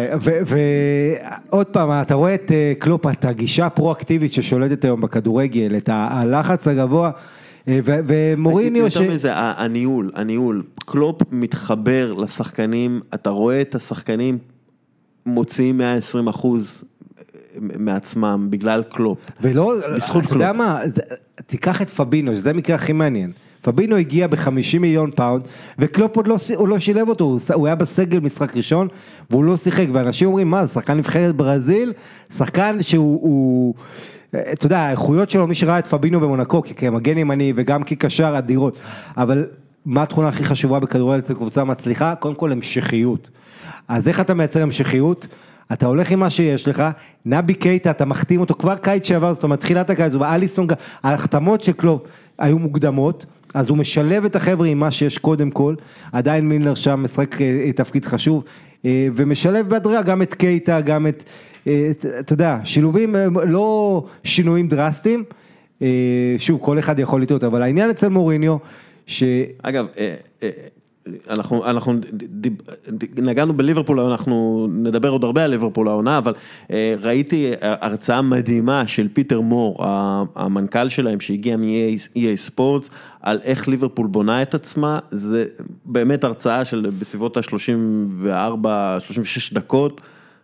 ועוד פעם, אתה רואה את קלופ, את הגישה הפרואקטיבית ששולטת היום בכדורגל, את הלחץ הגבוה, ומוריניו יותר מזה, הניהול, קלופ מתחבר לשחקנים, אתה רואה את השחקנים, מוציאים 120% מעצמם בגלל קלופ. ולא, אתה יודע מה, תיקח את פבינו, שזה המקרה הכי מעניין. פבינו הגיע ב$50 מיליון, וקלופ עוד לא שילב אותו, הוא היה בסגל משחק ראשון, והוא לא שיחק, ואנשים אומרים, מה, שחקן נבחרת ברזיל, שחקן שהוא, אתה יודע, האיכויות שלו, מי שראה את פבינו במונקו, כמגן ימני, וגם כקשר אדירות, אבל מה התכונה הכי חשובה בכדורגל אצל קבוצה מצליחה? קודם כל, המשכיות. אז איך אתה מייצר המשכיות? אתה הולך עם מה שיש לך, נבי קייטה, אתה מחתים אותו כבר קיץ שעבר, זאת אומרת, תחילת הקיץ, ואליסון, ההחתמות של קלופ היו מוקדמות, אז הוא משלב את החבר'ה עם מה שיש קודם כל, עדיין מילנר שם משחק תפקיד חשוב, ומשלב בהדרגה גם את קייטה, גם את, אתה יודע, שילובים, לא שינויים דרסטיים, שוב, כל אחד יכול לטעות, אבל העניין אצל מוריניו, אגב, אנחנו נגענו בליברפול, אנחנו נדבר עוד הרבה על ליברפול העונה, אבל ראיתי הרצאה מדהימה של פיטר מור, המנכ"ל שלהם שהגיע מ-EA ספורטס, על איך ליברפול בונה את עצמה, זה באמת הרצאה של בסביבות ה-34-36 דקות,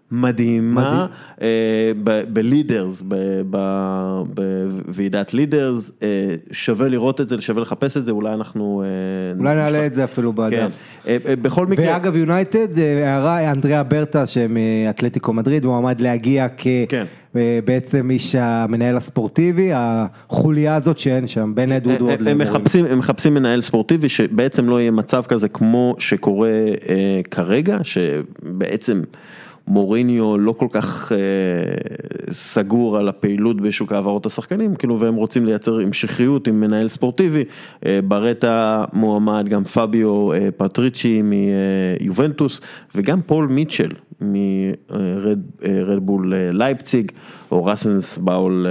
מדהימה בלידרס, בוועידת לידרס, שווה לראות את זה, שווה לחפש את זה, אולי אנחנו... אולי נעלה את זה אפילו בדף. בכל מקרה... ואגב יונייטד, הערה, אנדריאה ברטה, שמאתלטיקו מדריד, הוא עמד להגיע בעצם איש המנהל הספורטיבי, החוליה הזאת שאין שם, בין אדווד עוד למורים. הם מחפשים מנהל ספורטיבי, שבעצם לא יהיה מצב כזה כמו שקורה כרגע, שבעצם... מוריניו לא כל כך סגור על הפעילות בשוק העברות השחקנים, כאילו, והם רוצים לייצר המשכיות עם מנהל ספורטיבי, ברטה מועמד, גם פביו פטריצ'י מיובנטוס, וגם פול מיטשל מרדבול לייפציג, או רסנסבאול,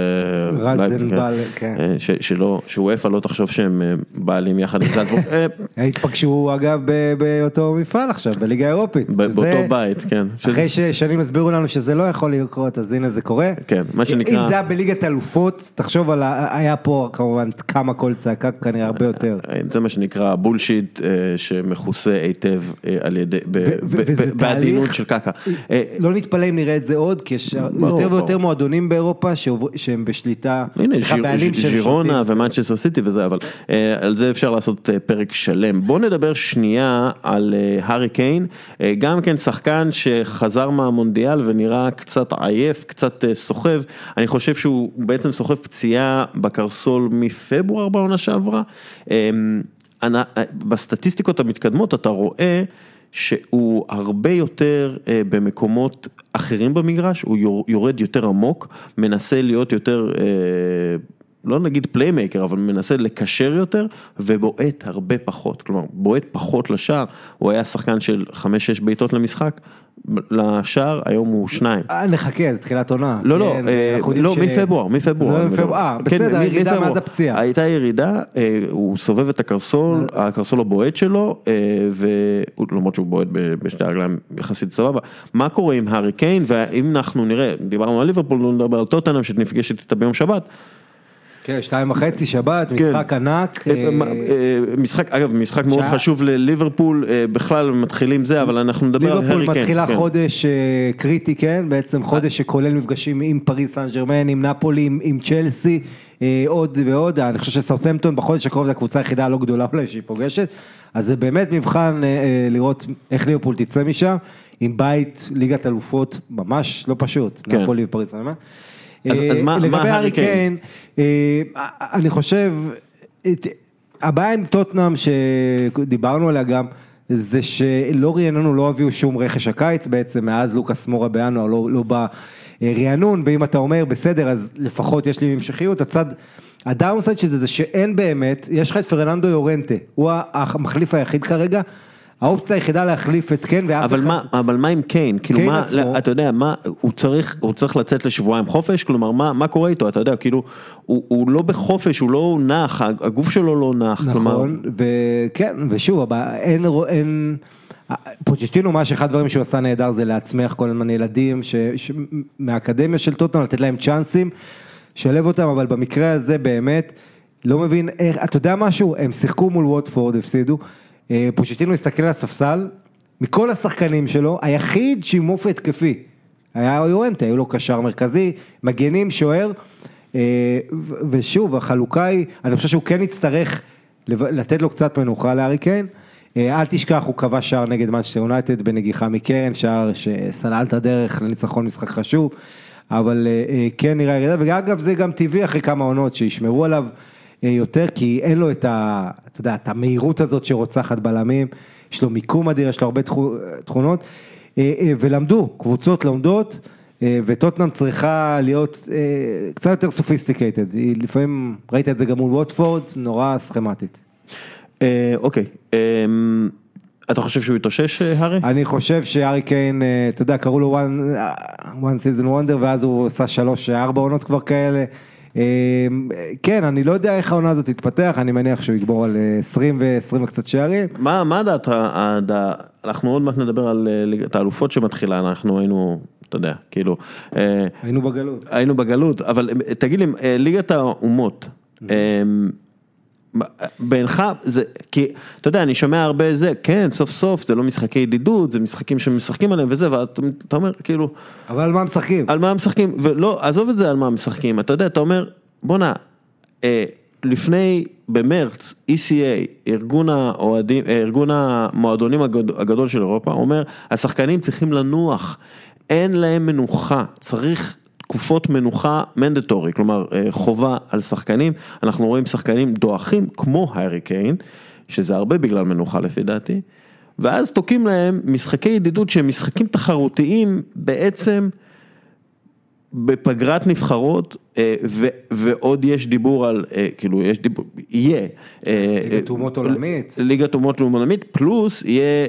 שהוא איפה לא תחשוב שהם בעלים יחד עם זלצבורג. התפגשו אגב באותו מפעל עכשיו, בליגה האירופית. באותו בית, כן. אחרי ששנים הסבירו לנו שזה לא יכול לקרות, אז הנה זה קורה. כן, מה שנקרא... אם זה היה בליגת אלופות, תחשוב על... היה פה כמובן כמה קול צעקה, כנראה הרבה יותר. זה מה שנקרא בולשיט, שמכוסה היטב על ידי... בעדינות של קקה. לא נתפלא אם נראה את זה עוד, כי יש יותר ויותר מועדונים באירופה שהם בשליטה... הנה, ז'ירונה ומנצ'סטר סיטי וזה, אבל על זה אפשר לעשות פרק שלם. בואו נדבר שנייה על הארי קיין, גם כן שחקן שחזר מהמונדיאל ונראה קצת עייף, קצת סוחב. אני חושב שהוא בעצם סוחב פציעה בקרסול מפברואר בעונה שעברה. בסטטיסטיקות המתקדמות אתה רואה שהוא הרבה יותר במקומות אחרים במגרש, הוא יורד יותר עמוק, מנסה להיות יותר, לא נגיד פליימייקר, אבל מנסה לקשר יותר, ובועט הרבה פחות, כלומר, בועט פחות לשער, הוא היה שחקן של 5-6 בעיטות למשחק, לשער, היום הוא 2. נחכה, זה תחילת עונה. לא, מפברואר. בסדר, ירידה מאז הפציעה. הייתה ירידה, הוא סובב את הקרסול הבועט שלו, ולמרות שהוא בועט בשתי הרגליים יחסית סבבה. מה קורה עם הארי קיין, ואם אנחנו נראה, דיברנו על ליברפול, נדבר על טוטנהאם, שנפגשת איתה ביום שבת, כן, 2:30 שבת, משחק ענק. אגב, משחק מאוד חשוב לליברפול, בכלל מתחילים זה, אבל אנחנו נדבר על הארי קיין. ליברפול מתחילה חודש קריטי, כן, בעצם חודש שכולל מפגשים עם פריז סן ז'רמן, עם נפולי, עם צ'לסי, עוד ועוד. אני חושב שסאות'המפטון בחודש הקרוב זה הקבוצה היחידה הלא גדולה אולי שהיא פוגשת, אז זה באמת מבחן לראות איך ליברפול תצא משם, עם בית ליגת אלופות ממש לא פשוט, נפולי ופריז סן ז'רמן. לגבי הארי קיין, אני חושב, הבעיה עם טוטנהאם שדיברנו עליה גם, זה שלא רעננו, לא הביאו שום רכש הקיץ בעצם, מאז לוקאס מורה בינואר, לא בא רענון, ואם אתה אומר בסדר, אז לפחות יש לי המשכיות, הדאונסייד של זה שאין באמת, יש לך את פרננדו יורנטה, הוא המחליף היחיד כרגע, האופציה היחידה להחליף את קיין, אבל מה עם קיין? כאילו מה, אתה יודע, הוא צריך לצאת לשבועיים חופש, כלומר, מה קורה איתו? אתה יודע, כאילו, הוא לא בחופש, הוא לא נח, הגוף שלו לא נח. נכון, וכן, ושוב, אין, פוצ'טינו, מה שאחד הדברים שהוא עשה נהדר, זה להצמיח כל הזמן ילדים, מהאקדמיה של טוטנהאם, לתת להם צ'אנסים, שלב אותם, אבל במקרה הזה באמת, לא מבין איך, אתה יודע משהו? הם שיחקו מול ווטפורד, הפסידו, פוצ'טינו הסתכל על הספסל, מכל השחקנים שלו, היחיד שעם אופי התקפי, היה יורנטה, היו לו קשר מרכזי, מגנים, שוער, ושוב, החלוקה היא, אני חושב שהוא כן יצטרך לתת לו קצת מנוחה להארי קיין, אל תשכח, הוא קבע שער נגד מנצ'סטר יונייטד בנגיחה מקרן, שער שסלל את הדרך לניצחון משחק חשוב, אבל כן נראה ירידה, ואגב זה גם טבעי אחרי כמה עונות שישמרו עליו יותר, כי אין לו את אתה יודע, את המהירות הזאת שרוצחת בלמים, יש לו מיקום אדיר, יש לו הרבה תכונות, ולמדו, קבוצות לומדות, וטוטנהאם צריכה להיות קצת יותר סופיסטיקייטד, לפעמים ראית את זה גם מול ווטפורד, נורא סכמטית. אוקיי, אתה חושב שהוא יתאושש, הארי? אני חושב שהארי קיין, אתה יודע, קראו לו one season wonder, ואז הוא עשה 3-4 עונות כבר כאלה, כן, אני לא יודע איך העונה הזאת תתפתח, אני מניח שהוא יגבור על 20 ו-20 וקצת שערים. מה דעת, אנחנו עוד מעט נדבר על האלופות שמתחילה, אנחנו היינו, אתה יודע, כאילו, היינו בגלות, אבל תגיד לי, ליגת האומות, בעינך, זה, כי, אתה יודע, אני שומע הרבה זה, כן, סוף סוף, זה לא משחקי ידידות, זה משחקים שמשחקים עליהם וזה, ואתה אומר, כאילו... אבל על מה משחקים? על מה משחקים, ולא, עזוב את זה על מה משחקים, אתה יודע, אתה אומר, בוא לפני, במרץ, ECA, ארגון המועדונים הגדול של אירופה, אומר, השחקנים צריכים לנוח, אין להם מנוחה, צריך תקופות מנוחה מנדטורי, כלומר, חובה על שחקנים, אנחנו רואים שחקנים דואחים, כמו הארי קיין, שזה הרבה בגלל מנוחה לפי דעתי, ואז תוקים להם משחקי ידידות, שהם משחקים תחרותיים, בעצם, בפגרת נבחרות, ועוד יש דיבור על, כאילו יש דיבור, יהיה. ליגת אומות עולמית. ליגת אומות עולמית, פלוס יהיה,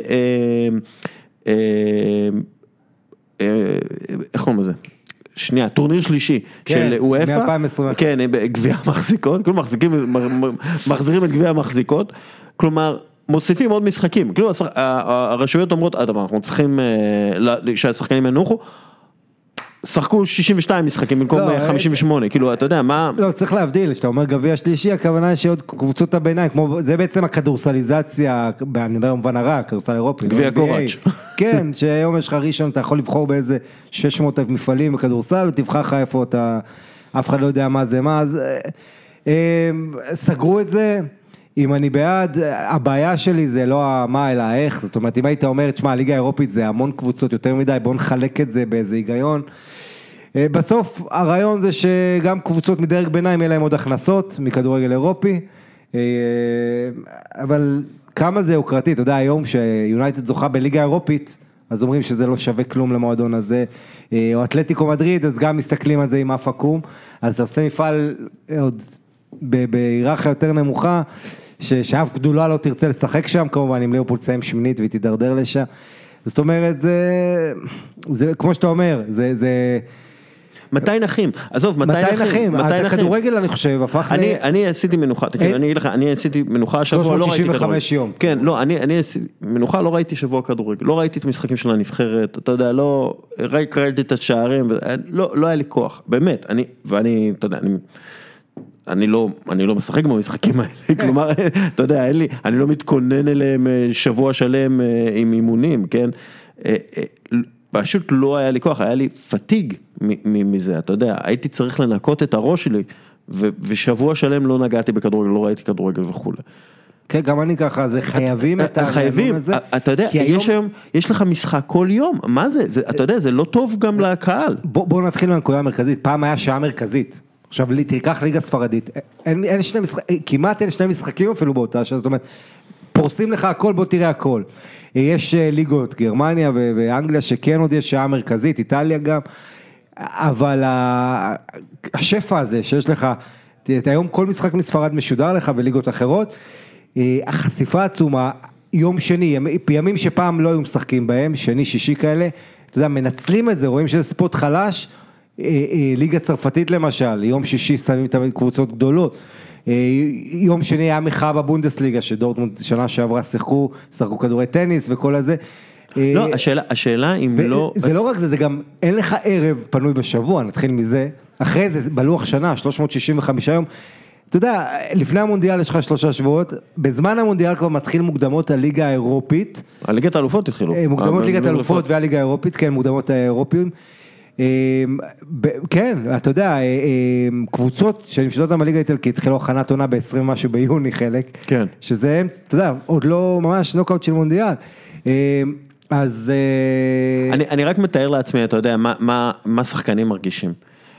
איך קוראים לזה? שנייה, טורניר שלישי של UEFA. כן, גביע המחזיקות, כלומר מחזירים את גביע המחזיקות, כלומר, מוסיפים עוד משחקים, כאילו הרשויות אומרות, אנחנו צריכים שהשחקנים ינוחו, שחקו 62 משחקים במקום 58, כאילו, אתה יודע, מה... לא, צריך להבדיל, שאתה אומר גביע שלישי, הכוונה היא שעוד קבוצות הביניים, כמו, זה בעצם הכדורסליזציה, אני אומר במובן הרע, כדורסל אירופי. גביע קוראץ'. כן, שהיום יש לך ראשון, אתה יכול לבחור באיזה 600 מפעלים בכדורסל, ותבחר לך איפה אתה, אף אחד לא יודע מה זה, מה, אז סגרו את זה, אם אני בעד, הבעיה שלי זה לא מה אלא איך, זאת אומרת, אם היית אומר, תשמע, הליגה האירופית זה המון קבוצות יותר מדי, בוא נחלק את זה באיזה היגיון. בסוף, הרעיון זה שגם קבוצות מדרג ביניים, יהיה להם עוד הכנסות מכדורגל אירופי, אבל כמה זה יוקרתי, אתה יודע, היום שיונייטד זוכה בליגה האירופית, אז אומרים שזה לא שווה כלום למועדון הזה, או אתלטיקו מדריד, אז גם מסתכלים על זה עם אף עקום, אז אתה עושה מפעל עוד בהיררכיה יותר נמוכה, שאף גדולה לא תרצה לשחק שם, כמובן, אם ליברפול תסיים שמינית והיא תידרדר לשם. זאת אומרת, זה כמו שאתה אומר, זה... מתי נחים? עזוב, מתי נחים? הכדורגל, אני חושב, הפך ל... אני עשיתי מנוחה, אני אגיד לך, אני עשיתי מנוחה השבוע, לא ראיתי כדורגל. 365 יום. כן, לא, אני מנוחה, לא ראיתי שבוע כדורגל, לא ראיתי את המשחקים של הנבחרת, אתה יודע, לא, ראיתי את השערים, לא היה לי כוח, באמת, ואני, אתה יודע, אני לא משחק במשחקים האלה, כלומר, אתה יודע, אני לא מתכונן אליהם שבוע שלם עם אימונים, כן? פשוט לא היה לי כוח, היה לי פתיג מזה, אתה יודע, הייתי צריך לנקות את הראש שלי, ושבוע שלם לא נגעתי בכדורגל, לא ראיתי כדורגל וכו'. כן, גם אני ככה, זה חייבים את הרעיון הזה. אתה יודע, יש לך משחק כל יום, מה זה? אתה יודע, זה לא טוב גם לקהל. בוא נתחיל מהנקודה המרכזית, פעם היה שעה מרכזית. עכשיו, תיקח ליגה ספרדית, כמעט אין שני משחקים אפילו באותה, זאת אומרת, פורסים לך הכל, בוא תראה הכל. יש ליגות, גרמניה ואנגליה, שכן עוד יש שעה מרכזית, איטליה גם, אבל השפע הזה שיש לך, היום כל משחק מספרד משודר לך וליגות אחרות, החשיפה עצומה, יום שני, ימים שפעם לא היו משחקים בהם, שני, שישי כאלה, אתה יודע, מנצלים את זה, רואים שזה ספורט חלש, ליגה צרפתית למשל, יום שישי שמים את קבוצות גדולות, יום שני היה מחאה בבונדסליגה, שדורטמונד שנה שעברה שחקו כדורי טניס וכל הזה. לא, השאלה אם לא... זה לא רק זה, זה גם אין לך ערב פנוי בשבוע, נתחיל מזה, אחרי זה בלוח שנה, 365 יום, אתה יודע, לפני המונדיאל יש לך 3 שבועות, בזמן המונדיאל כבר מתחיל מוקדמות הליגה האירופית. הליגת האלופות התחילו. מוקדמות ליגת האלופות והליגה האירופית, כן, מוקדמות האירופיים. כן, אתה יודע, קבוצות שנמשלות עם הליגה האיטלקית, התחילו הכנת עונה ב-20 משהו ביוני חלק, כן. שזה, אתה יודע, עוד לא ממש נוקאוט של מונדיאל. אז... אני רק מתאר לעצמי, אתה יודע, מה שחקנים מרגישים.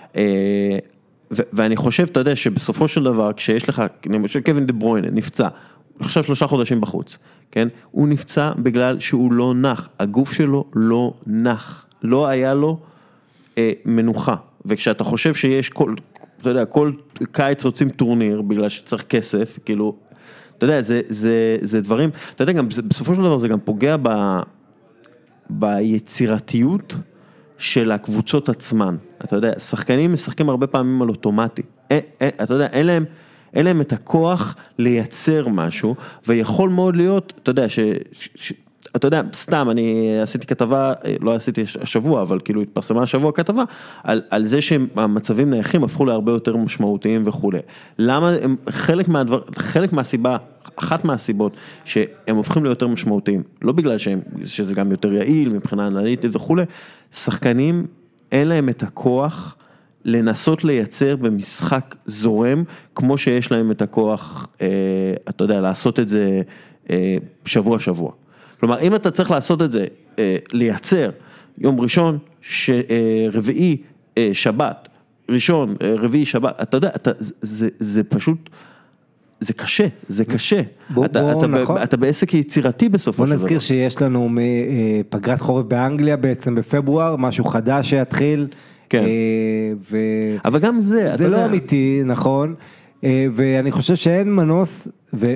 ואני חושב, אתה יודע, שבסופו של דבר, כשיש לך, למשל קווין דה ברויינה, נפצע, עכשיו 3 חודשים בחוץ, כן? הוא נפצע בגלל שהוא לא נח, הגוף שלו לא נח, לא היה לו מנוחה, וכשאתה חושב שיש אתה יודע, כל קיץ רוצים טורניר, בגלל שצריך כסף, כאילו, אתה יודע, זה דברים, אתה יודע, גם, בסופו של דבר זה גם פוגע ביצירתיות של הקבוצות עצמן, אתה יודע, שחקנים משחקים הרבה פעמים על אוטומטי, אתה יודע, אין להם את הכוח לייצר משהו, ויכול מאוד להיות, אתה יודע, אתה יודע, סתם, אני עשיתי כתבה, לא עשיתי השבוע, אבל כאילו התפרסמה השבוע כתבה, על זה שהמצבים נייחים הפכו להרבה יותר משמעותיים וכו'. למה הם, חלק מהסיבה, אחת מהסיבות שהם הופכים ליותר משמעותיים, לא בגלל שזה גם יותר יעיל מבחינה אנליטית וכו', שחקנים אין להם את הכוח לנסות לייצר במשחק זורם, כמו שיש להם את הכוח, אתה יודע, לעשות את זה שבוע. כלומר, אם אתה צריך לעשות את זה, לייצר יום ראשון, רביעי, שבת, ראשון, רביעי, שבת, אתה יודע, זה פשוט, זה קשה. אתה בעסק יצירתי בסופו של דבר. בוא נזכיר שיש לנו פגרת חורף באנגליה בעצם בפברואר, משהו חדש שיתחיל. כן. אבל גם זה, זה לא אמיתי, נכון, ואני חושב שאין מנוס,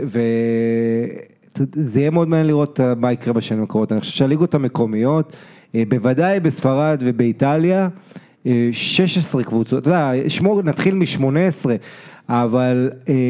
זה יהיה מאוד מעניין לראות מה יקרה בשנים הקרובות. אני חושב שהליגות המקומיות, בוודאי בספרד ובאיטליה, 16 קבוצות, אתה יודע, נתחיל מ-18, אבל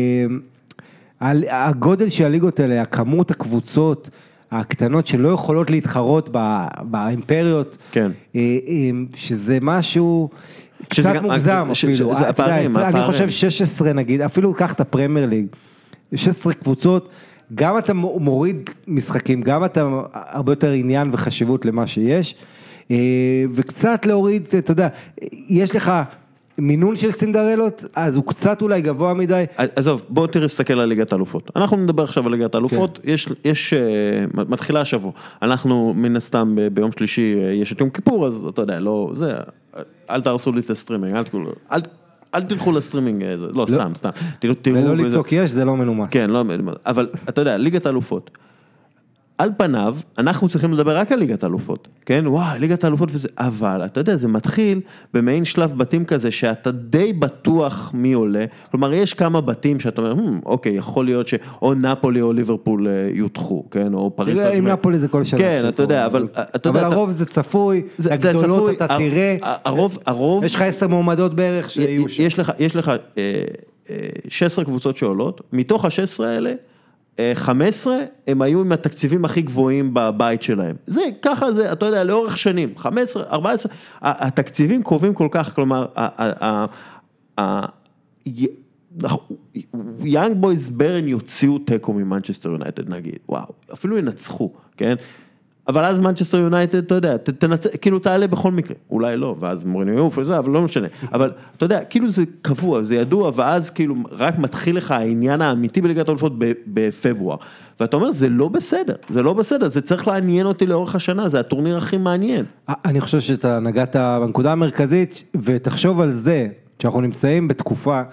הגודל של הליגות האלה, הכמות הקבוצות הקטנות שלא יכולות להתחרות באימפריות, כן. שזה משהו קצת מוגזם אפילו. אני חושב 16 נגיד, אפילו קח את הפרמייר ליג, 16 קבוצות, גם אתה מוריד משחקים, גם אתה הרבה יותר עניין וחשיבות למה שיש, וקצת להוריד, אתה יודע, יש לך מינון של סינדרלות, אז הוא קצת אולי גבוה מדי. עזוב, בוא תסתכל על ליגת האלופות. אנחנו נדבר עכשיו על ליגת האלופות, יש, מתחילה השבוע. אנחנו מן הסתם ביום שלישי יש את יום כיפור, אז אתה יודע, לא, זה, אל תהרסו לי את הסטרימינג, אל תלכו לסטרימינג, לא, סתם. ולא לצעוק יש, זה לא מנומס. כן, לא מנומס. אבל אתה יודע, ליגת האלופות, על פניו, אנחנו צריכים לדבר רק על ליגת האלופות, כן? וואי, ליגת האלופות וזה, אבל אתה יודע, זה מתחיל במעין שלב בתים כזה, שאתה די בטוח מי עולה, כלומר, יש כמה בתים שאתה אומר, אוקיי, יכול להיות שאו נפולי או ליברפול יודחו, כן? או פריז. עם נפולי זה כל שנה. כן, אתה יודע, אבל הרוב זה צפוי, הגדולות אתה תראה, הרוב, יש לך 10 מועמדות בערך שיהיו שם. יש לך 16 קבוצות שעולות, מתוך ה-16 האלה, 15 הם היו עם התקציבים הכי גבוהים בבית שלהם. זה, ככה זה, אתה יודע, לאורך שנים, 15, 14, התקציבים קרובים כל כך, כלומר, יאנג בויז ברן יוציאו טקו ממנצ'סטר יונייטד, נגיד, וואו, אפילו ינצחו, כן? אבל אז מנצ'סטר יונייטד, אתה יודע, כאילו תעלה בכל מקרה, אולי לא, ואז מוריניו יעוף וזה, אבל לא משנה, אבל אתה יודע, כאילו זה קבוע, זה ידוע, ואז כאילו רק מתחיל לך העניין האמיתי בליגת האלופות בפברואר, ואתה אומר, זה לא בסדר, זה צריך לעניין אותי לאורך השנה, זה הטורניר הכי מעניין. אני חושב שאתה נגעת בנקודה המרכזית, ותחשוב על זה, שאנחנו נמצאים בתקופה,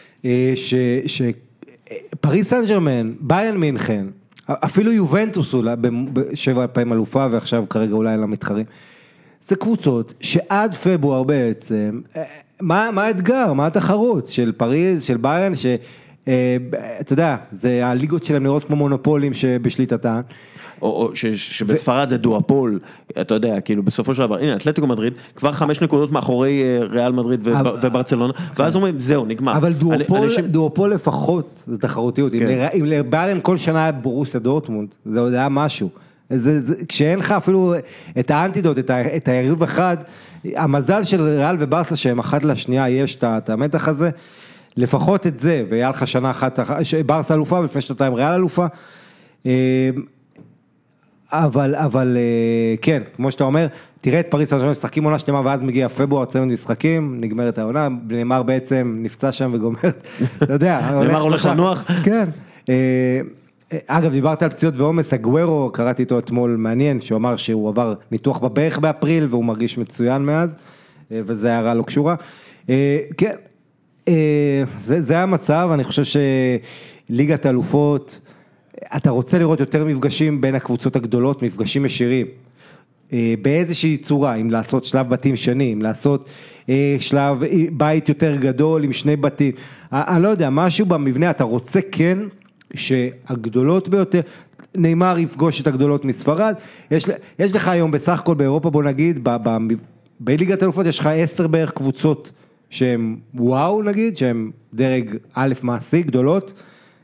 פריז סן ז'רמן, ביירן מינכן, אפילו יובנטוס אולי, בשבע פעמים אלופה, ועכשיו כרגע אולי לא מתחרים. זה קבוצות שעד פברואר בעצם, מה האתגר, מה התחרות של פריז, של ביירן, אתה יודע, זה הליגות שלהם נראות כמו מונופולים שבשליטתן. או שבספרד זה דואפול, אתה יודע, כאילו בסופו של דבר, הנה, אתלטיקו מדריד, כבר 5 נקודות מאחורי ריאל מדריד וברצלונה, ואז אומרים, זהו, נגמר. אבל דואפול לפחות, זה תחרותיות, אם לביירן כל שנה היה ברוסיה דורטמונד, זה עוד היה משהו. כשאין לך אפילו את האנטידוט, את היריב אחד, המזל של ריאל וברסה שהם אחת לשנייה, יש את המתח הזה, לפחות את זה, והיה לך שנה אחת, ברסה אלופה, ולפני שנתיים ריאל אלופה, אבל כן, כמו שאתה אומר, תראה את פריז סן ז'רמן משחקים עונה שלמה, ואז מגיע פברואר, צמד משחקים, נגמרת העונה, נאמר בעצם נפצע שם וגומרת, אתה יודע, נאמר הולך לנוח. כן, אגב, דיברת על פציעות ועומס, אגוארו, קראתי איתו אתמול מעניין, שהוא אמר שהוא עבר ניתוח בברך באפריל, והוא מרגיש מצוין מאז, וזה הערה לא קשורה. כן, זה המצב, אני חושב שליגת האלופות, אתה רוצה לראות יותר מפגשים בין הקבוצות הגדולות, מפגשים ישירים, באיזושהי צורה, אם לעשות שלב בתים שני, אם לעשות שלב בית יותר גדול עם 2 בתים, אני לא יודע, משהו במבנה, אתה רוצה כן, שהגדולות ביותר, נאמר יפגוש את הגדולות מספרד, יש לך היום בסך הכל באירופה, בוא נגיד, בליגת האלופות יש לך 10 בערך קבוצות, שהן וואו נגיד, שהן דרג א' מעשי גדולות,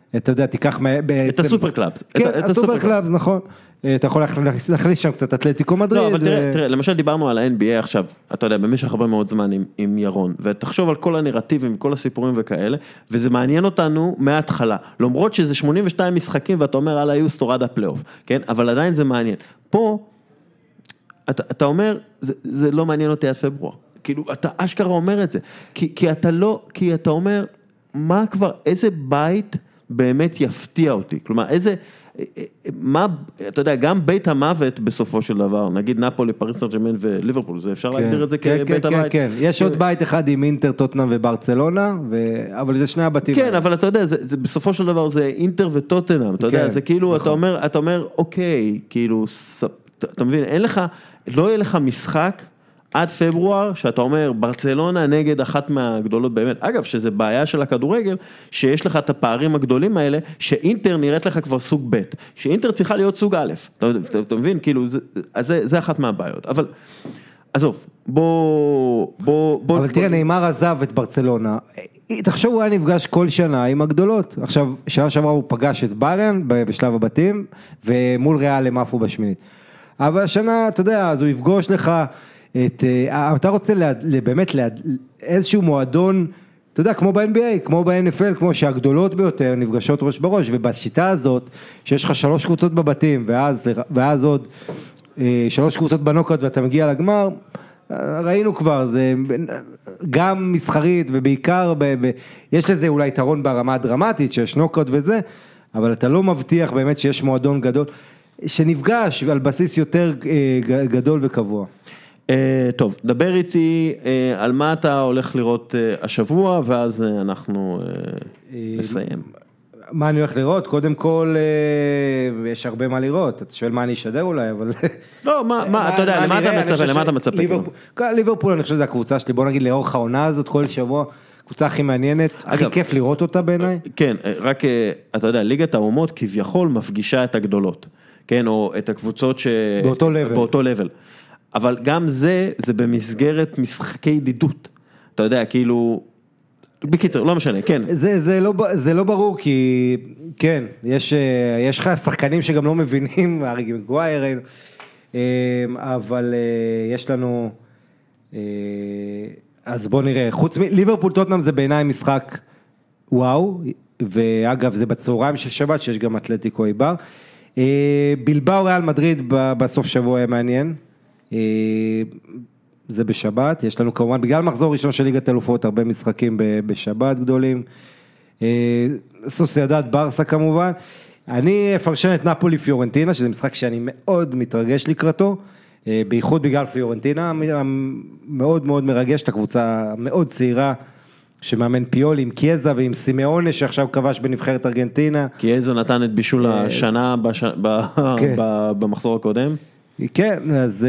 אתה יודע, תיקח את הסופר קלאבס. כן, הסופר קלאבס, נכון. אתה יכול להכניס שם קצת אתלטיקו מדריד. לא, אבל תראה, למשל דיברנו על ה-NBA עכשיו, אתה יודע, במשך הרבה מאוד זמן עם ירון, ותחשוב על כל הנרטיבים, כל הסיפורים וכאלה, וזה מעניין אותנו מההתחלה, למרות שזה 82 משחקים, ואתה אומר, הלאה, יהיו סטורד הפלייאוף, כן? אבל עדיין זה מעניין. פה, אתה אומר, זה לא מעניין אותי עד פברואר. כאילו, אתה אשכרה אומר את זה. כי אתה אומר, מה כבר, איזה בית באמת יפתיע אותי? כלומר, מה, אתה יודע, גם בית המוות בסופו של דבר, נגיד נפולי, פריס סן ז'רמן וליברפול, זה אפשר להגדיר את זה כבית הבית. כן, יש עוד בית אחד עם אינטר, טוטנהאם וברצלונה, אבל זה שני הבתים. כן, אבל אתה יודע, בסופו של דבר זה אינטר וטוטנהאם, אתה יודע, זה כאילו, אתה אומר, אוקיי, כאילו, אתה מבין, לא יהיה לך משחק, עד פברואר, שאתה אומר, ברצלונה נגד אחת מהגדולות באמת, אגב, שזה בעיה של הכדורגל, שיש לך את הפערים הגדולים האלה, שאינטר נראית לך כבר סוג ב', שאינטר צריכה להיות סוג א', אתה מבין? כאילו, זה אחת מהבעיות, אבל, עזוב, אבל תראה, ניימר עזב את ברצלונה, תחשוב, הוא היה נפגש כל שנה עם הגדולות, עכשיו, שנה שעברה הוא פגש את ביירן בשלב הבתים, ומול ריאל הם עפו בשמינית, אבל השנה, אתה יודע, אז הוא יפגוש לך, אתה רוצה באמת איזשהו מועדון, אתה יודע, כמו ב-NBA, כמו ב-NFL, כמו שהגדולות ביותר נפגשות ראש בראש, ובשיטה הזאת, שיש לך 3 קבוצות בבתים, ואז עוד 3 קבוצות בנוקות, ואתה מגיע לגמר, ראינו כבר, זה גם מסחרית, ובעיקר, יש לזה אולי יתרון ברמה דרמטית, שיש נוקות וזה, אבל אתה לא מבטיח באמת שיש מועדון גדול, שנפגש על בסיס יותר גדול וקבוע. טוב, דבר איתי על מה אתה הולך לראות השבוע, ואז אנחנו נסיים. מה אני הולך לראות? קודם כל, יש הרבה מה לראות, אתה שואל מה אני אשדר אולי, אבל... לא, אתה יודע, למה אתה מצפה? ליברפול, אני חושב שזה הקבוצה שלי, בוא נגיד לאורך העונה הזאת, כל שבוע, קבוצה הכי מעניינת, הכי כיף לראות אותה בעיניי. כן, רק, אתה יודע, ליגת האומות כביכול מפגישה את הגדולות, כן, או את הקבוצות באותו לבל. אבל גם זה במסגרת משחקי ידידות. אתה יודע, כאילו, בקיצור, לא משנה, כן. זה לא ברור, כי, כן, יש לך שחקנים שגם לא מבינים, הרי מגווייר, אבל יש לנו, אז בוא נראה, חוץ ליברפול טוטנהאם זה בעיניי משחק וואו, ואגב, זה בצהריים של שבת, שיש גם אתלטיקו איבר. בלבאו ריאל מדריד בסוף שבוע היה מעניין. זה בשבת, יש לנו כמובן, בגלל מחזור ראשון של ליגת אלופות, הרבה משחקים בשבת גדולים, סוסיידד ברסה כמובן, אני אפרשן את נפולי פיורנטינה, שזה משחק שאני מאוד מתרגש לקראתו, בייחוד בגלל פיורנטינה, מאוד מאוד מרגש, את הקבוצה מאוד צעירה, שמאמן פיולי עם קיאזה ועם סימאונה, שעכשיו כבש בנבחרת ארגנטינה. קיאזה נתן את בישול השנה במחזור הקודם. כן, אז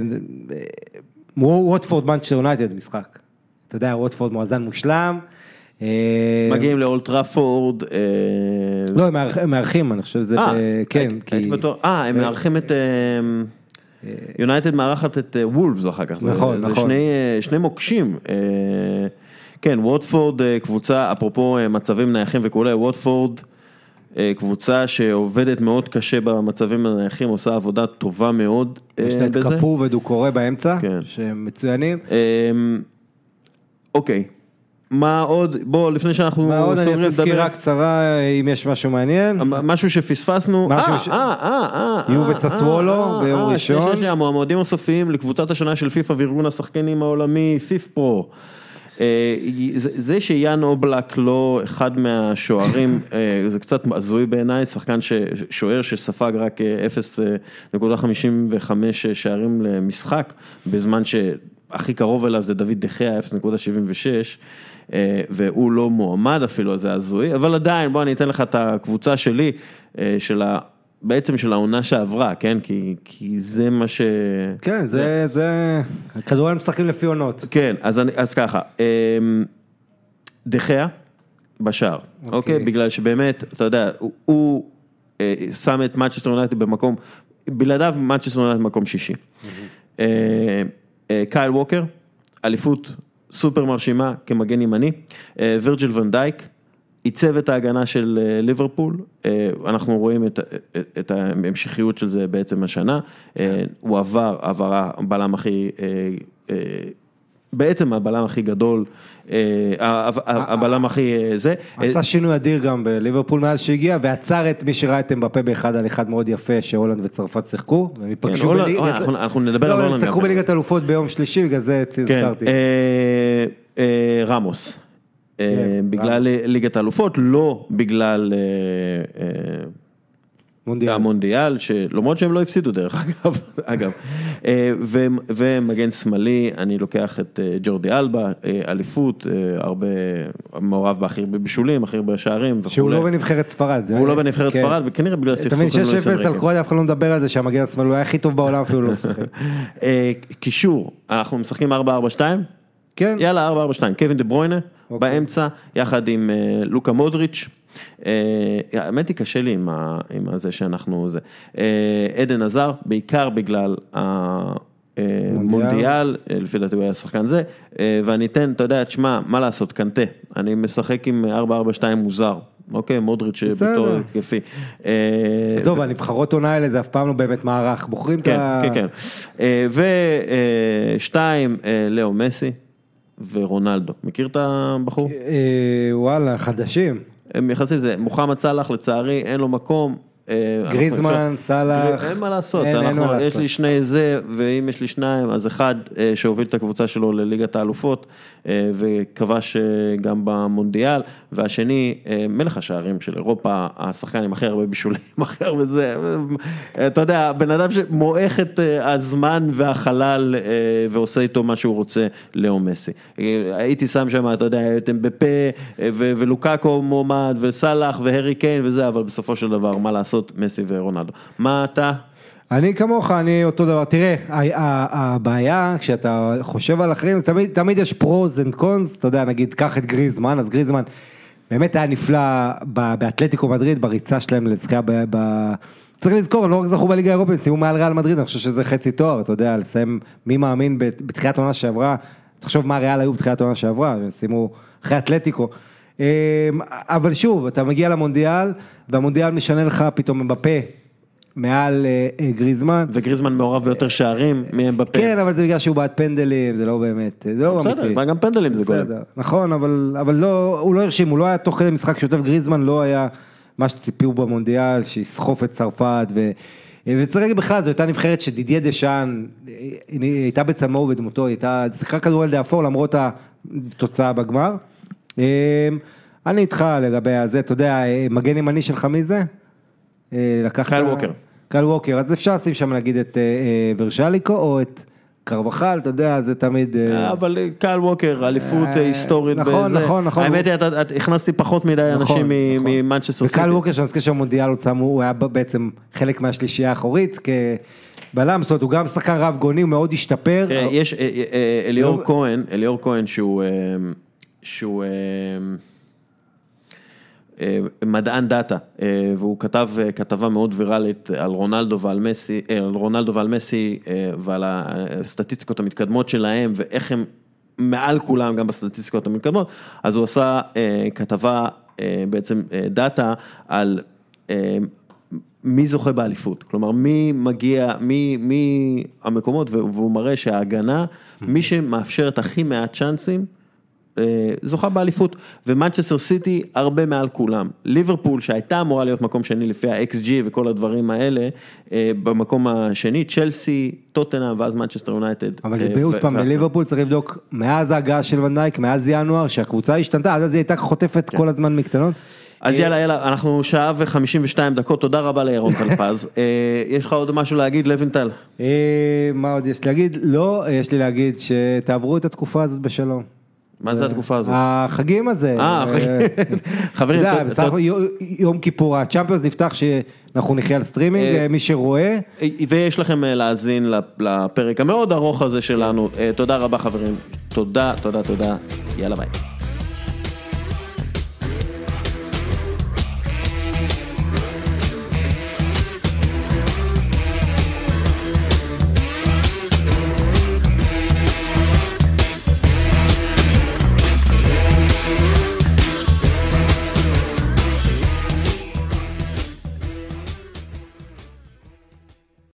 ווטפורד מנצ'סטר יונייטד משחק. אתה יודע, ווטפורד מואזן מושלם. מגיעים לאולד טראפורד. לא, הם מארחים, אני חושב שזה, כן. הם מארחים את, יונייטד מארחת את וולפס אחר כך. נכון, נכון. זה שני מוקשים. כן, ווטפורד קבוצה, אפרופו מצבים נייחים וכולי, ווטפורד קבוצה שעובדת מאוד קשה במצבים הנייחים, עושה עבודה טובה מאוד בזה. יש לה את קפו ודוקורי באמצע, שהם מצוינים. אוקיי, מה עוד? בוא, לפני שאנחנו... מה עוד? אני אעשה סקירה קצרה, אם יש משהו מעניין. משהו שפספסנו. יובה ססוולו, ביום ראשון. המועמדים הסופיים לקבוצת השנה של פיפ"א וארגון השחקנים העולמי, פיפפרו. זה שיאן אובלק לא אחד מהשוערים, זה קצת הזוי בעיניי, שחקן שוער שספג רק 0.55 שערים למשחק, בזמן שהכי קרוב אליו זה דוד דחיה 0.76, והוא לא מועמד אפילו, זה הזוי, אבל עדיין, בוא אני אתן לך את הקבוצה שלי, בעצם של העונה שעברה, כן? כי זה מה ש... כן, זה... כדורגל משחקים לפי עונות. כן, אז ככה, דחיה בשער, אוקיי? בגלל שבאמת, אתה יודע, הוא שם את מנצ'סטר יונייטד במקום, בלעדיו מנצ'סטר יונייטד במקום 60. קייל ווקר, אליפות סופר מרשימה כמגן ימני, וירג'יל ון דייק, עיצב את ההגנה של ליברפול, אנחנו רואים את ההמשכיות של זה בעצם השנה, הוא עבר הבלם הכי, בעצם הבלם הכי גדול, הבלם הכי זה. עשה שינוי אדיר גם בליברפול מאז שהגיע, ועצר את מי שראה את אמבפה באחד על אחד מאוד יפה, שהולנד וצרפת שיחקו, והם ייפגשו אנחנו נדבר על הולנד. שיחקו בליגת אלופות ביום שלישי, בגלל זה הזכרתי. רמוס. בגלל ליגת האלופות, לא בגלל המונדיאל, למרות שהם לא הפסידו דרך אגב, ומגן שמאלי, אני לוקח את ג'ורדי אלבה, אליפות, הרבה מעורב בהכי בבישולים, הכי בשערים, שהוא לא בנבחרת ספרד. הוא לא בנבחרת ספרד, וכנראה בגלל סכסוכים תמיד 6-0 על קרואטיה, אף אחד לא מדבר על זה, שהמגן השמאלי הוא היה הכי טוב בעולם, אפילו לא שחק. קישור, אנחנו משחקים 4-4-2, כן. יאללה, 4-4-2, קווין דה ברוינה, באמצע, יחד עם לוקה מודריץ', האמת היא קשה לי עם זה שאנחנו זה, עדן עזר, בעיקר בגלל המונדיאל, לפי דעתי הוא היה שחקן זה, ואני אתן, אתה יודע, תשמע, מה לעשות, קנטה, אני משחק עם 4-4-2 מוזר, אוקיי, מודריץ' בתור התקפי. עזוב, הנבחרות עונה האלה זה אף פעם לא באמת מערך, בוחרים את ה... כן, כן, ושתיים, לאו מסי ורונלדו, מכיר את הבחור? וואלה, חדשים. יחסים זה, מוחמד סלאח לצערי אין לו מקום. גריזמן, סלאח. אין מה לעשות, יש לי שני זה, ואם יש לי שניים, אז אחד שהוביל את הקבוצה שלו לליגת האלופות, וכבש גם במונדיאל, והשני, מלך השערים של אירופה, השחקן עם הכי הרבה בישולים, הכי הרבה זה, אתה יודע, בן אדם שמועך את הזמן והחלל, ועושה איתו מה שהוא רוצה, לאו מסי. הייתי שם שם, אתה יודע, אתם בפה, ולוקאקו מועמד, וסלאח, והרי קיין וזה, אבל בסופו של דבר, מה לעשות, מסי ורונלדו. מה אתה? אני כמוך, אני אותו דבר. תראה, הבעיה, כשאתה חושב על אחרים, תמיד יש פרוז אנד קונס, אתה יודע, נגיד, קח את גריזמן, אז גריזמן באמת היה נפלא באתלטיקו מדריד, בריצה שלהם לזכייה צריך לזכור, לא רק זכו בליגה האירופית, סיימו מעל ריאל מדריד, אני חושב שזה חצי תואר, אתה יודע, לסיים מי מאמין בתחילת העונה שעברה, תחשוב מה ריאל היו בתחילת העונה שעברה, סיימו אחרי אתלטיקו. אבל שוב, אתה מגיע למונדיאל, והמונדיאל משנה לך פתאום אמבפה, מעל גריזמן. וגריזמן מעורב ביותר שערים מאמבפה. כן, אבל זה בגלל שהוא בעד פנדלים, זה לא באמת, זה לא אמיתי. בסדר, גם פנדלים זה גולם. נכון, אבל לא, הוא לא הרשים, הוא לא היה תוך כדי משחק שוטף, גריזמן לא היה מה שציפיו במונדיאל, שיסחוף את צרפת, וצריך להגיד בכלל, זו הייתה נבחרת שדידיה דשאן, היא הייתה בצלמו ובדמותו, היא הייתה שיחקה כדורגל די אפור, למרות התוצאה בגמר. אני איתך לגבי הזה, אתה יודע, מגן ימני שלך מי זה? קייל ווקר. קייל ווקר, אז אפשר לשים שם להגיד את ורשליקו או את קרבחל, אתה יודע, זה תמיד... אבל קייל ווקר, אליפות היסטורית בזה. נכון. האמת היא, הכנסתי פחות מדי אנשים ממנצ'סטר סיטי. וקייל ווקר, שאני זוכר שהמונדיאל הוא היה בעצם חלק מהשלישייה האחורית, כבלם, זאת אומרת, הוא גם שחקן רב גוני, הוא מאוד השתפר. יש אליאור כהן שהוא מדען דאטה, והוא כתב כתבה מאוד ויראלית על רונלדו ועל מסי, ועל הסטטיסטיקות המתקדמות שלהם, ואיך הם מעל כולם גם בסטטיסטיקות המתקדמות, אז הוא עשה כתבה בעצם דאטה על מי זוכה באליפות, כלומר מי מגיע, מי המקומות, והוא מראה שההגנה, מי שמאפשרת הכי מעט צ'אנסים, זוכה באליפות, ומנצ'סטר סיטי הרבה מעל כולם. ליברפול שהייתה אמורה להיות מקום שני לפי ה-XG וכל הדברים האלה, במקום השני, צ'לסי, טוטנהאם ואז מנצ'סטר יונייטד. אבל זה בעוד פעם, ליברפול צריך לבדוק מאז ההגעה של ון דייק, מאז ינואר, שהקבוצה השתנתה, אז היא הייתה חוטפת כל הזמן מקטנות. אז יאללה, אנחנו שעה ו52 דקות, תודה רבה לירון טלפז. יש לך עוד משהו להגיד, לוינטל? מה עוד יש להגיד? לא, יש לי להגיד שתעברו את התקופה הזאת בשלום. מה זה התקופה הזאת? החגים הזה. חברים, יום כיפור, הצ'אמפיונס נפתח שאנחנו נחיה על סטרימינג, מי שרואה. ויש לכם להאזין לפרק המאוד ארוך הזה שלנו. תודה רבה חברים. תודה. יאללה ביי.